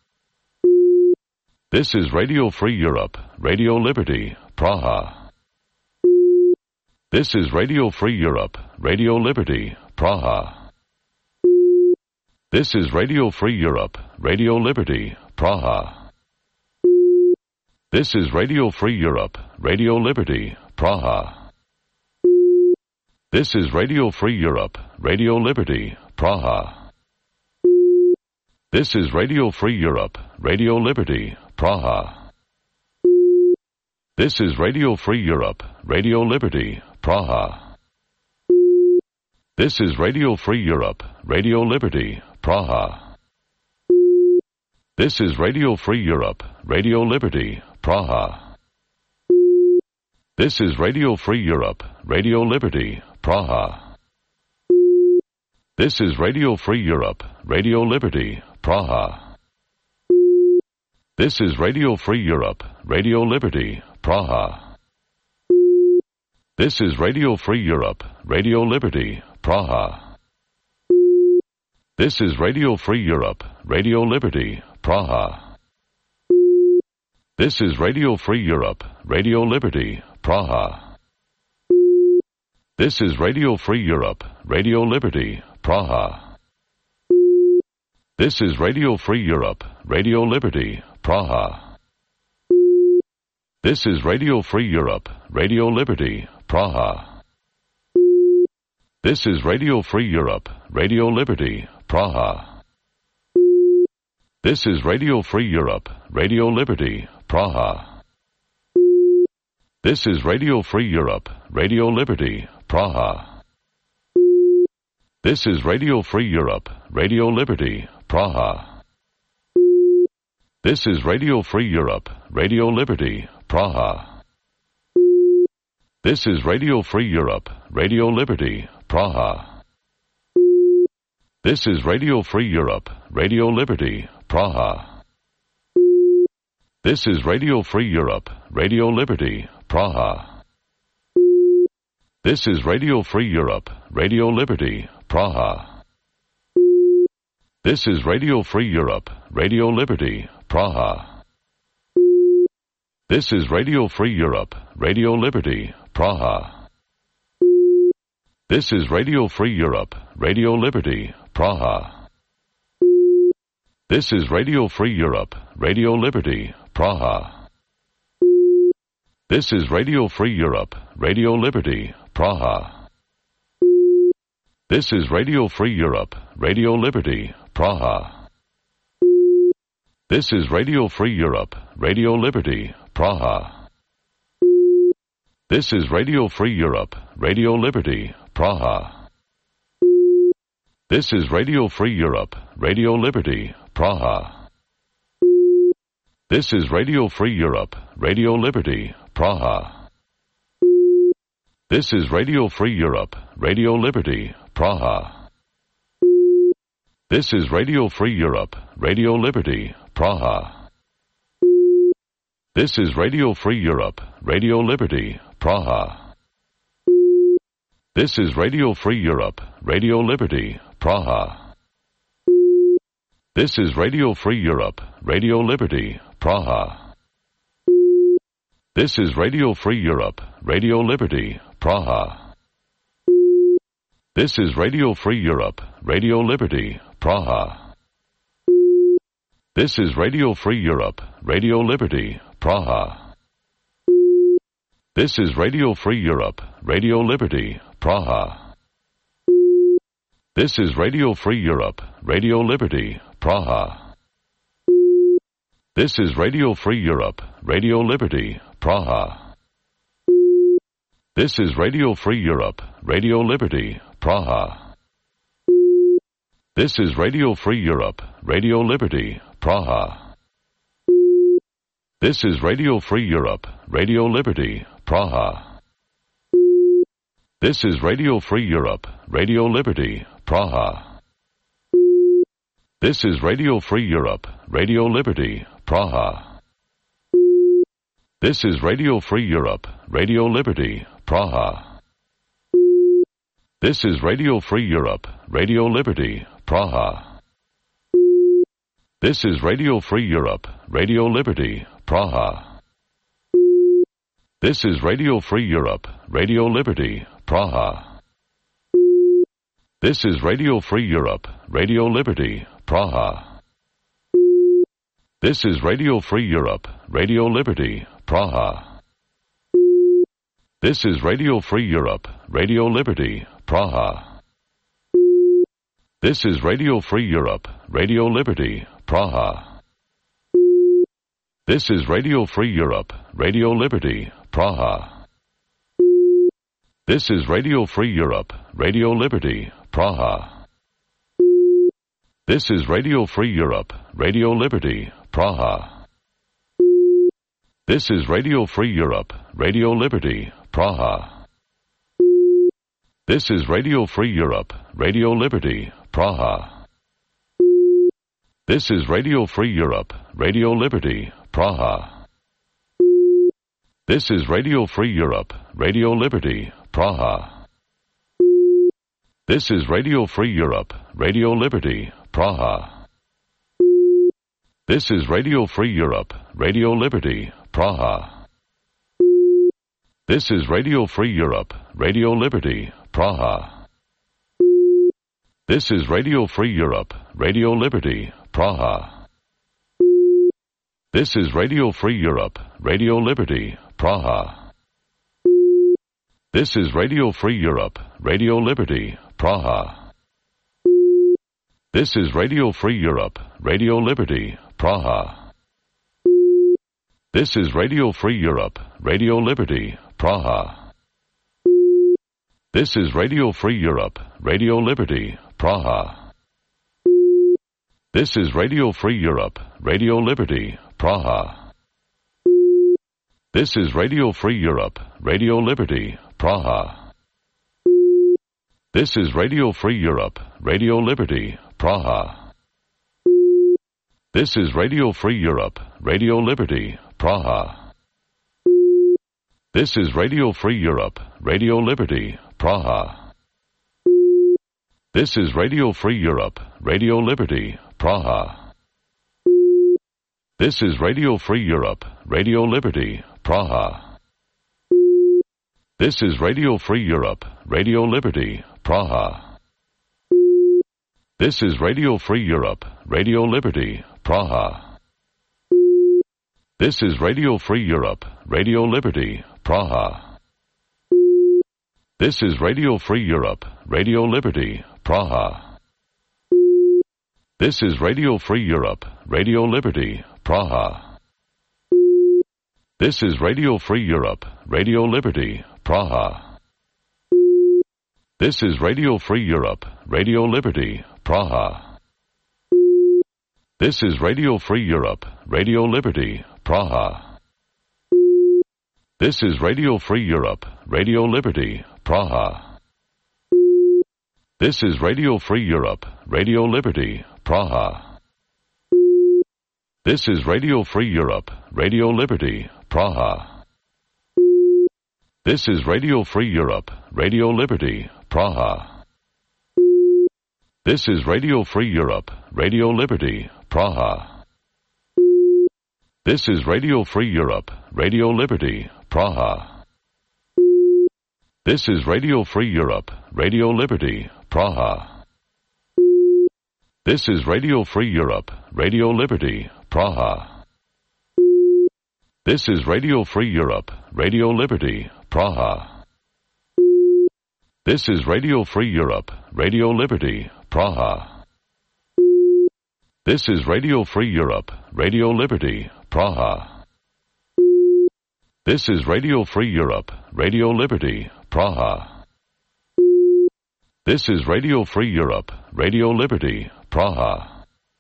This is Radio Free Europe, Radio Liberty, Praha. This is Radio Free Europe, Radio Liberty, Praha. This is Radio Free Europe, Radio Liberty, Praha. This is Radio Free Europe, Radio Liberty, Praha. This is Radio Free Europe, Radio Liberty, Praha. This is Radio Free Europe, Radio Liberty, Praha. This is Radio Free Europe, Radio Liberty, Praha. This is Radio Free Europe, Radio Liberty, Praha. This is Radio Free Europe, Radio Liberty, Praha. This is Radio Free Europe, Radio Liberty, Praha. This is Radio Free Europe, Radio Liberty, Praha. This is Radio Free Europe, Radio Liberty, Praha. This is Radio Free Europe, Radio Liberty, Praha. This is Radio Free Europe, Radio Liberty, Praha. This is Radio Free Europe, Radio Liberty, Praha. This is Radio Free Europe, Radio Liberty, Praha. This is Radio Free Europe, Radio Liberty, Praha. This is Radio Free Europe, Radio Liberty, Praha. This is Radio Free Europe, Radio Liberty, Praha. This is Radio Free Europe, Radio Liberty, Praha. This is Radio Free Europe, Radio Liberty, Praha. This is Radio Free Europe, Radio Liberty, Praha. This is Radio Free Europe, Radio Liberty, Praha. This is Radio Free Europe, Radio Liberty, Praha. This is Radio Free Europe, Radio Liberty, Praha. This is Radio Free Europe, Radio Liberty, Praha. This is Radio Free Europe, Radio Liberty, Praha. This is Radio Free Europe, Radio Liberty, Praha. This is Radio Free Europe, Radio Liberty, Praha. This is Radio Free Europe, Radio Liberty, Praha. This is Radio Free Europe, Radio Liberty, Praha. This is Radio Free Europe, Radio Liberty, Praha. This is Radio Free Europe, Radio Liberty, Praha. This is Radio Free Europe, Radio Liberty, Praha. This is Radio Free Europe, Radio Liberty, Praha. This is Radio Free Europe, Radio Liberty, Praha. This is Radio Free Europe, Radio Liberty, Praha. This is Radio Free Europe, Radio Liberty, Praha. This is Radio Free Europe, Radio Liberty, Praha. This is Radio Free Europe, Radio Liberty, Praha. This is Radio Free Europe, Radio Liberty, Praha. This is Radio Free Europe, Radio Liberty, Praha. This is Radio Free Europe, Radio Liberty, Praha. This is Radio Free Europe, Radio Liberty, Praha. This is Radio Free Europe, Radio Liberty, Praha. This is Radio Free Europe, Radio Liberty, Praha. This is Radio Free Europe, Radio Liberty, Praha. This is Radio Free Europe, Radio Liberty, Praha. This is Radio Free Europe, Radio Liberty, Praha. This is Radio Free Europe, Radio Liberty, Praha. This is Radio Free Europe, Radio Liberty, Praha. This is Radio Free Europe, Radio Liberty, Praha. This is Radio Free Europe, Radio Liberty, Praha. This is Radio Free Europe, Radio Liberty, Praha. This is Radio Free Europe, Radio Liberty, Praha. This is Radio Free Europe, Radio Liberty, Praha. This is Radio Free Europe, Radio Liberty, Praha. This is Radio Free Europe, Radio Liberty, Praha. This is Radio Free Europe, Radio Liberty, Praha. This is Radio Free Europe, Radio Liberty, Praha. This is Radio Free Europe, Radio Liberty, Praha. This is Radio Free Europe, Radio Liberty, Praha. This is Radio Free Europe, Radio Liberty, Praha. This is Radio Free Europe, Radio Liberty, Praha. This is Radio Free Europe, Radio Liberty, Praha. This is Radio Free Europe, Radio Liberty, Praha. This is Radio Free Europe, Radio Liberty, Praha. This is Radio Free Europe, Radio Liberty, Praha. This is Radio Free Europe, Radio Liberty, Praha. This is Radio Free Europe, Radio Liberty, Praha. This is Radio Free Europe, Radio Liberty, Praha. This is Radio Free Europe, Radio Liberty, Praha. This is Radio Free Europe, Radio Liberty, Praha. This is Radio Free Europe, Radio Liberty, Praha. This is Radio Free Europe, Radio Liberty, Praha. This is Radio Free Europe, Radio Liberty, Praha. This is Radio Free Europe, Radio Liberty, Praha. This is Radio Free Europe, Radio Liberty, Praha. This is Radio Free Europe, Radio Liberty, Praha. This is Radio Free Europe, Radio Liberty, Praha. This is Radio Free Europe, Radio Liberty, Praha. This is Radio Free Europe, Radio Liberty, Praha. This is Radio Free Europe, Radio Liberty, Praha. This is Radio Free Europe, Radio Liberty, Praha. This is Radio Free Europe, Radio Liberty, Praha. This is Radio Free Europe, Radio Liberty, Praha. This is Radio Free Europe, Radio Liberty, Praha. This is Radio Free Europe, Radio Liberty, Praha. This is Radio Free Europe, Radio Liberty, Praha. This is Radio Free Europe, Radio Liberty, Praha. This is Radio Free Europe, Radio Liberty, Praha. This is Radio Free Europe, Radio Liberty, Praha. This is Radio Free Europe, Radio Liberty, Praha. This is Radio Free Europe, Radio Liberty, Praha. This is Radio Free Europe, Radio Liberty, Praha. This is Radio Free Europe, Radio Liberty, Praha. This is Radio Free Europe, Radio Liberty, Praha. This is Radio Free Europe, Radio Liberty, Praha. This is Radio Free Europe, Radio Liberty, Praha. This is Radio Free Europe, Radio Liberty, Praha. This is Radio Free Europe, Radio Liberty, Praha. This is Radio Free Europe, Radio Liberty, Praha. This is Radio Free Europe, Radio Liberty, Praha. This is Radio Free Europe, Radio Liberty, Praha. This is Radio Free Europe, Radio Liberty, Praha. This is Radio Free Europe, Radio Liberty, Praha. This is Radio Free Europe, Radio Liberty, Praha. This is Radio Free Europe, Radio Liberty, Praha. This is Radio Free Europe, Radio Liberty, Praha. This is Radio Free Europe, Radio Liberty, Praha. This is Radio Free Europe, Radio Liberty, Praha.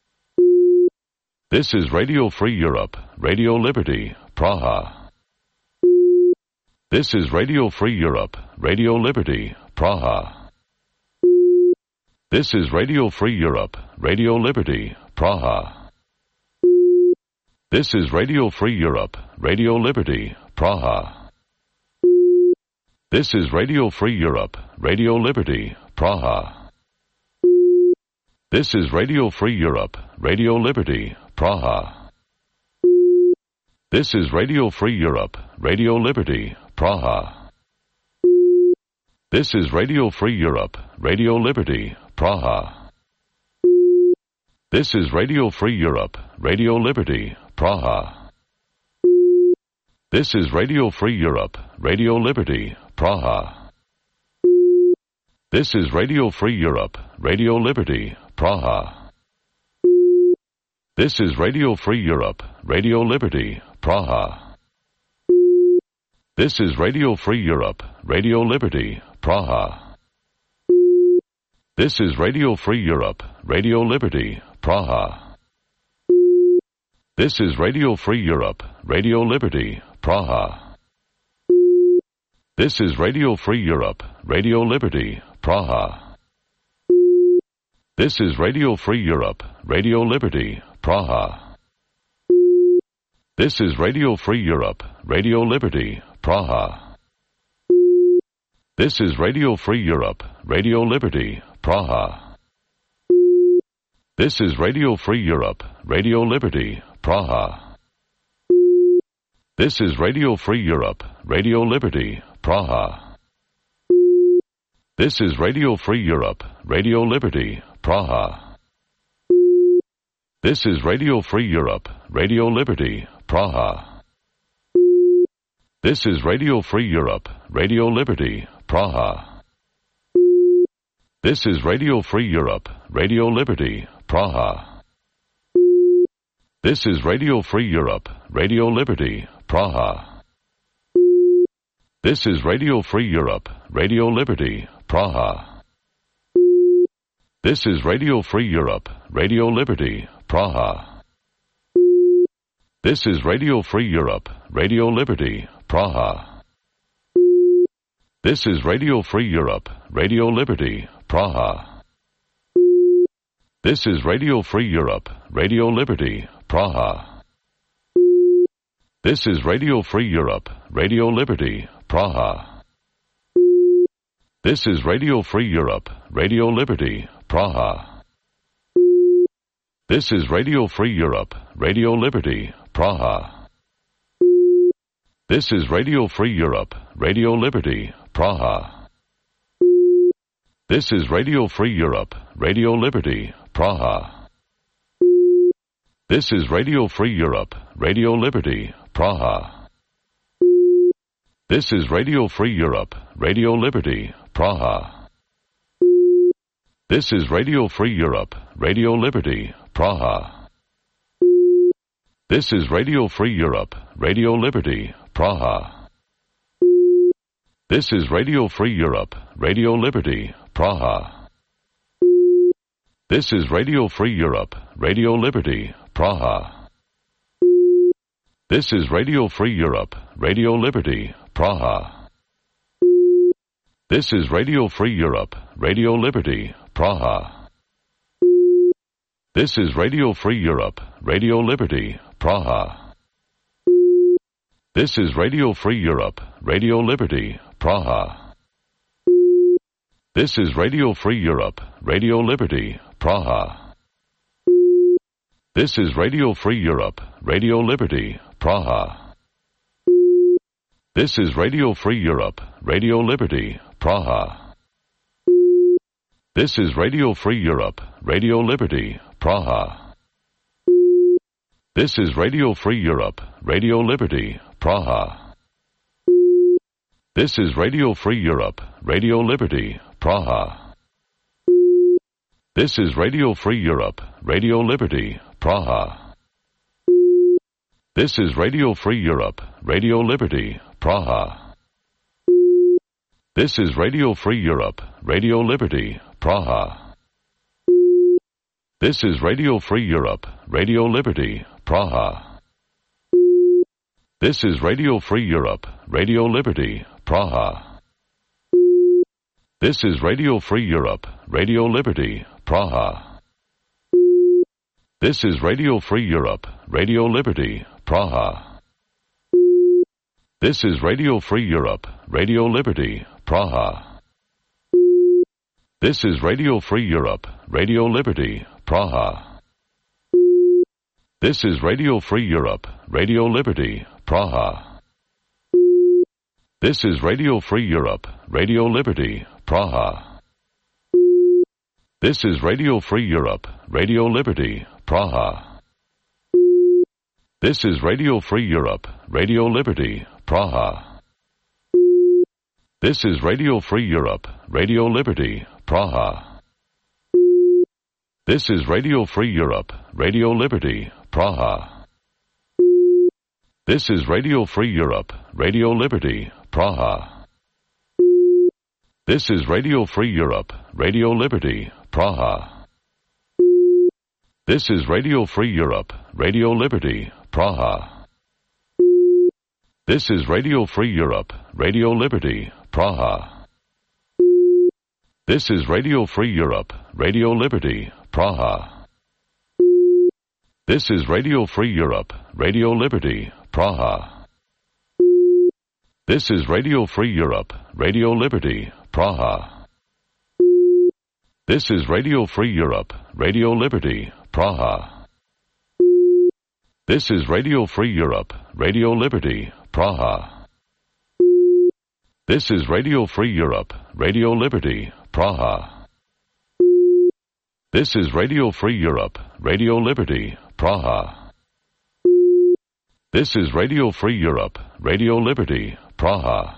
This is Radio Free Europe, Radio Liberty, Praha. This is Radio Free Europe, Radio Liberty, Praha. This is Radio Free Europe, Radio Liberty, Praha. This is Radio Free Europe, Radio Liberty, Praha. This is Radio Free Europe, Radio Liberty, Praha. This is Radio Free Europe, Radio Liberty, Praha. This is Radio Free Europe, Radio Liberty, Praha. This is Radio Free Europe, Radio Liberty, Praha. This is Radio Free Europe, Radio Liberty, Praha. This is Radio Free Europe, Radio Liberty, Praha. This is Radio Free Europe, Radio Liberty, Praha. This is Radio Free Europe, Radio Liberty, Praha. This is Radio Free Europe, Radio Liberty, Praha. This is Radio Free Europe, Radio Liberty, Praha. This is Radio Free Europe, Radio Liberty, Praha. This is Radio Free Europe, Radio Liberty, Praha. This is Radio Free Europe, Radio Liberty, Praha. This is Radio Free Europe, Radio Liberty, Praha. This is Radio Free Europe, Radio Liberty, Praha. This is Radio Free Europe, Radio Liberty, Praha. This is Radio Free Europe, Radio Liberty, Praha. This is Radio Free Europe, Radio Liberty, Praha. This is Radio Free Europe, Radio Liberty, Praha. This is Radio Free Europe, Radio Liberty, Praha. This is Radio Free Europe, Radio Liberty, Praha. This is Radio Free Europe, Radio Liberty, Praha. This is Radio Free Europe, Radio Liberty, Praha. This is Radio Free Europe, Radio Liberty, Praha. This is Radio Free Europe, Radio Liberty, Praha. This is Radio Free Europe, Radio Liberty, Praha. This is Radio Free Europe, Radio Liberty, Praha. This is Radio Free Europe, Radio Liberty, Praha. This is Radio Free Europe, Radio Liberty, Praha. This is Radio Free Europe, Radio Liberty, Praha. This is Radio Free Europe, Radio Liberty, Praha. This is Radio Free Europe, Radio Liberty, Praha. This is Radio Free Europe, Radio Liberty, Praha. This is Radio Free Europe, Radio Liberty, Praha. This is Radio Free Europe, Radio Liberty, Praha. This is Radio Free Europe, Radio Liberty, Praha. This is Radio Free Europe, Radio Liberty, Praha. This is Radio Free Europe, Radio Liberty, Praha. This is Radio Free Europe, Radio Liberty, Praha. This is Radio Free Europe, Radio Liberty, Praha. This is Radio Free Europe, Radio Liberty, Praha. This is Radio Free Europe, Radio Liberty, Praha. This is Radio Free Europe, Radio Liberty, Praha. This is Radio Free Europe, Radio Liberty, Praha. This is Radio Free Europe, Radio Liberty, Praha. This is Radio Free Europe, Radio Liberty, Praha. This is Radio Free Europe, Radio Liberty, Praha. This is Radio Free Europe, Radio Liberty, Praha. This is Radio Free Europe, Radio Liberty, Praha. This is Radio Free Europe, Radio Liberty, Praha. This is Radio Free Europe, Radio Liberty, Praha. This is Radio Free Europe, Radio Liberty, Praha. This is Radio Free Europe, Radio Liberty, Praha. This is Radio Free Europe, Radio Liberty, Praha. This is Radio Free Europe, Radio Liberty, Praha. This is Radio Free Europe, Radio Liberty, Praha. This is Radio Free Europe, Radio Liberty, Praha. This is Radio Free Europe, Radio Liberty, Praha. This is Radio Free Europe, Radio Liberty, Praha. This is Radio Free Europe, Radio Liberty, Praha. This is Radio Free Europe, Radio Liberty, Praha. This is Radio Free Europe, Radio Liberty, Praha. This is Radio Free Europe, Radio Liberty, Praha. This is Radio Free Europe, Radio Liberty, Praha. This is Radio Free Europe, Radio Liberty, Praha. This is Radio Free Europe, Radio Liberty, Praha. This is Radio Free Europe, Radio Liberty, Praha. This is Radio Free Europe, Radio Liberty, Praha. This is Radio Free Europe, Radio Liberty, Praha. This is Radio Free Europe, Radio Liberty, Praha. This is Radio Free Europe, Radio Liberty, Praha. This is Radio Free Europe, Radio Liberty, Praha. This is Radio Free Europe, Radio Liberty, Praha. This is Radio Free Europe, Radio Liberty, Praha. This is Radio Free Europe, Radio Liberty, Praha.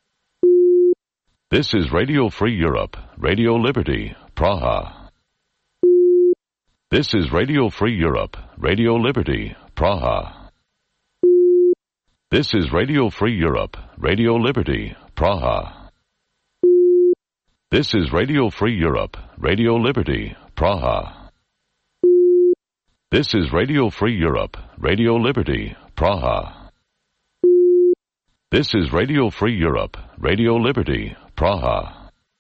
This is Radio Free Europe, Radio Liberty, Praha. This is Radio Free Europe, Radio Liberty, Praha. This is Radio Free Europe, Radio Liberty, Praha. This is Radio Free Europe, Radio Liberty, Praha. This is Radio Free Europe, Radio Liberty, Praha. This is Radio Free Europe, Radio Liberty, Praha.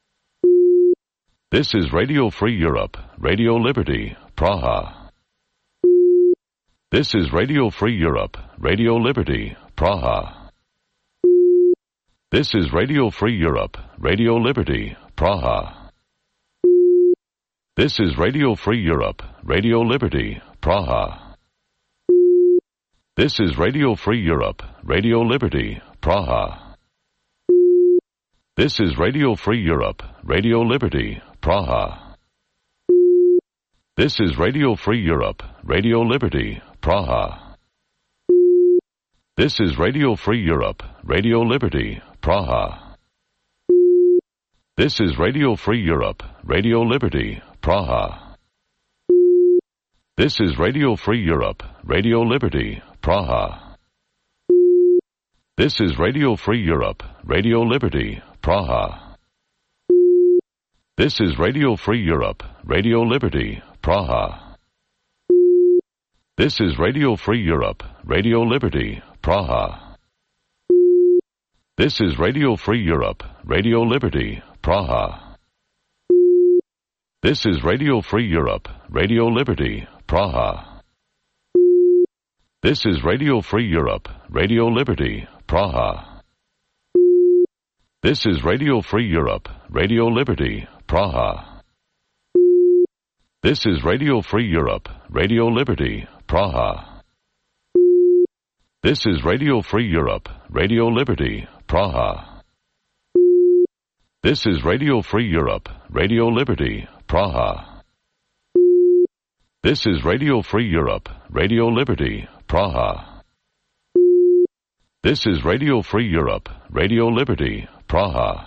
This is Radio Free Europe, Radio Liberty, Praha. This is Radio Free Europe, Radio Liberty, Praha. This is Radio Free Europe, Radio Liberty, Praha. This is Radio Free Europe, Radio Liberty, Praha. This is Radio Free Europe, Radio Liberty, Praha. This is Radio Free Europe, Radio Liberty, Praha. This is Radio Free Europe, Radio Liberty, Praha. This is Radio Free Europe, Radio Liberty, Praha. This is Radio Free Europe, Radio Liberty, Praha. This is Radio Free Europe, Radio Liberty, Praha. This is Radio Free Europe, Radio Liberty, Praha. This is Radio Free Europe, Radio Liberty, Praha. This is Radio Free Europe, Radio Liberty, Praha. This is Radio Free Europe, Radio Liberty, Praha. This is Radio Free Europe, Radio Liberty, Praha. This is Radio Free Europe, Radio Liberty, Praha. This is Radio Free Europe, Radio Liberty, Praha. This is Radio Free Europe, Radio Liberty, Praha. This is Radio Free Europe, Radio Liberty, Praha. This is Radio Free Europe, Radio Liberty, Praha. This is Radio Free Europe, Radio Liberty, Praha. This is Radio Free Europe, Radio Liberty, Praha.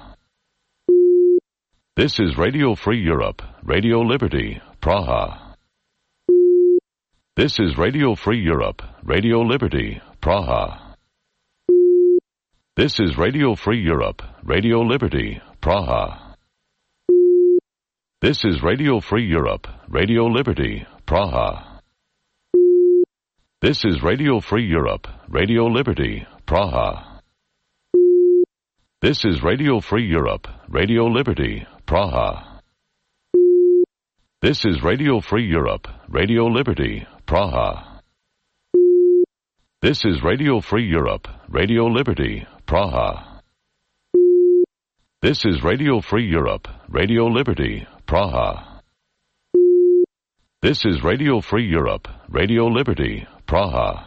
This is Radio Free Europe, Radio Liberty, Praha. This is Radio Free Europe, Radio Liberty, Praha. This is Radio Free Europe, Radio Liberty, Praha. This is Radio Free Europe, Radio Liberty, Praha. This is Radio Free Europe, Radio Liberty, Praha. This is Radio Free Europe, Radio Liberty, Praha. This is Radio Free Europe, Radio Liberty, Praha. This is Radio Free Europe, Radio Liberty, Praha. This is Radio Free Europe, Radio Liberty, Praha. This is Radio Free Europe, Radio Liberty, Praha.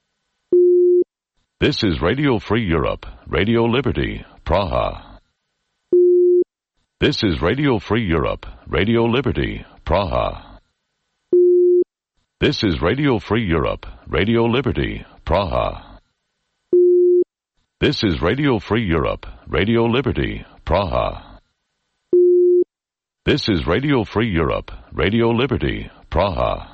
This is Radio Free Europe, Radio Liberty, Praha. This is Radio Free Europe, Radio Liberty, Praha. This is Radio Free Europe, Radio Liberty, Praha. This is Radio Free Europe, Radio Liberty, Praha. This is Radio Free Europe, Radio Liberty, Praha.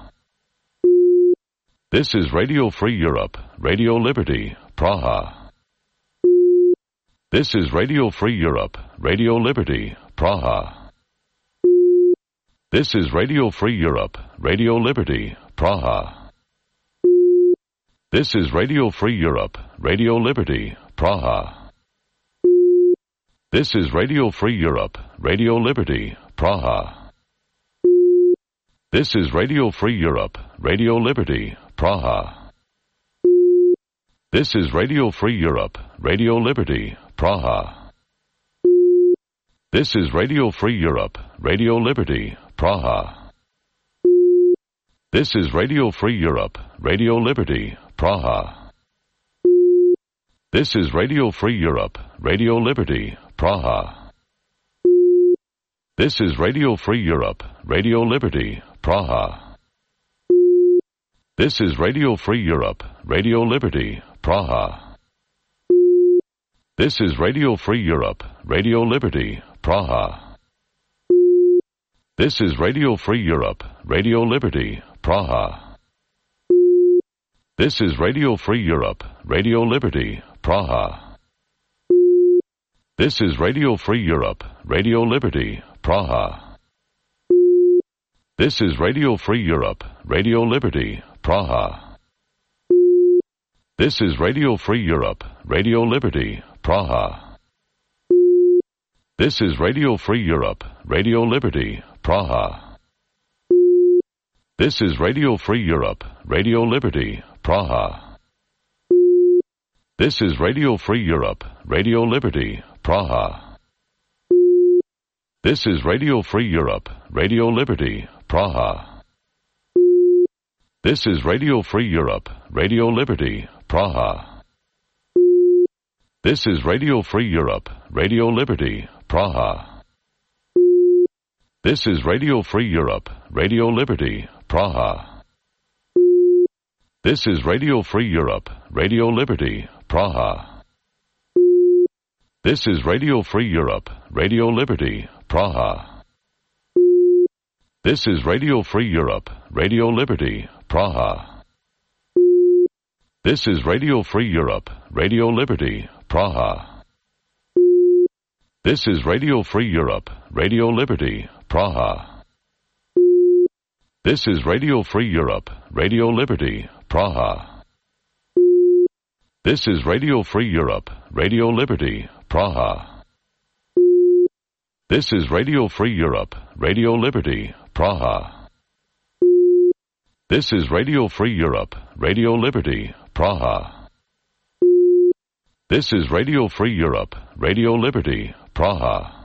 This is Radio Free Europe, Radio Liberty, Praha. This is Radio Free Europe, Radio Liberty, Praha. This is Radio Free Europe, Radio Liberty, Praha. This is Radio Free Europe, Radio Liberty, Praha. This is Radio Free Europe, Radio Liberty, Praha. This is Radio Free Europe, Radio Liberty, Praha. This is Radio Free Europe, Radio Liberty, Praha. This is Radio Free Europe, Radio Liberty, Praha. This is Radio Free Europe, Radio Liberty, Praha. This is Radio Free Europe, Radio Liberty, Praha. This is Radio Free Europe, Radio Liberty, Praha. This is Radio Free Europe, Radio Liberty, Praha. This is Radio Free Europe, Radio Liberty, Praha. This is Radio Free Europe, Radio Liberty, Praha. This is Radio Free Europe, Radio Liberty, Praha. This is Radio Free Europe, Radio Liberty, Praha. This is Radio Free Europe, Radio Liberty, Praha. This is Radio Free Europe, Radio Liberty, Praha. This is Radio Free Europe, Radio Liberty, Praha. This is Radio Free Europe, Radio Liberty, Praha. This is Radio Free Europe, Radio Liberty, Praha. This is Radio Free Europe, Radio Liberty, Praha. This is Radio Free Europe, Radio Liberty, Praha. This is Radio Free Europe, Radio Liberty, Praha. This is Radio Free Europe, Radio Liberty, Praha. This is Radio Free Europe, Radio Liberty, Praha. This is Radio Free Europe, Radio Liberty, Praha. This is Radio Free Europe, Radio Liberty, Praha. This is Radio Free Europe, Radio Liberty, Praha. This is Radio Free Europe, Radio Liberty, Praha. This is Radio Free Europe, Radio Liberty, Praha. This is Radio Free Europe, Radio Liberty, Praha. This is Radio Free Europe, Radio Liberty, Praha. This is Radio Free Europe, Radio Liberty, Praha. This is Radio Free Europe, Radio Liberty, Praha.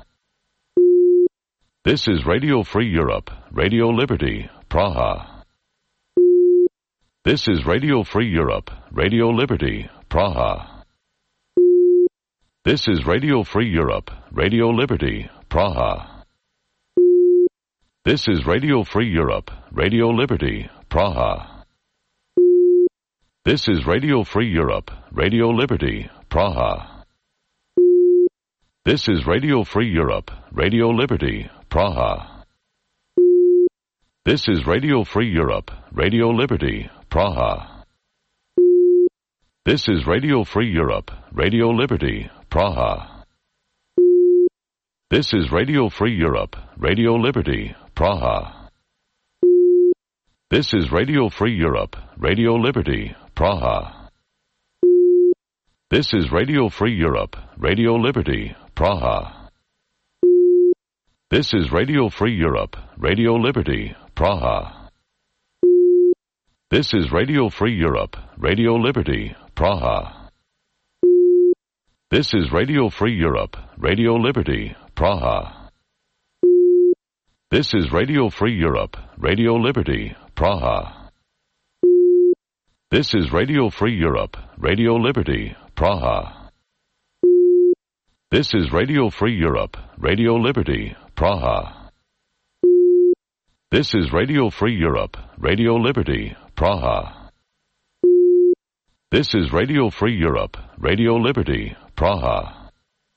This is Radio Free Europe, Radio Liberty, Praha. This is Radio Free Europe, Radio Liberty, Praha. This is Radio Free Europe, Radio Liberty, Praha. This is Radio Free Europe, Radio Liberty, Praha. This is Radio Free Europe, Radio Liberty, Praha. This is Radio Free Europe, Radio Liberty, Praha. This is Radio Free Europe, Radio Liberty, Praha. This is Radio Free Europe, Radio Liberty, Praha. This is Radio Free Europe, Radio Liberty, Praha. This is Radio Free Europe, Radio Liberty, Praha. This is Radio Free Europe, Radio Liberty, Praha. This is Radio Free Europe, Radio Liberty, Praha. This is Radio Free Europe, Radio Liberty, Praha. This is Radio Free Europe, Radio Liberty, Praha. This is Radio Free Europe, Radio Liberty, Praha. This is Radio Free Europe, Radio Liberty, Praha. This is Radio Free Europe, Radio Liberty, Praha. This is Radio Free Europe, Radio Liberty, Praha. This is Radio Free Europe, Radio Liberty, Praha.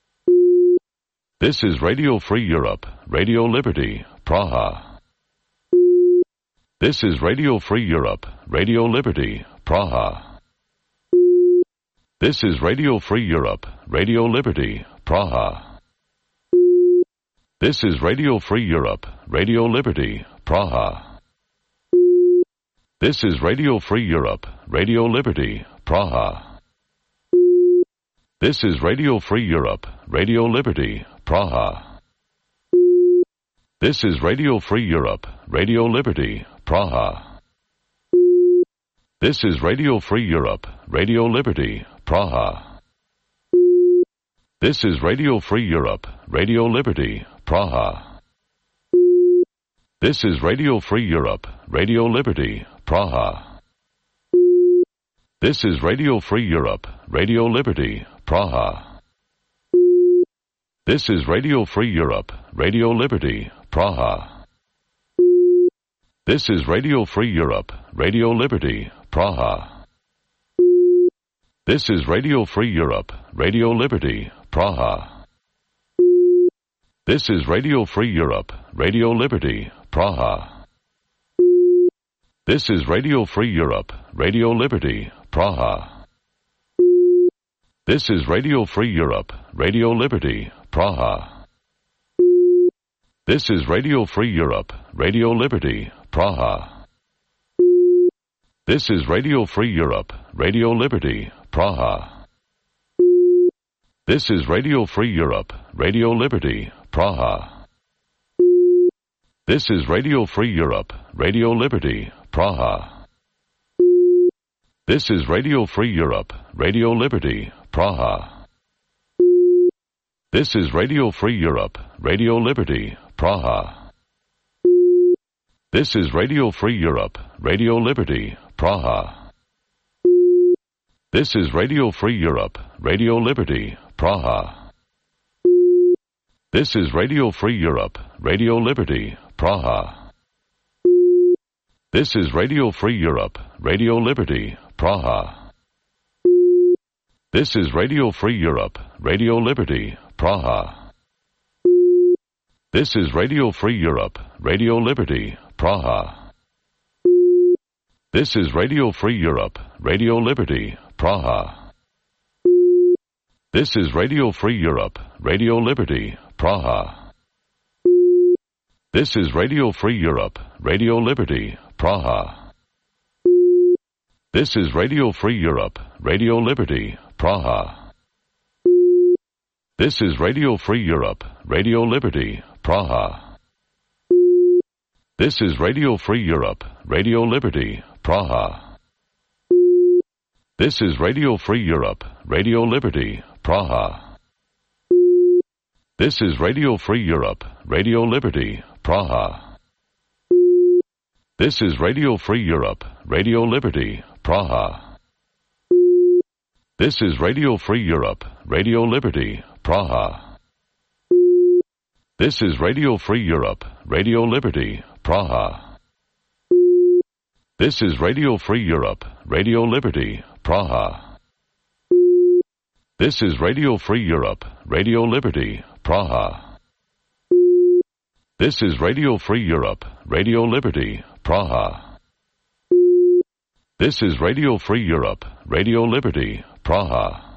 This is Radio Free Europe, Radio Liberty, Praha. This is Radio Free Europe, Radio Liberty, Praha. This is Radio Free Europe, Radio Liberty, Praha. This is Radio Free Europe, Radio Liberty, Praha. This is Radio Free Europe, Radio Liberty, Praha. This is Radio Free Europe, Radio Liberty, Praha. This is Radio Free Europe, Radio Liberty, Praha. This is Radio Free Europe, Radio Liberty, Praha. This is Radio Free Europe, Radio Liberty, Praha. This is Radio Free Europe, Radio Liberty, Praha. This is Radio Free Europe, Radio Liberty, Praha. This is Radio Free Europe, Radio Liberty, Praha. This is Radio Free Europe, Radio Liberty, Praha. This is Radio Free Europe, Radio Liberty, Praha. This is Radio Free Europe, Radio Liberty, Praha. This is Radio Free Europe, Radio Liberty, Praha. This is Radio Free Europe, Radio Liberty, Praha. This is Radio Free Europe, Radio Liberty, Praha. This is Radio Free Europe, Radio Liberty, Praha. This is Radio Free Europe, Radio Liberty, Praha. This is Radio Free Europe, Radio Liberty, Praha. This is Radio Free Europe, Radio Liberty, Praha. This is Radio Free Europe, Radio Liberty, Praha. This is Radio Free Europe, Radio Liberty, Praha. This is Radio Free Europe, Radio Liberty, Praha. This is Radio Free Europe, Radio Liberty, Praha. This is Radio Free Europe, Radio Liberty, Praha. This is Radio Free Europe, Radio Liberty, Praha. This is Radio Free Europe, Radio Liberty, Praha. This is Radio Free Europe, Radio Liberty, Praha. This is Radio Free Europe, Radio Liberty, Praha. This is Radio Free Europe, Radio Liberty, Praha. This is Radio Free Europe, Radio Liberty, Praha. This is Radio Free Europe, Radio Liberty, Praha. This is Radio Free Europe, Radio Liberty, Praha. This is Radio Free Europe, Radio Liberty, Praha. This is Radio Free Europe, Radio Liberty, Praha. This is Radio Free Europe, Radio Liberty, Praha. This is Radio Free Europe, Radio Liberty, Praha. This is Radio Free Europe, Radio Liberty, Praha. This is Radio Free Europe, Radio Liberty, Praha. This is Radio Free Europe, Radio Liberty, Praha. This is Radio Free Europe, Radio Liberty, Praha. This is Radio Free Europe, Radio Liberty, Praha.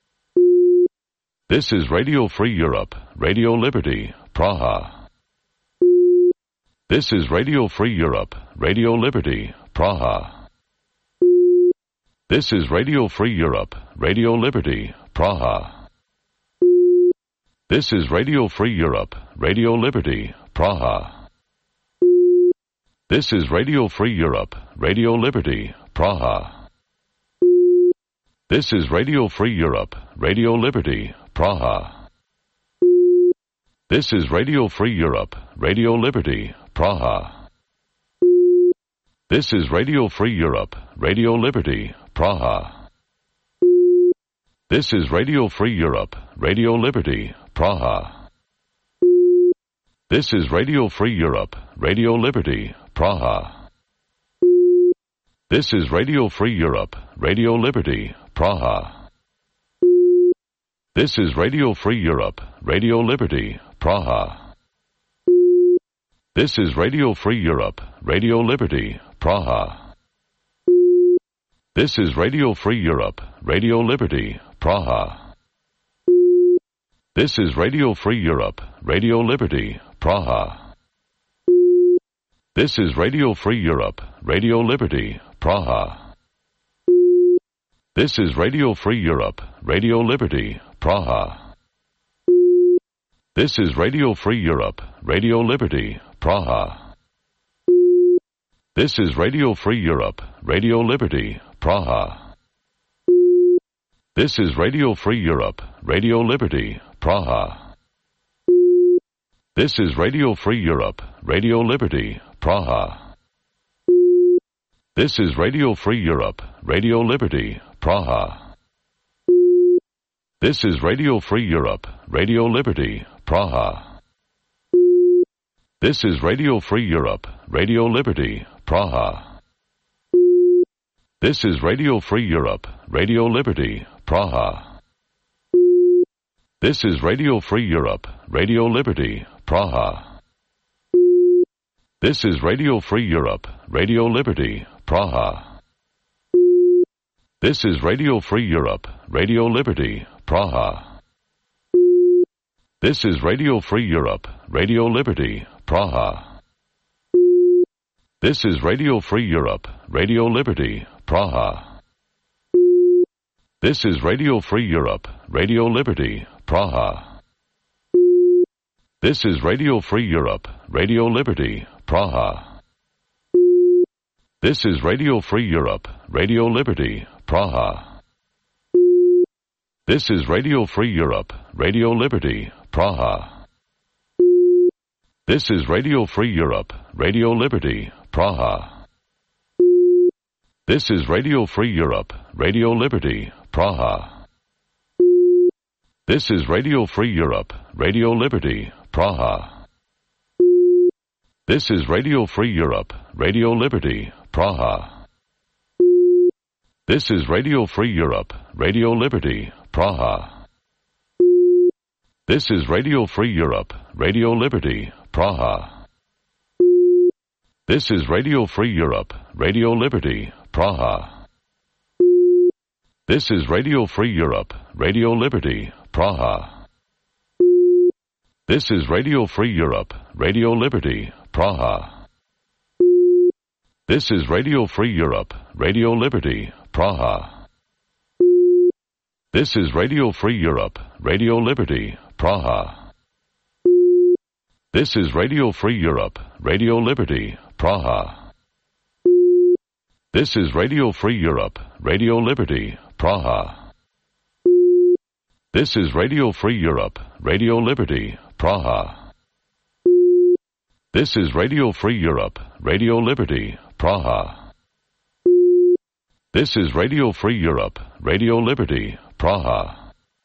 This is Radio Free Europe, Radio Liberty, Praha. This is Radio Free Europe, Radio Liberty, Praha. This is Radio Free Europe, Radio Liberty, Praha. This is Radio Free Europe, Radio Liberty, Praha. This is Radio Free Europe, Radio Liberty, Praha. This is Radio Free Europe, Radio Liberty, Praha. This is Radio Free Europe, Radio Liberty, Praha. This is Radio Free Europe, Radio Liberty, Praha. This is Radio Free Europe, Radio Liberty, Praha. This is Radio Free Europe, Radio Liberty, Praha. This is Radio Free Europe, Radio Liberty, Praha. This is Radio Free Europe, Radio Liberty, Praha. This is Radio Free Europe, Radio Liberty, Praha. This is Radio Free Europe, Radio Liberty, Praha. This is Radio Free Europe, Radio Liberty, Praha. This is Radio Free Europe, Radio Liberty, Praha. This is Radio Free Europe, Radio Liberty, Praha. This is Radio Free Europe, Radio Liberty, Praha. This is Radio Free Europe, Radio Liberty, Praha. This is Radio Free Europe, Radio Liberty, Praha. This is Radio Free Europe, Radio Liberty, Praha. This is Radio Free Europe, Radio Liberty, Praha. This is Radio Free Europe, Radio Liberty, Praha. This is Radio Free Europe, Radio Liberty, Praha. This is Radio Free Europe, Radio Liberty, Praha. This is Radio Free Europe, Radio Liberty, Praha. This is Radio Free Europe, Radio Liberty, Praha. This is Radio Free Europe, Radio Liberty, Praha. This is Radio Free Europe, Radio Liberty, Praha. This is Radio Free Europe, Radio Liberty, Praha. This is Radio Free Europe, Radio Liberty, Praha. This is Radio Free Europe, Radio Liberty, Praha. This is Radio Free Europe, Radio Liberty, Praha. This is Radio Free Europe, Radio Liberty, Praha. This is Radio Free Europe, Radio Liberty, Praha. This is Radio Free Europe, Radio Liberty, Praha. This is Radio Free Europe, Radio Liberty, Praha. This is Radio Free Europe, Radio Liberty, Praha. This is Radio Free Europe, Radio Liberty, Praha. This is Radio Free Europe, Radio Liberty, Praha. This is Radio Free Europe, Radio Liberty, Praha. This is Radio Free Europe, Radio Liberty, Praha. This is Radio Free Europe, Radio Liberty, Praha. This is Radio Free Europe, Radio Liberty, Praha. This is Radio Free Europe, Radio Liberty, Praha. This is Radio Free Europe, Radio Liberty, Praha. This is Radio Free Europe, Radio Liberty, Praha. This is Radio Free Europe, Radio Liberty, Praha. This is Radio Free Europe, Radio Liberty, Praha. This is Radio Free Europe, Radio Liberty, Praha.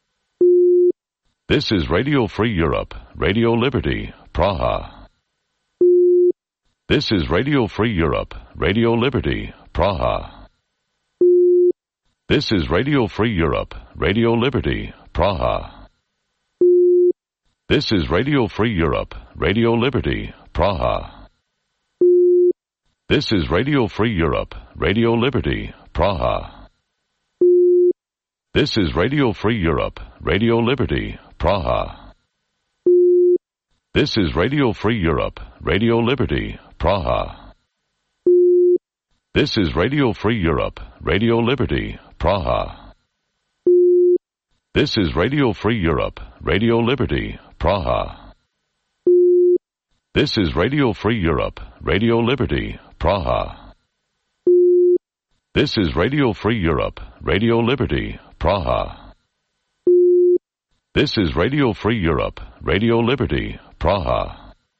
This is Radio Free Europe, Radio Liberty, Praha. This is Radio Free Europe, Radio Liberty, Praha. This is Radio Free Europe, Radio Liberty, Praha. This is Radio Free Europe, Radio Liberty, Praha. This is Radio Free Europe, Radio Liberty, Praha. This is Radio Free Europe, Radio Liberty, Praha. This is Radio Free Europe, Radio Liberty, Praha. This is Radio Free Europe, Radio Liberty, Praha. This is Radio Free Europe, Radio Liberty, Praha. This is Radio Free Europe, Radio Liberty, Praha. This is Radio Free Europe, Radio Liberty, Praha. This is Radio Free Europe, Radio Liberty, Praha.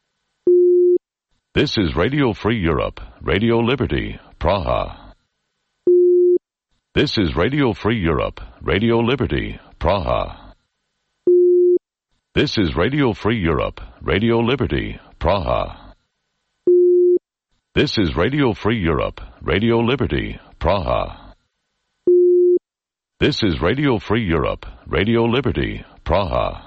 This is Radio Free Europe, Radio Liberty, Praha. This is Radio Free Europe, Radio Liberty, Praha. This is Radio Free Europe, Radio Liberty, Praha. This is Radio Free Europe, Radio Liberty, Praha. This is Radio Free Europe, Radio Liberty, Praha.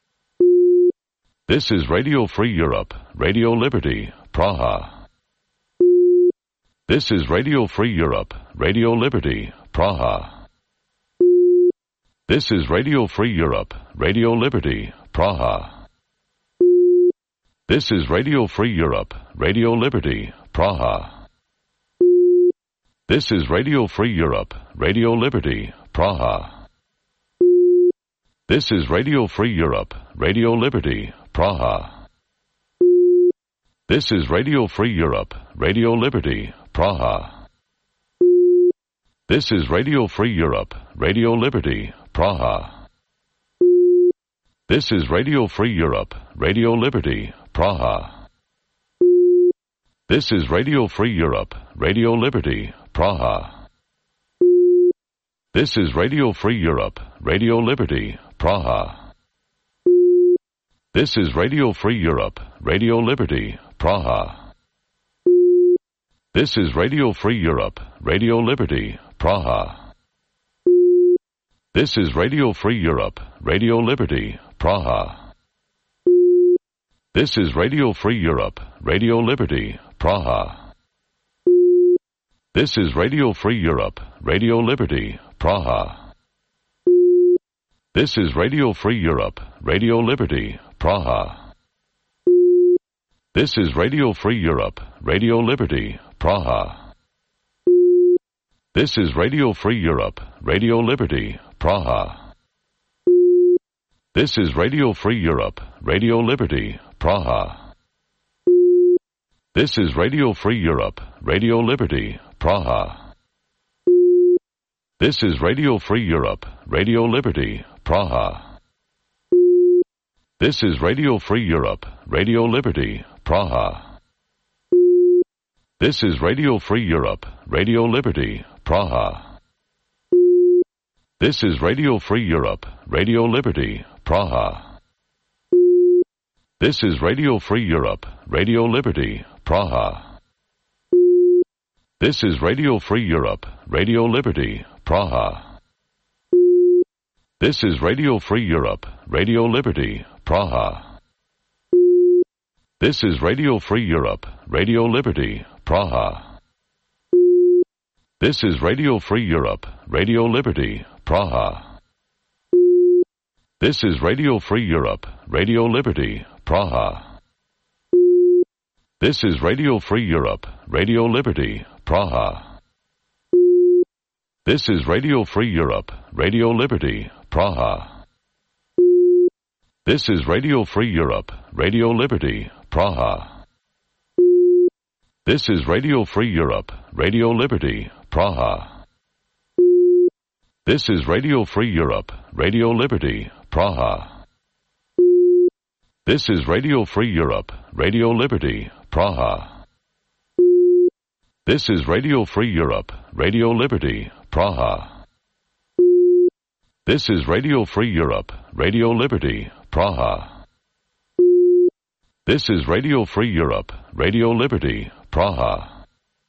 This is Radio Free Europe, Radio Liberty, Praha. This is Radio Free Europe, Radio Liberty, Praha. This is Radio Free Europe, Radio Liberty, Praha. This is Radio Free Europe, Radio Liberty, Praha. This is Radio Free Europe, Radio Liberty, Praha. This is Radio Free Europe, Radio Liberty, Praha. This is Radio Free Europe, Radio Liberty, Praha. This is Radio Free Europe, Radio Liberty, Praha. This is Radio Free Europe, Radio Liberty, Praha. This is Radio Free Europe, Radio Liberty, Praha. This is Radio Free Europe, Radio Liberty, Praha. This is Radio Free Europe, Radio Liberty, Praha. This is Radio Free Europe, Radio Liberty, Praha. This is Radio Free Europe, Radio Liberty, Praha. This is Radio Free Europe, Radio Liberty, Praha. This is Radio Free Europe, Radio Liberty, Praha. This is Radio Free Europe, Radio Liberty, Praha. This is Radio Free Europe, Radio Liberty, Praha. This is Radio Free Europe, Radio Liberty, Praha. This is Radio Free Europe, Radio Liberty, Praha. This is Radio Free Europe, Radio Liberty, Praha. This is Radio Free Europe, Radio Liberty, Praha. This is Radio Free Europe, Radio Liberty, Praha. This is Radio Free Europe, Radio Liberty, Praha. This is Radio Free Europe, Radio Liberty, Praha. This is Radio Free Europe, Radio Liberty, Praha. This is Radio Free Europe, Radio Liberty, Praha. This is Radio Free Europe, Radio Liberty, Praha. This is Radio Free Europe, Radio Liberty, Praha. This is Radio Free Europe, Radio Liberty, Praha. This is Radio Free Europe, Radio Liberty, Praha. This is Radio Free Europe, Radio Liberty, Praha. This is Radio Free Europe, Radio Liberty, Praha. This is Radio Free Europe, Radio Liberty, Praha. This is Radio Free Europe, Radio Liberty, Praha. This is Radio Free Europe, Radio Liberty, Praha. This is Radio Free Europe, Radio Liberty, Praha. This is Radio Free Europe, Radio Liberty, Praha. This is Radio Free Europe, Radio Liberty, Praha. This is Radio Free Europe, Radio Liberty, Praha.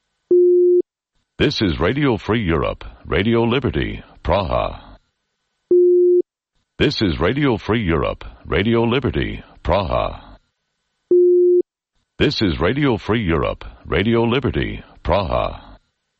This is Radio Free Europe, Radio Liberty, Praha. This is Radio Free Europe, Radio Liberty, Praha. This is Radio Free Europe, Radio Liberty, Praha.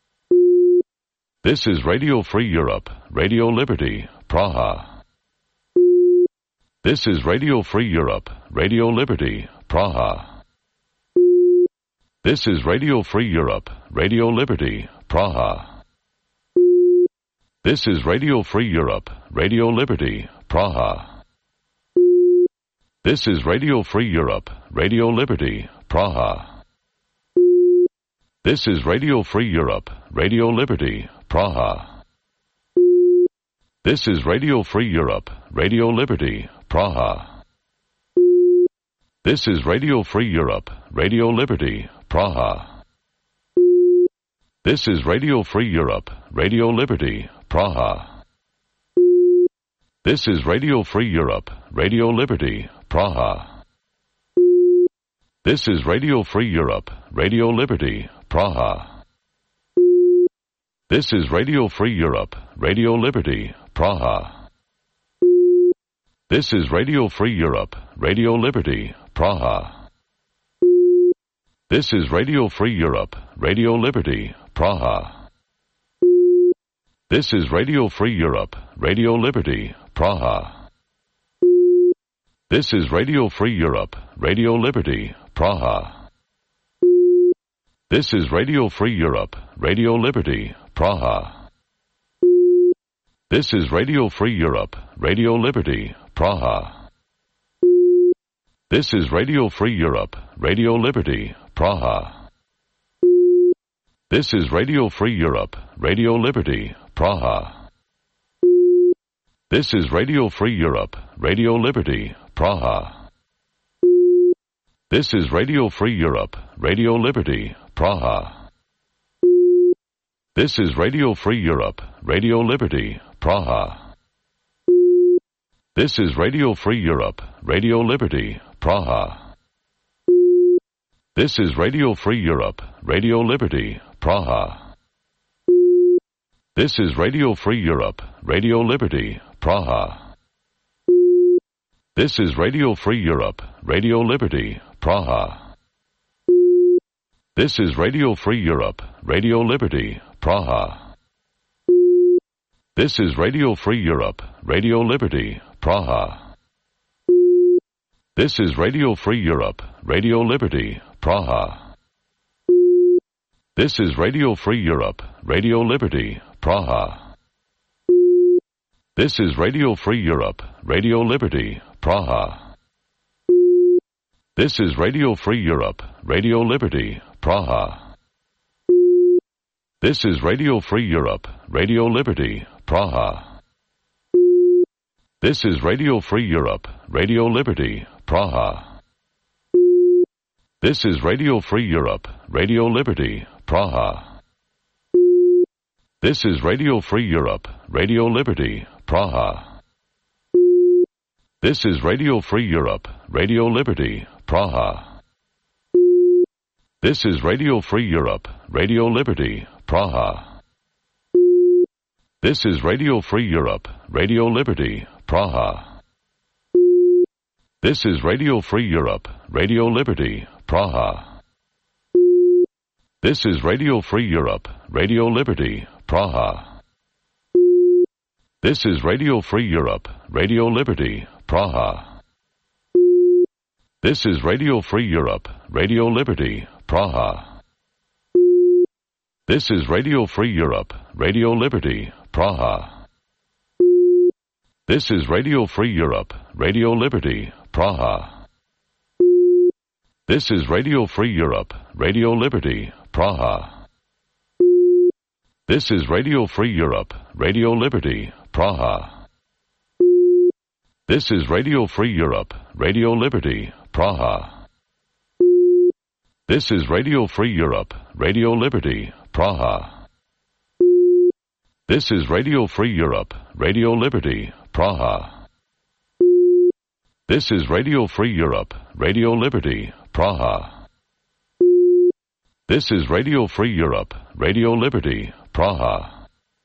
This is Radio Free Europe, Radio Liberty, Praha. This is Radio Free Europe, Radio Liberty, Praha. This is Radio Free Europe, Radio Liberty, Praha. This is Radio Free Europe, Radio Liberty, Praha. This is Radio Free Europe, Radio Liberty, Praha. This is Radio Free Europe, Radio Liberty, Praha. This is Radio Free Europe, Radio Liberty, Praha. This is Radio Free Europe, Radio Liberty, Praha. This is Radio Free Europe, Radio Liberty, Praha. This is Radio Free Europe, Radio Liberty, Praha. This is Radio Free Europe, Radio Liberty, Praha. This is Radio Free Europe, Radio Liberty, Praha. This is Radio Free Europe, Radio Liberty, Praha. This is Radio Free Europe, Radio Liberty, Praha. This is Radio Free Europe, Radio Liberty, Praha. This is Radio Free Europe, Radio Liberty, Praha. This is Radio Free Europe, Radio Liberty, Praha. This is Radio Free Europe, Radio Liberty, Praha. This is Radio Free Europe, Radio Liberty, Praha. This is Radio Free Europe, Radio Liberty, Praha. This is Radio Free Europe, Radio Liberty, Praha. This is Radio Free Europe, Radio Liberty, Praha. This is Radio Free Europe, Radio Liberty, Praha. This is Radio Free Europe, Radio Liberty, Praha. This is Radio Free Europe, Radio Liberty, Praha. This is Radio Free Europe, Radio Liberty, Praha. This is Radio Free Europe, Radio Liberty, Praha. This is Radio Free Europe, Radio Liberty, Praha. This is Radio Free Europe, Radio Liberty, Praha. This is Radio Free Europe, Radio Liberty, Praha. This is Radio Free Europe, Radio Liberty, Praha. This is Radio Free Europe, Radio Liberty, Praha. This is Radio Free Europe, Radio Liberty, Praha. This is Radio Free Europe, Radio Liberty, Praha. This is Radio Free Europe, Radio Liberty, Praha. This is Radio Free Europe, Radio Liberty, Praha. This is Radio Free Europe, Radio Liberty, Praha. This is Radio Free Europe, Radio Liberty, Praha. This is Radio Free Europe, Radio Liberty, Praha. This is Radio Free Europe, Radio Liberty, Praha. This is Radio Free Europe, Radio Liberty, Praha. This is Radio Free Europe, Radio Liberty, Praha. This is Radio Free Europe, Radio Liberty, Praha. This is Radio Free Europe, Radio Liberty, Praha. This is Radio Free Europe, Radio Liberty, Praha. This is Radio Free Europe, Radio Liberty, Praha. This is Radio Free Europe, Radio Liberty, Praha. This is Radio Free Europe, Radio Liberty, Praha. This is Radio Free Europe, Radio Liberty, Praha. This is Radio Free Europe, Radio Liberty, Praha. This is Radio Free Europe, Radio Liberty, Praha. This is Radio Free Europe, Radio Liberty, Praha. This is Radio Free Europe, Radio Liberty, Praha.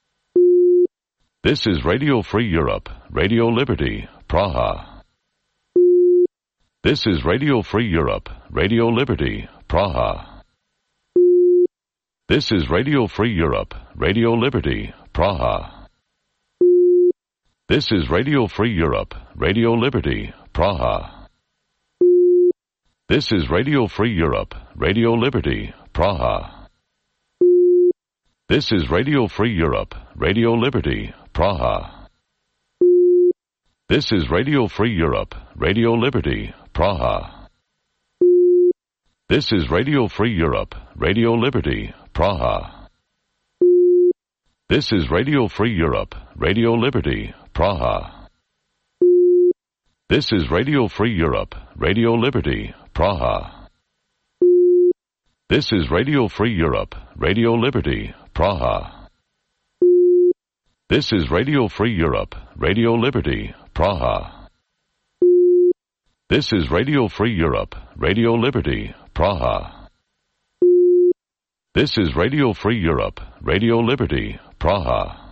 This is Radio Free Europe, Radio Liberty, Praha. This is Radio Free Europe, Radio Liberty, Praha. This is Radio Free Europe, Radio Liberty, Praha. This is Radio Free Europe, Radio Liberty, Praha. This is Radio Free Europe, Radio Liberty, Praha. This is Radio Free Europe, Radio Liberty, Praha. This is Radio Free Europe, Radio Liberty, Praha. This is Radio Free Europe, Radio Liberty, Praha. This is Radio Free Europe, Radio Liberty, Praha. This is Radio Free Europe, Radio Liberty, Praha. This is Radio Free Europe, Radio Liberty, Praha. This is Radio Free Europe, Radio Liberty, Praha. This is Radio Free Europe, Radio Liberty, Praha. This is Radio Free Europe, Radio Liberty, Praha.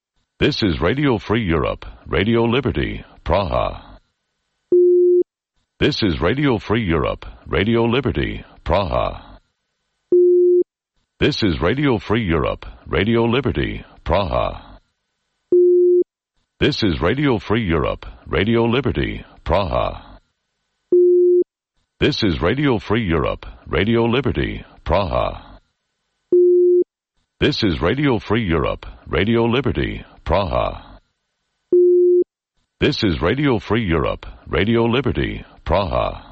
This is Radio Free Europe, Radio Liberty, Praha. This is Radio Free Europe, Radio Liberty, Praha. This is Radio Free Europe, Radio Liberty, Praha. This is Radio Free Europe, Radio Liberty, Praha. This is Radio Free Europe, Radio Liberty, Praha. This is Radio Free Europe, Radio Liberty, Praha. This is Radio Free Europe, Radio Liberty, Praha.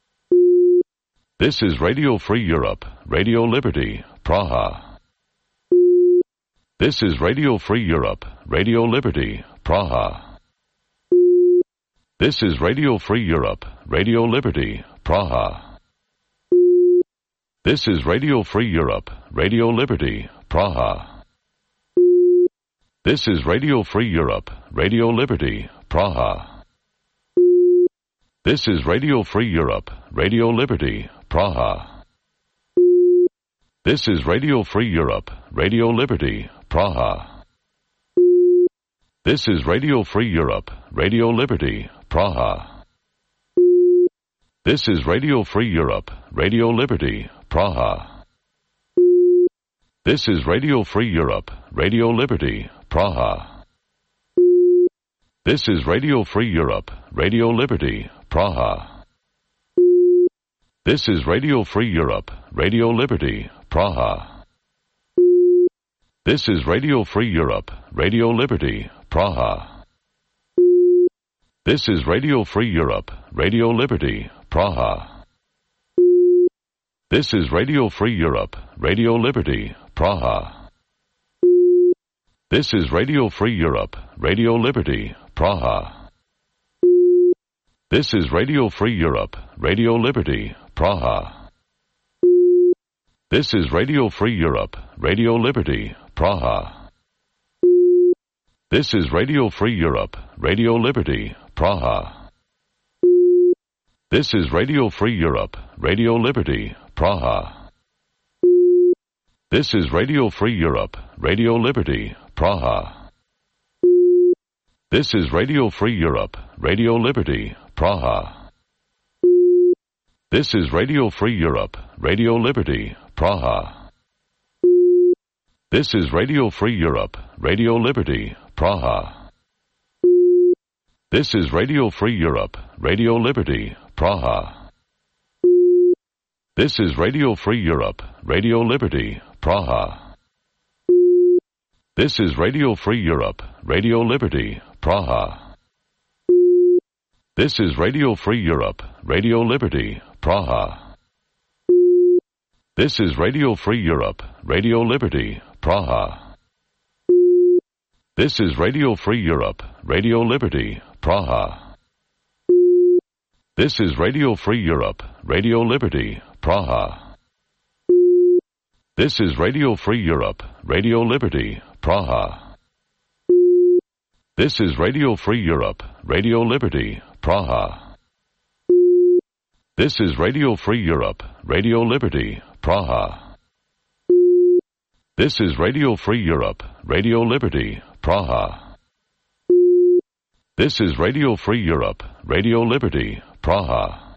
This is Radio Free Europe, Radio Liberty, Praha. This is Radio Free Europe, Radio Liberty, Praha. This is Radio Free Europe, Radio Liberty, Praha. This is Radio Free Europe, Radio Liberty, Praha. This is Radio Free Europe, Radio Liberty, Praha. This is Radio Free Europe, Radio Liberty, Praha. This is Radio Free Europe, Radio Liberty, Praha. This is Radio Free Europe, Radio Liberty, Praha. This is Radio Free Europe, Radio Liberty, Praha. This is Radio Free Europe, Radio Liberty, Praha. This is Radio Free Europe, Radio Liberty, Praha. This is Radio Free Europe, Radio Liberty, Praha. This is Radio Free Europe, Radio Liberty, Praha. This is Radio Free Europe, Radio Liberty, Praha. This is Radio Free Europe, Radio Liberty, Praha. This is Radio Free Europe, Radio Liberty, Praha. This is Radio Free Europe, Radio Liberty, Praha. This is Radio Free Europe, Radio Liberty, Praha. This is Radio Free Europe, Radio Liberty, Praha. This is Radio Free Europe, Radio Liberty, Praha. This is Radio Free Europe, Radio Liberty, Praha. This is Radio Free Europe, Radio Liberty, Praha. This is Radio Free Europe, Radio Liberty, Praha. This is Radio Free Europe, Radio Liberty, Praha. This is Radio Free Europe, Radio Liberty, Praha. This is Radio Free Europe, Radio Liberty, Praha. This is Radio Free Europe, Radio Liberty, Praha. This is Radio Free Europe, Radio Liberty, Praha. This is Radio Free Europe, Radio Liberty, Praha. This is Radio Free Europe, Radio Liberty, Praha. This is Radio Free Europe, Radio Liberty, Praha. This is Radio Free Europe, Radio Liberty, Praha. This is Radio Free Europe, Radio Liberty, Praha. This is Radio Free Europe, Radio Liberty, Praha. This is Radio Free Europe, Radio Liberty, Praha. This is Radio Free Europe, Radio Liberty, Praha.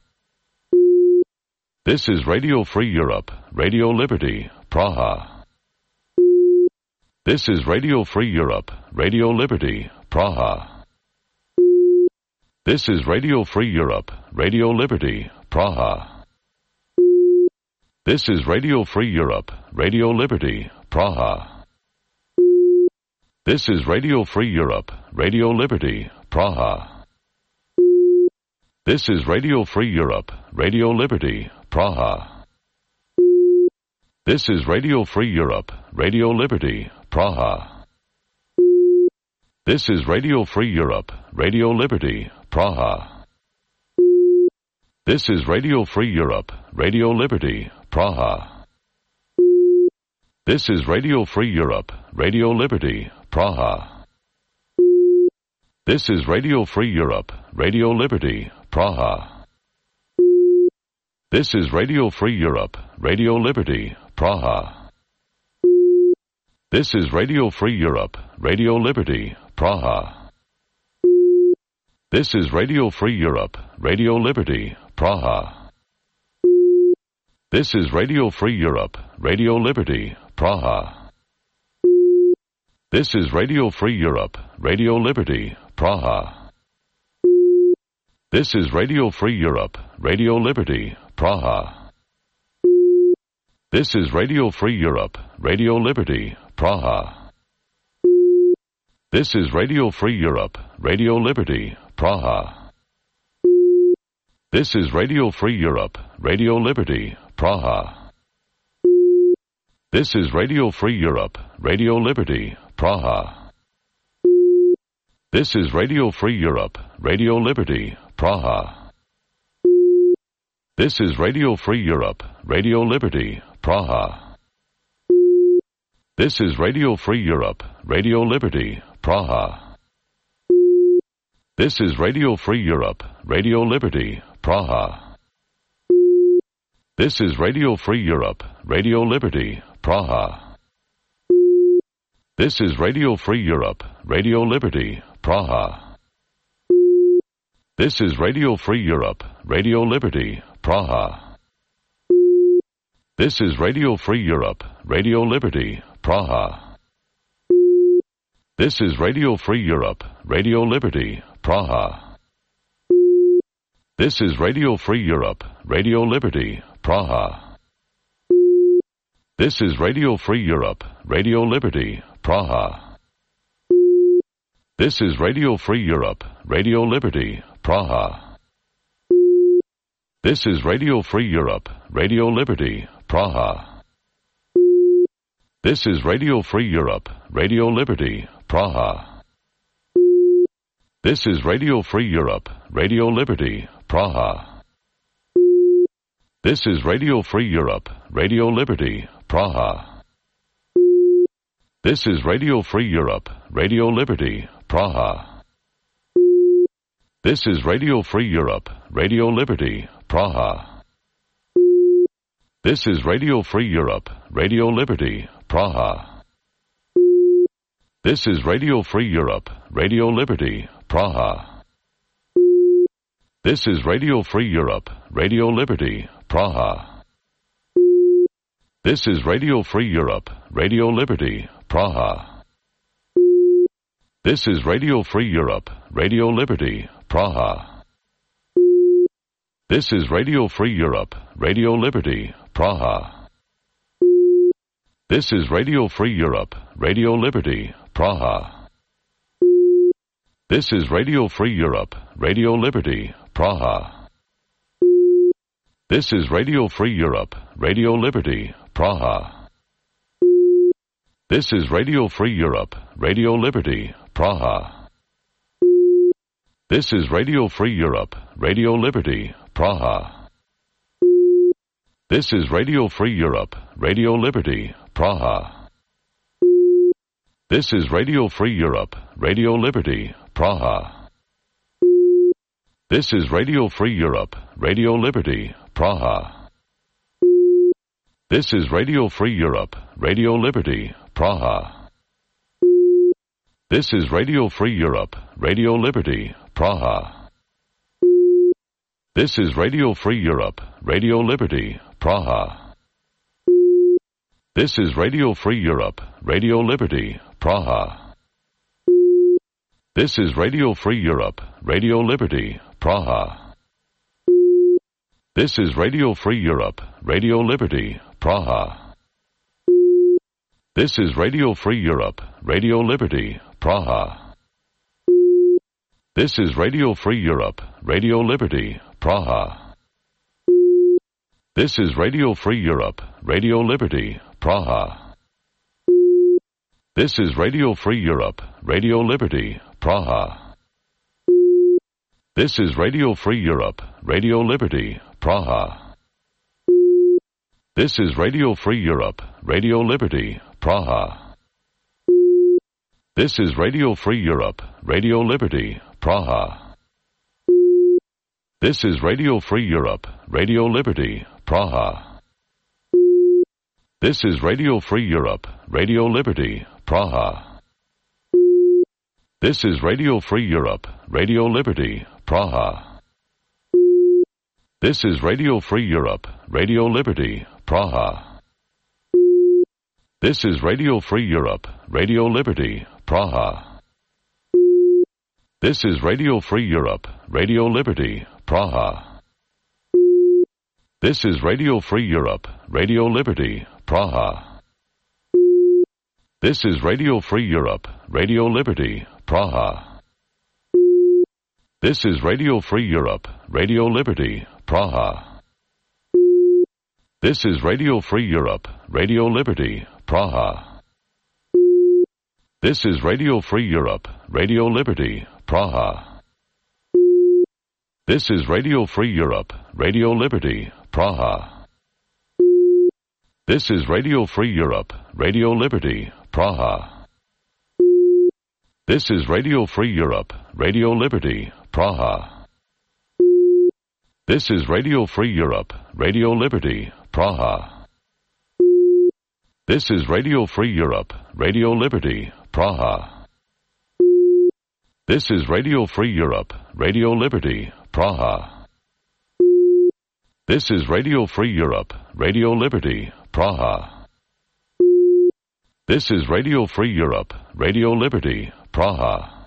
This is Radio Free Europe, Radio Liberty, Praha. This is Radio Free Europe, Radio Liberty, Praha. This is Radio Free Europe, Radio Liberty, Praha. This is Radio Free Europe, Radio Liberty, Praha. This is Radio Free Europe, Radio Liberty, Praha. This is Radio Free Europe, Radio Liberty, Praha. This is Radio Free Europe, Radio Liberty, Praha. This is Radio Free Europe, Radio Liberty, Praha. This is Radio Free Europe, Radio Liberty, Praha. This is Radio Free Europe, Radio Liberty, Praha. This is Radio Free Europe, Radio Liberty, Praha. This is Radio Free Europe, Radio Liberty, Praha. This is Radio Free Europe, Radio Liberty, Praha. This is Radio Free Europe, Radio Liberty, Praha. This is Radio Free Europe, Radio Liberty, Praha. This is Radio Free Europe, Radio Liberty, Praha. This is Radio Free Europe, Radio Liberty, Praha. This is Radio Free Europe, Radio Liberty, Praha. This is Radio Free Europe, Radio Liberty, Praha. This is Radio Free Europe, Radio Liberty, Praha. This is Radio Free Europe, Radio Liberty, Praha. This is Radio Free Europe, Radio Liberty, Praha. This is Radio Free Europe, Radio Liberty, Praha. This is Radio Free Europe, Radio Liberty, Praha. This is Radio Free Europe, Radio Liberty, Praha. This is Radio Free Europe, Radio Liberty, Praha. This is Radio Free Europe, Radio Liberty, Praha. This is Radio Free Europe, Radio Liberty, Praha. This is Radio Free Europe, Radio Liberty, Praha. This is Radio Free Europe, Radio Liberty, Praha. This is Radio Free Europe, Radio Liberty, Praha. This is Radio Free Europe, Radio Liberty, Praha. This is Radio Free Europe, Radio Liberty, Praha. This is Radio Free Europe, Radio Liberty, Praha. This is Radio Free Europe, Radio Liberty, Praha. This is Radio Free Europe, Radio Liberty, Praha. This is Radio Free Europe, Radio Liberty, Praha. This is Radio Free Europe, Radio Liberty, Praha. This is Radio Free Europe, Radio Liberty, Praha. This is Radio Free Europe, Radio Liberty, Praha. This is Radio Free Europe, Radio Liberty, Praha. This is Radio Free Europe, Radio Liberty, Praha. This is Radio Free Europe, Radio Liberty, Praha. This is Radio Free Europe, Radio Liberty, Praha. This is Radio Free Europe, Radio Liberty, Praha. This is Radio Free Europe, Radio Liberty, Praha. This is Radio Free Europe, Radio Liberty, Praha. This is Radio Free Europe, Radio Liberty, Praha. This is Radio Free Europe, Radio Liberty, Praha. This is Radio Free Europe, Radio Liberty, Praha. This is Radio Free Europe, Radio Liberty, Praha. This is Radio Free Europe, Radio Liberty, Praha. This is Radio Free Europe, Radio Liberty, Praha. This is Radio Free Europe, Radio Liberty, Praha. This is Radio Free Europe, Radio Liberty, Praha. This is Radio Free Europe, Radio Liberty, Praha. This is Radio Free Europe, Radio Liberty, Praha. This is Radio Free Europe, Radio Liberty, Praha. This is Radio Free Europe, Radio Liberty, Praha. This is Radio Free Europe, Radio Liberty, Praha. This is Radio Free Europe, Radio Liberty, Praha. This is Radio Free Europe, Radio Liberty, Praha. This is Radio Free Europe, Radio Liberty, Praha. This is Radio Free Europe, Radio Liberty, Praha. This is Radio Free Europe, Radio Liberty, Praha. This is Radio Free Europe, Radio Liberty, Praha. This is Radio Free Europe, Radio Liberty, Praha. This is Radio Free Europe, Radio Liberty, Praha. This is Radio Free Europe, Radio Liberty, Praha. This is Radio Free Europe, Radio Liberty, Praha. This is Radio Free Europe, Radio Liberty, Praha. This is Radio Free Europe, Radio Liberty, Praha. This is Radio Free Europe, Radio Liberty, Praha. This is Radio Free Europe, Radio Liberty, Praha. This is Radio Free Europe, Radio Liberty, Praha. This is Radio Free Europe, Radio Liberty, Praha. This is Radio Free Europe, Radio Liberty, Praha. This is Radio Free Europe, Radio Liberty, Praha. This is Radio Free Europe, Radio Liberty, Praha. This is Radio Free Europe, Radio Liberty, Praha. This is Radio Free Europe, Radio Liberty, Praha. This is Radio Free Europe, Radio Liberty, Praha. This is Radio Free Europe, Radio Liberty, Praha. This is Radio Free Europe, Radio Liberty, Praha. This is Radio Free Europe, Radio Liberty, Praha.